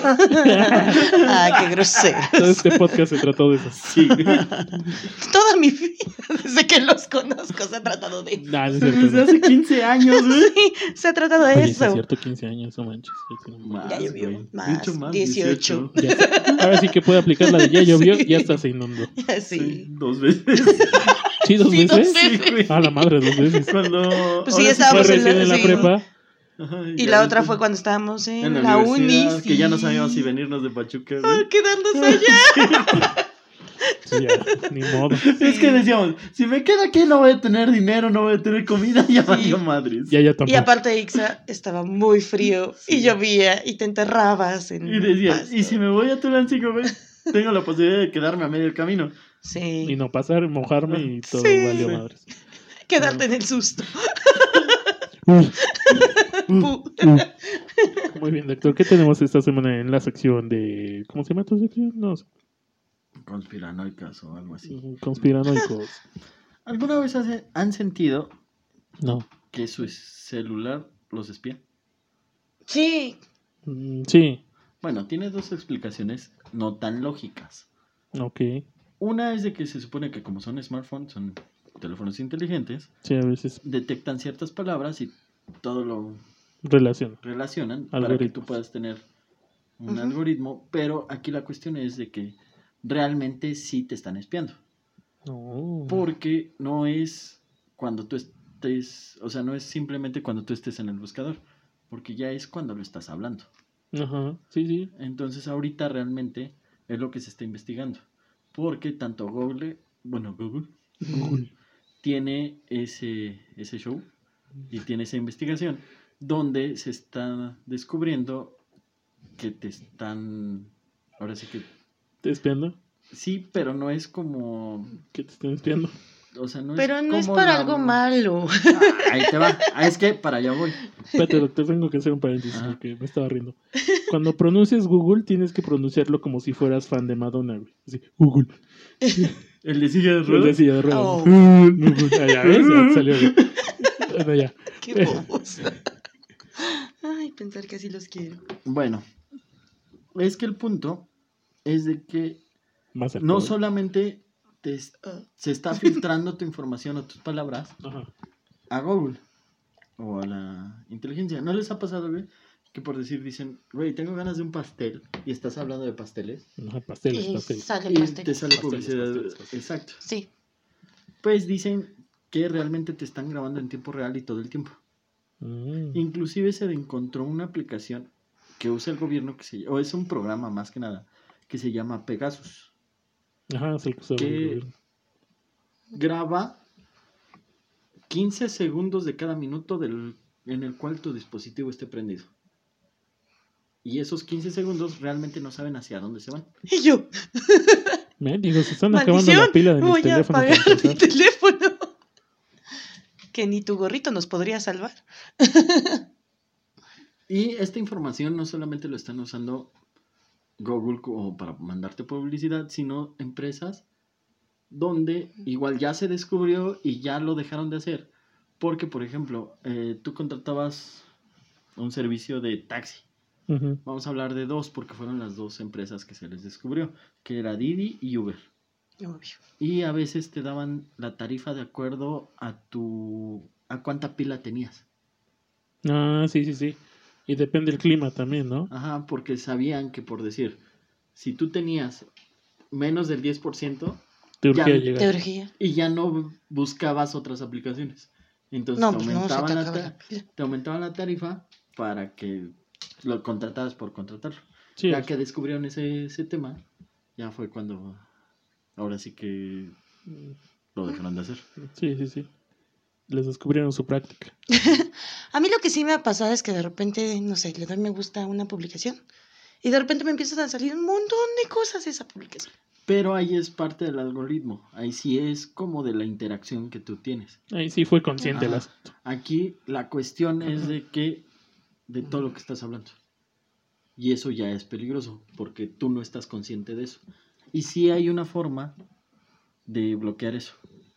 [SPEAKER 4] Ah, qué grosero.
[SPEAKER 3] Todo este podcast se trató de eso.
[SPEAKER 2] Sí.
[SPEAKER 4] Toda mi vida, desde que los conozco, se ha tratado de eso.
[SPEAKER 3] Nah, no es cierto.
[SPEAKER 2] Desde
[SPEAKER 3] no.
[SPEAKER 2] hace quince años, güey.
[SPEAKER 4] Sí, se ha tratado de
[SPEAKER 3] Oye, sí es
[SPEAKER 4] eso.
[SPEAKER 3] cierto, quince años, no manches. sí, sí, no manches.
[SPEAKER 2] Más,
[SPEAKER 4] Ya llovió,
[SPEAKER 2] güey.
[SPEAKER 4] más,
[SPEAKER 2] Mucho más,
[SPEAKER 4] dieciocho.
[SPEAKER 3] Ya está. Ahora sí que puede aplicar la de ya llovió,
[SPEAKER 4] Sí.
[SPEAKER 3] ya está se inundó.
[SPEAKER 2] Sí,
[SPEAKER 4] Sí.
[SPEAKER 2] dos veces.
[SPEAKER 3] ¿Sí, dos
[SPEAKER 4] Sí, dos
[SPEAKER 3] veces?
[SPEAKER 4] veces.
[SPEAKER 2] Sí, güey.
[SPEAKER 3] Ah, la madre, dos veces.
[SPEAKER 2] Cuando.
[SPEAKER 4] Pues sí,
[SPEAKER 2] ahora
[SPEAKER 3] Fue
[SPEAKER 4] estábamos en la-
[SPEAKER 3] recién en la
[SPEAKER 4] sí.
[SPEAKER 3] prepa.
[SPEAKER 2] Ajá,
[SPEAKER 4] Y
[SPEAKER 2] ya
[SPEAKER 4] la
[SPEAKER 2] ves,
[SPEAKER 4] otra fue cuando estábamos en,
[SPEAKER 2] en la,
[SPEAKER 4] la uni.
[SPEAKER 2] universidad, que ya no
[SPEAKER 4] sí.
[SPEAKER 2] sabíamos si venirnos de Pachuca,
[SPEAKER 4] Ah,
[SPEAKER 2] güey.
[SPEAKER 4] quedándose allá.
[SPEAKER 3] Sí, ya, ni modo.
[SPEAKER 2] Es que decíamos, si me quedo aquí no voy a tener dinero, no voy a tener comida, ya valió madres.
[SPEAKER 3] Ya, ya
[SPEAKER 4] Y
[SPEAKER 3] tampoco.
[SPEAKER 4] aparte, Ixa, estaba muy frío y llovía y te enterrabas en.
[SPEAKER 2] Y decías,
[SPEAKER 4] pasto.
[SPEAKER 2] y si me voy a Tulancingo, güey, tengo la posibilidad de quedarme a medio camino.
[SPEAKER 4] Sí.
[SPEAKER 3] Y no pasar, mojarme y todo
[SPEAKER 4] Sí.
[SPEAKER 3] valió
[SPEAKER 2] Sí.
[SPEAKER 3] madres.
[SPEAKER 4] Quedarte en el susto.
[SPEAKER 3] Uy,
[SPEAKER 4] Pu.
[SPEAKER 3] muy bien, doctor. ¿Qué tenemos esta semana en la sección de. ¿Cómo se llama tu sección? No sé.
[SPEAKER 2] Conspiranoicas o algo así.
[SPEAKER 3] Conspiranoicos.
[SPEAKER 2] ¿Alguna vez hace- han sentido
[SPEAKER 3] No.
[SPEAKER 2] que su celular los espía?
[SPEAKER 4] Sí.
[SPEAKER 3] Mm, sí.
[SPEAKER 2] Bueno, tiene dos explicaciones no tan lógicas.
[SPEAKER 3] Ok.
[SPEAKER 2] Una es de que se supone que como son smartphones, son teléfonos inteligentes,
[SPEAKER 3] Sí, a veces
[SPEAKER 2] detectan ciertas palabras y todo lo
[SPEAKER 3] relación.
[SPEAKER 2] relacionan para que
[SPEAKER 3] Algoritmos.
[SPEAKER 2] tú puedas tener un
[SPEAKER 4] Ujú.
[SPEAKER 2] algoritmo, pero aquí la cuestión es de que realmente sí te están espiando,
[SPEAKER 3] No.
[SPEAKER 2] porque no es cuando tú estés, o sea, no es simplemente cuando tú estés en el buscador, porque ya es cuando lo estás hablando.
[SPEAKER 3] Ajá. Sí, sí.
[SPEAKER 2] Entonces ahorita realmente es lo que se está investigando, porque tanto Google, bueno, Google
[SPEAKER 3] Google.
[SPEAKER 2] tiene ese, ese show y tiene esa investigación donde se está descubriendo que te están, ahora sí que,
[SPEAKER 3] ¿Te espiando?
[SPEAKER 2] sí, pero no es como,
[SPEAKER 3] ¿Qué te están espiando?
[SPEAKER 2] o sea, no
[SPEAKER 4] Pero
[SPEAKER 2] es
[SPEAKER 4] no es
[SPEAKER 2] como
[SPEAKER 4] para
[SPEAKER 2] la-
[SPEAKER 4] algo malo.
[SPEAKER 2] Ah, ahí te va, ah, es que para allá voy.
[SPEAKER 3] Espérate, doctor, tengo que hacer un paréntesis
[SPEAKER 2] Ajá.
[SPEAKER 3] porque me estaba riendo. Cuando pronuncias Google, tienes que pronunciarlo como si fueras fan de Madonna, güey. Así, Google.
[SPEAKER 2] El de silla de
[SPEAKER 3] El de
[SPEAKER 2] ruedas.
[SPEAKER 3] silla de ruedas.
[SPEAKER 4] Oh.
[SPEAKER 3] Google. Ah, ya ves, ya te salió bien. Bueno, ya.
[SPEAKER 4] Qué bobos. Ay, pensar que así los quiero.
[SPEAKER 2] Bueno, es que el punto es de que
[SPEAKER 3] Más
[SPEAKER 2] no
[SPEAKER 3] alcohol.
[SPEAKER 2] solamente te es-
[SPEAKER 4] Ah.
[SPEAKER 2] se está filtrando tu información o tus palabras
[SPEAKER 3] Ajá.
[SPEAKER 2] a Google o a la inteligencia. ¿No les ha pasado, güey? Que por decir dicen, güey, tengo ganas de un pastel y estás hablando de pasteles
[SPEAKER 3] Ajá, pasteles,
[SPEAKER 4] Y
[SPEAKER 3] pasteles.
[SPEAKER 4] sale
[SPEAKER 2] y
[SPEAKER 4] pastel.
[SPEAKER 2] te sale
[SPEAKER 3] Pasteles,
[SPEAKER 2] publicidad.
[SPEAKER 3] pasteles, pasteles.
[SPEAKER 2] Exacto.
[SPEAKER 4] Sí.
[SPEAKER 2] Pues dicen que realmente te están grabando en tiempo real y todo el tiempo.
[SPEAKER 3] Mm.
[SPEAKER 2] Inclusive se encontró una aplicación que usa el gobierno que se, o es un programa más que nada que se llama Pegasus.
[SPEAKER 3] Ajá, es el que usaba
[SPEAKER 2] ¿Qué?
[SPEAKER 3] el gobierno.
[SPEAKER 2] Graba quince segundos de cada minuto del, en el cual tu dispositivo esté prendido. Y esos quince segundos realmente no saben hacia dónde se van.
[SPEAKER 4] Y yo,
[SPEAKER 3] Me digo, se están acabando
[SPEAKER 4] maldición,
[SPEAKER 3] la pila de mi
[SPEAKER 4] voy a
[SPEAKER 3] teléfono. para
[SPEAKER 4] apagar mi
[SPEAKER 3] empezar.
[SPEAKER 4] teléfono. Que ni tu gorrito nos podría salvar.
[SPEAKER 2] Y esta información no solamente lo están usando Google como para mandarte publicidad, sino empresas donde igual ya se descubrió y ya lo dejaron de hacer. Porque, por ejemplo, eh, tú contratabas un servicio de taxi.
[SPEAKER 3] Ujú.
[SPEAKER 2] Vamos a hablar de dos porque fueron las dos empresas que se les descubrió, que era Didi y Uber.
[SPEAKER 4] Obvio.
[SPEAKER 2] Y a veces te daban la tarifa de acuerdo a tu a cuánta pila tenías.
[SPEAKER 3] Ah, sí, sí, sí. Y depende del clima también, ¿no?
[SPEAKER 2] Ajá, porque sabían que, por decir, si tú tenías menos del diez por ciento
[SPEAKER 3] Te urgía
[SPEAKER 2] Ya,
[SPEAKER 3] llegar.
[SPEAKER 4] Te urgía.
[SPEAKER 2] y ya no buscabas otras aplicaciones. Entonces
[SPEAKER 4] No,
[SPEAKER 2] te,
[SPEAKER 4] pues no, se te
[SPEAKER 2] aumentaban la
[SPEAKER 4] acaba
[SPEAKER 2] ta-
[SPEAKER 4] la pila.
[SPEAKER 2] te aumentaban la tarifa para que lo contrataras por contratarlo.
[SPEAKER 3] Sí,
[SPEAKER 2] Ya
[SPEAKER 3] es-
[SPEAKER 2] que descubrieron ese, ese tema, ya fue cuando ahora sí que lo dejaron de hacer.
[SPEAKER 3] sí, sí, sí. Les descubrieron su práctica.
[SPEAKER 4] A mí lo que sí me ha pasado es que de repente, no sé, le doy me gusta a una publicación y de repente me empiezan a salir un montón de cosas de esa publicación.
[SPEAKER 2] Pero ahí es parte del algoritmo. Ahí sí es como de la interacción que tú tienes.
[SPEAKER 3] Ahí sí fue consciente el
[SPEAKER 2] Ajá.
[SPEAKER 3] asunto.
[SPEAKER 2] Aquí la cuestión es de que de todo lo que estás hablando. Y eso ya es peligroso porque tú no estás consciente de eso. Y sí hay una forma de bloquear eso.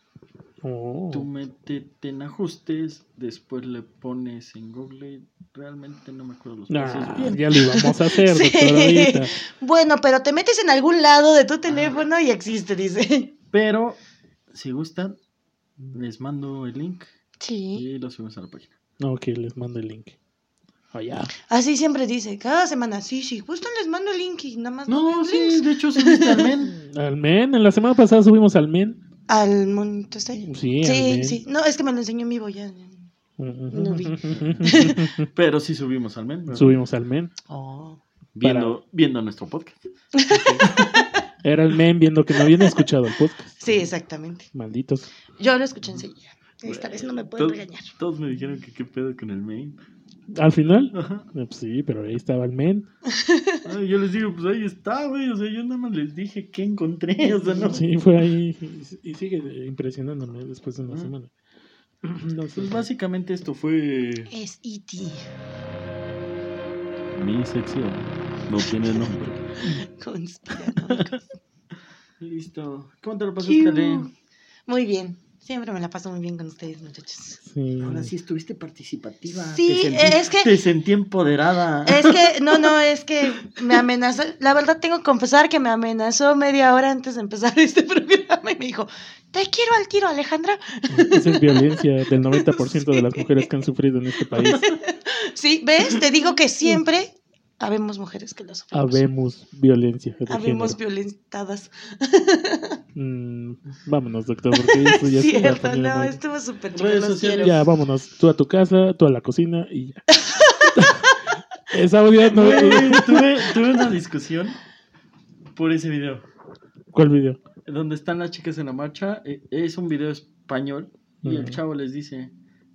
[SPEAKER 3] Oh.
[SPEAKER 2] Tú métete en ajustes, después le pones en Google, realmente no me acuerdo los pasos
[SPEAKER 3] Nah,
[SPEAKER 2] bien.
[SPEAKER 3] ya lo íbamos a hacer,
[SPEAKER 4] Sí.
[SPEAKER 3] doctor, ahorita.
[SPEAKER 4] Bueno, pero te metes en algún lado de tu teléfono y existe, dice.
[SPEAKER 2] Pero si gustan, les mando el link
[SPEAKER 4] Sí.
[SPEAKER 2] y lo subimos a la página.
[SPEAKER 3] Ok, les mando el link. Oh, ya.
[SPEAKER 4] Así siempre dice, cada semana, sí, sí, justo les mando el link y nada más no,
[SPEAKER 2] No,
[SPEAKER 4] ven
[SPEAKER 2] sí,
[SPEAKER 4] links.
[SPEAKER 2] de hecho subiste al men.
[SPEAKER 3] Al men, en la semana pasada subimos al men.
[SPEAKER 4] Al monito este.
[SPEAKER 3] Sí, al
[SPEAKER 4] Sí,
[SPEAKER 3] men.
[SPEAKER 4] sí. No, es que me lo enseñó en vivo ya. No vi.
[SPEAKER 2] Pero sí subimos al men. ¿verdad?
[SPEAKER 3] Subimos al men.
[SPEAKER 4] Oh.
[SPEAKER 2] Viendo, viendo nuestro podcast.
[SPEAKER 3] Era el men viendo que no habían escuchado el podcast.
[SPEAKER 4] Sí, exactamente.
[SPEAKER 3] Malditos.
[SPEAKER 4] Yo lo escuché enseguida. Esta vez no me pueden
[SPEAKER 2] Todos-
[SPEAKER 4] regañar.
[SPEAKER 2] Todos me dijeron que qué pedo con el main.
[SPEAKER 3] Al final,
[SPEAKER 2] Ajá.
[SPEAKER 3] eh, pues sí, pero ahí estaba el men.
[SPEAKER 2] Ay, yo les digo, pues ahí está, güey. O sea, yo nada más les dije que encontré. O sea, no.
[SPEAKER 3] Sí, fue ahí. Y, y sigue impresionándome después de una
[SPEAKER 2] Ah.
[SPEAKER 3] semana. No sé.
[SPEAKER 2] Pues básicamente esto fue
[SPEAKER 4] Es E T
[SPEAKER 2] mi sección. No tiene nombre.
[SPEAKER 4] Conspiranoicos.
[SPEAKER 2] Listo. ¿Cómo te lo pasaste, Ale?
[SPEAKER 4] Muy bien. Siempre me la paso muy bien con ustedes, muchachos.
[SPEAKER 3] Sí.
[SPEAKER 2] Ahora sí estuviste participativa.
[SPEAKER 4] Sí,
[SPEAKER 2] Te sentí,
[SPEAKER 4] es que-
[SPEAKER 2] Te sentí empoderada.
[SPEAKER 4] Es que, no, no, es que me amenazó. La verdad, tengo que confesar que me amenazó media hora antes de empezar este programa y me dijo: te quiero al tiro, Alejandra.
[SPEAKER 3] Esa es violencia del noventa por ciento de las mujeres que han sufrido en este país.
[SPEAKER 4] Sí, ¿ves? Te digo que siempre habemos mujeres que lo sufrimos.
[SPEAKER 3] Habemos violencia de
[SPEAKER 4] Habemos
[SPEAKER 3] género.
[SPEAKER 4] violentadas.
[SPEAKER 3] Mm, vámonos, doctor, porque eso ya se está
[SPEAKER 4] Cierto,
[SPEAKER 3] poniendo
[SPEAKER 4] no,
[SPEAKER 3] muy-
[SPEAKER 4] estuvo súper chido.
[SPEAKER 2] Redes
[SPEAKER 4] Los
[SPEAKER 2] sociales.
[SPEAKER 4] quiero.
[SPEAKER 3] Ya, vámonos. Tú a tu casa, tú a la cocina y ya. Esa audio no...
[SPEAKER 2] Güey, tuve, tuve una discusión por ese video.
[SPEAKER 3] ¿Cuál video?
[SPEAKER 2] Donde están las chicas en la marcha. eh, Es un video español. Y el
[SPEAKER 3] Ujú.
[SPEAKER 2] chavo les dice: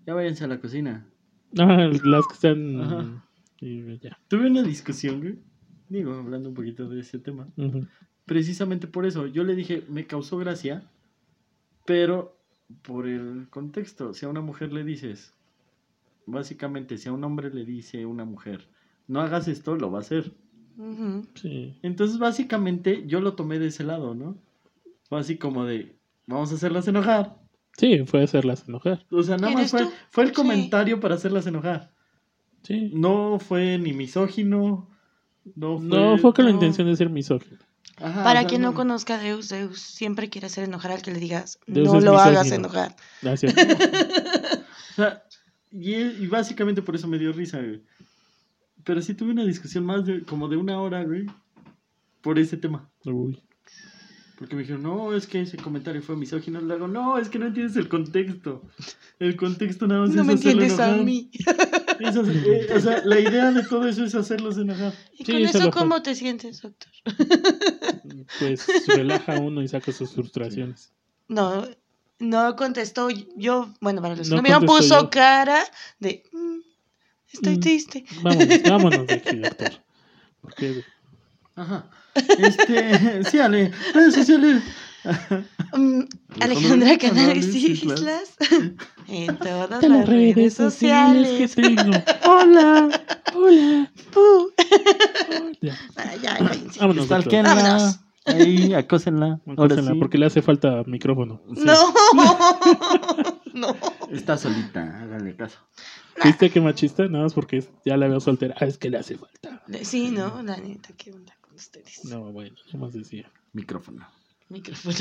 [SPEAKER 2] ya váyanse a la cocina.
[SPEAKER 3] Ah, las que están...
[SPEAKER 2] Ajá.
[SPEAKER 3] Y ya.
[SPEAKER 2] Tuve una discusión, güey. Digo, hablando un poquito de ese tema.
[SPEAKER 3] Ujú.
[SPEAKER 2] Precisamente por eso. Yo le dije, me causó gracia, pero por el contexto. Si a una mujer le dices, básicamente, si a un hombre le dice a una mujer, no hagas esto, lo va a hacer.
[SPEAKER 4] Ujú.
[SPEAKER 3] Sí.
[SPEAKER 2] Entonces, básicamente, yo lo tomé de ese lado, ¿no? Fue así como de, vamos a hacerlas enojar.
[SPEAKER 3] Sí, fue hacerlas enojar.
[SPEAKER 2] O sea, nada más
[SPEAKER 4] ¿Eres
[SPEAKER 2] fue,
[SPEAKER 4] tú?
[SPEAKER 2] fue el
[SPEAKER 4] Sí.
[SPEAKER 2] comentario para hacerlas enojar.
[SPEAKER 3] Sí.
[SPEAKER 2] No fue ni misógino. No fue,
[SPEAKER 3] No fue con la
[SPEAKER 4] no.
[SPEAKER 3] intención de ser misógino.
[SPEAKER 2] Ajá,
[SPEAKER 4] Para
[SPEAKER 2] o sea,
[SPEAKER 4] quien no conozca a Deus, Deus siempre quiere hacer enojar al que le digas,
[SPEAKER 3] Deus
[SPEAKER 4] no
[SPEAKER 3] es
[SPEAKER 4] lo hagas
[SPEAKER 3] misógino.
[SPEAKER 4] enojar.
[SPEAKER 3] Gracias.
[SPEAKER 2] O sea, y, y básicamente por eso me dio risa, güey. Pero sí tuve una discusión más de como de una hora, güey, por ese tema.
[SPEAKER 3] Uy.
[SPEAKER 2] Porque me dijeron, no, es que ese comentario fue misógino. Le digo, no, es que no entiendes el contexto. El contexto nada más
[SPEAKER 4] No
[SPEAKER 2] es
[SPEAKER 4] me
[SPEAKER 2] hacerlo
[SPEAKER 4] entiendes a
[SPEAKER 2] enojar.
[SPEAKER 4] mí.
[SPEAKER 2] Es hacer- eh, o sea, la idea de todo eso es hacerlos enojar.
[SPEAKER 4] ¿Y
[SPEAKER 3] Sí,
[SPEAKER 4] con
[SPEAKER 3] se
[SPEAKER 4] eso
[SPEAKER 3] lo fue.
[SPEAKER 4] cómo te sientes, doctor?
[SPEAKER 3] Pues relaja uno y saca sus frustraciones.
[SPEAKER 4] No, no contestó. Yo, bueno, para los que
[SPEAKER 3] No
[SPEAKER 4] no vieron,
[SPEAKER 3] contestó
[SPEAKER 4] puso
[SPEAKER 3] yo.
[SPEAKER 4] cara de, "Mm, estoy
[SPEAKER 3] Mm.
[SPEAKER 4] triste".
[SPEAKER 3] Vámonos, vámonos de aquí, doctor. Porque
[SPEAKER 2] Ajá. Este, sí, Ale, redes sociales.
[SPEAKER 4] Mm, Alejandra Canales Islas. En todas
[SPEAKER 3] de
[SPEAKER 4] las redes sociales.
[SPEAKER 3] que tengo. Hola, hola.
[SPEAKER 4] Uh.
[SPEAKER 3] Ya.
[SPEAKER 4] Ah, ya, cállense.
[SPEAKER 3] Vámonos, doctor.
[SPEAKER 2] Stalkenla.
[SPEAKER 4] Vámonos.
[SPEAKER 2] Ahí, acósenla. Ahora
[SPEAKER 3] Acósenla,
[SPEAKER 2] sí.
[SPEAKER 3] porque le hace falta micrófono.
[SPEAKER 2] Sí.
[SPEAKER 4] No. No.
[SPEAKER 2] Está solita, háganle caso.
[SPEAKER 3] ¿Viste qué machista? Nada más porque ya la veo soltera. Ah, es que le hace falta.
[SPEAKER 4] Sí, no, la neta, ¿qué onda con ustedes?
[SPEAKER 3] No, bueno, ¿qué más decía?
[SPEAKER 2] Micrófono.
[SPEAKER 4] Micrófono.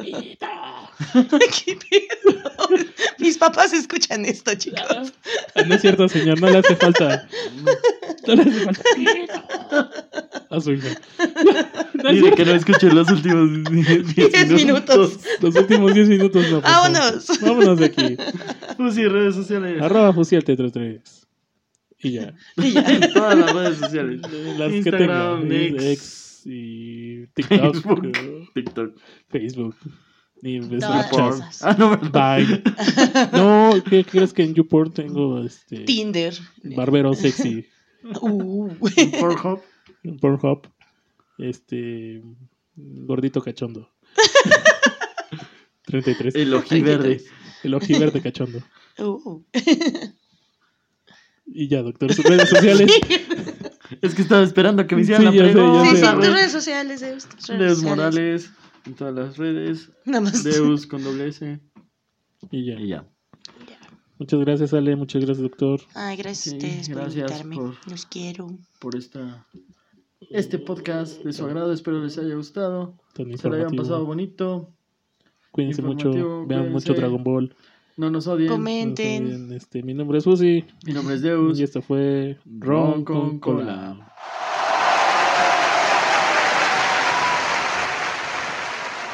[SPEAKER 4] ¿Qué pedo? Mis papás escuchan esto, chicos.
[SPEAKER 3] Ah, no es cierto, señor, no le hace falta. No le hace falta. A su hija. No es
[SPEAKER 2] Mire
[SPEAKER 3] cierto.
[SPEAKER 2] que no escuché los últimos diez
[SPEAKER 4] Diez minutos.
[SPEAKER 3] Los últimos diez minutos no. por favor.
[SPEAKER 4] Vámonos.
[SPEAKER 3] Vámonos de aquí.
[SPEAKER 2] Pues sí, redes sociales.
[SPEAKER 3] Arroba Fusial T treinta y tres. Y ya.
[SPEAKER 4] Y ya.
[SPEAKER 2] En todas las redes sociales.
[SPEAKER 3] Las
[SPEAKER 2] Instagram,
[SPEAKER 3] que tenga.
[SPEAKER 2] X,
[SPEAKER 3] X y TikTok.
[SPEAKER 2] Facebook,
[SPEAKER 3] eh,
[SPEAKER 2] TikTok.
[SPEAKER 3] Facebook. Y
[SPEAKER 4] Todas
[SPEAKER 3] Snapchat.
[SPEAKER 4] esas.
[SPEAKER 2] Ah, no, verdad.
[SPEAKER 3] Vine. No, ¿qué crees que en YouPorn tengo este
[SPEAKER 4] Tinder.
[SPEAKER 3] barbero sexy?
[SPEAKER 4] Uh.
[SPEAKER 2] Pornhub.
[SPEAKER 3] Pornhub. Este gordito cachondo. treinta y tres.
[SPEAKER 2] El ojiverde.
[SPEAKER 3] El ojiverde cachondo.
[SPEAKER 4] Uh.
[SPEAKER 3] Y ya, doctor, sus redes sociales.
[SPEAKER 2] Es que estaba esperando que me hicieran
[SPEAKER 3] Sí,
[SPEAKER 2] la
[SPEAKER 3] ya sé, ya
[SPEAKER 2] pregunta.
[SPEAKER 4] Sí, sí,
[SPEAKER 3] sé.
[SPEAKER 4] tus redes sociales, Deus. tus redes
[SPEAKER 2] Deus
[SPEAKER 4] sociales.
[SPEAKER 2] Morales. En todas las redes.
[SPEAKER 4] Nada más.
[SPEAKER 2] Deus con doble S.
[SPEAKER 3] Y ya.
[SPEAKER 2] Y ya.
[SPEAKER 3] Muchas gracias, Ale. Muchas gracias, doctor.
[SPEAKER 4] Ay, gracias a
[SPEAKER 2] Sí,
[SPEAKER 4] ustedes por
[SPEAKER 2] gracias
[SPEAKER 4] invitarme.
[SPEAKER 2] por-
[SPEAKER 4] Los quiero.
[SPEAKER 2] Por esta este podcast de su agrado. Espero les haya gustado.
[SPEAKER 3] Tan
[SPEAKER 2] Se lo hayan
[SPEAKER 3] informativo.
[SPEAKER 2] pasado bonito.
[SPEAKER 3] Cuídense mucho.
[SPEAKER 2] informativo,
[SPEAKER 3] Vean
[SPEAKER 2] cuídense.
[SPEAKER 3] mucho Dragon Ball.
[SPEAKER 2] No nos odien.
[SPEAKER 4] Comen.
[SPEAKER 3] No se
[SPEAKER 4] Comenten.
[SPEAKER 3] olviden, Este, mi nombre es Fusi.
[SPEAKER 2] Mi nombre es Deus.
[SPEAKER 3] Y esto fue
[SPEAKER 2] Ron con cola.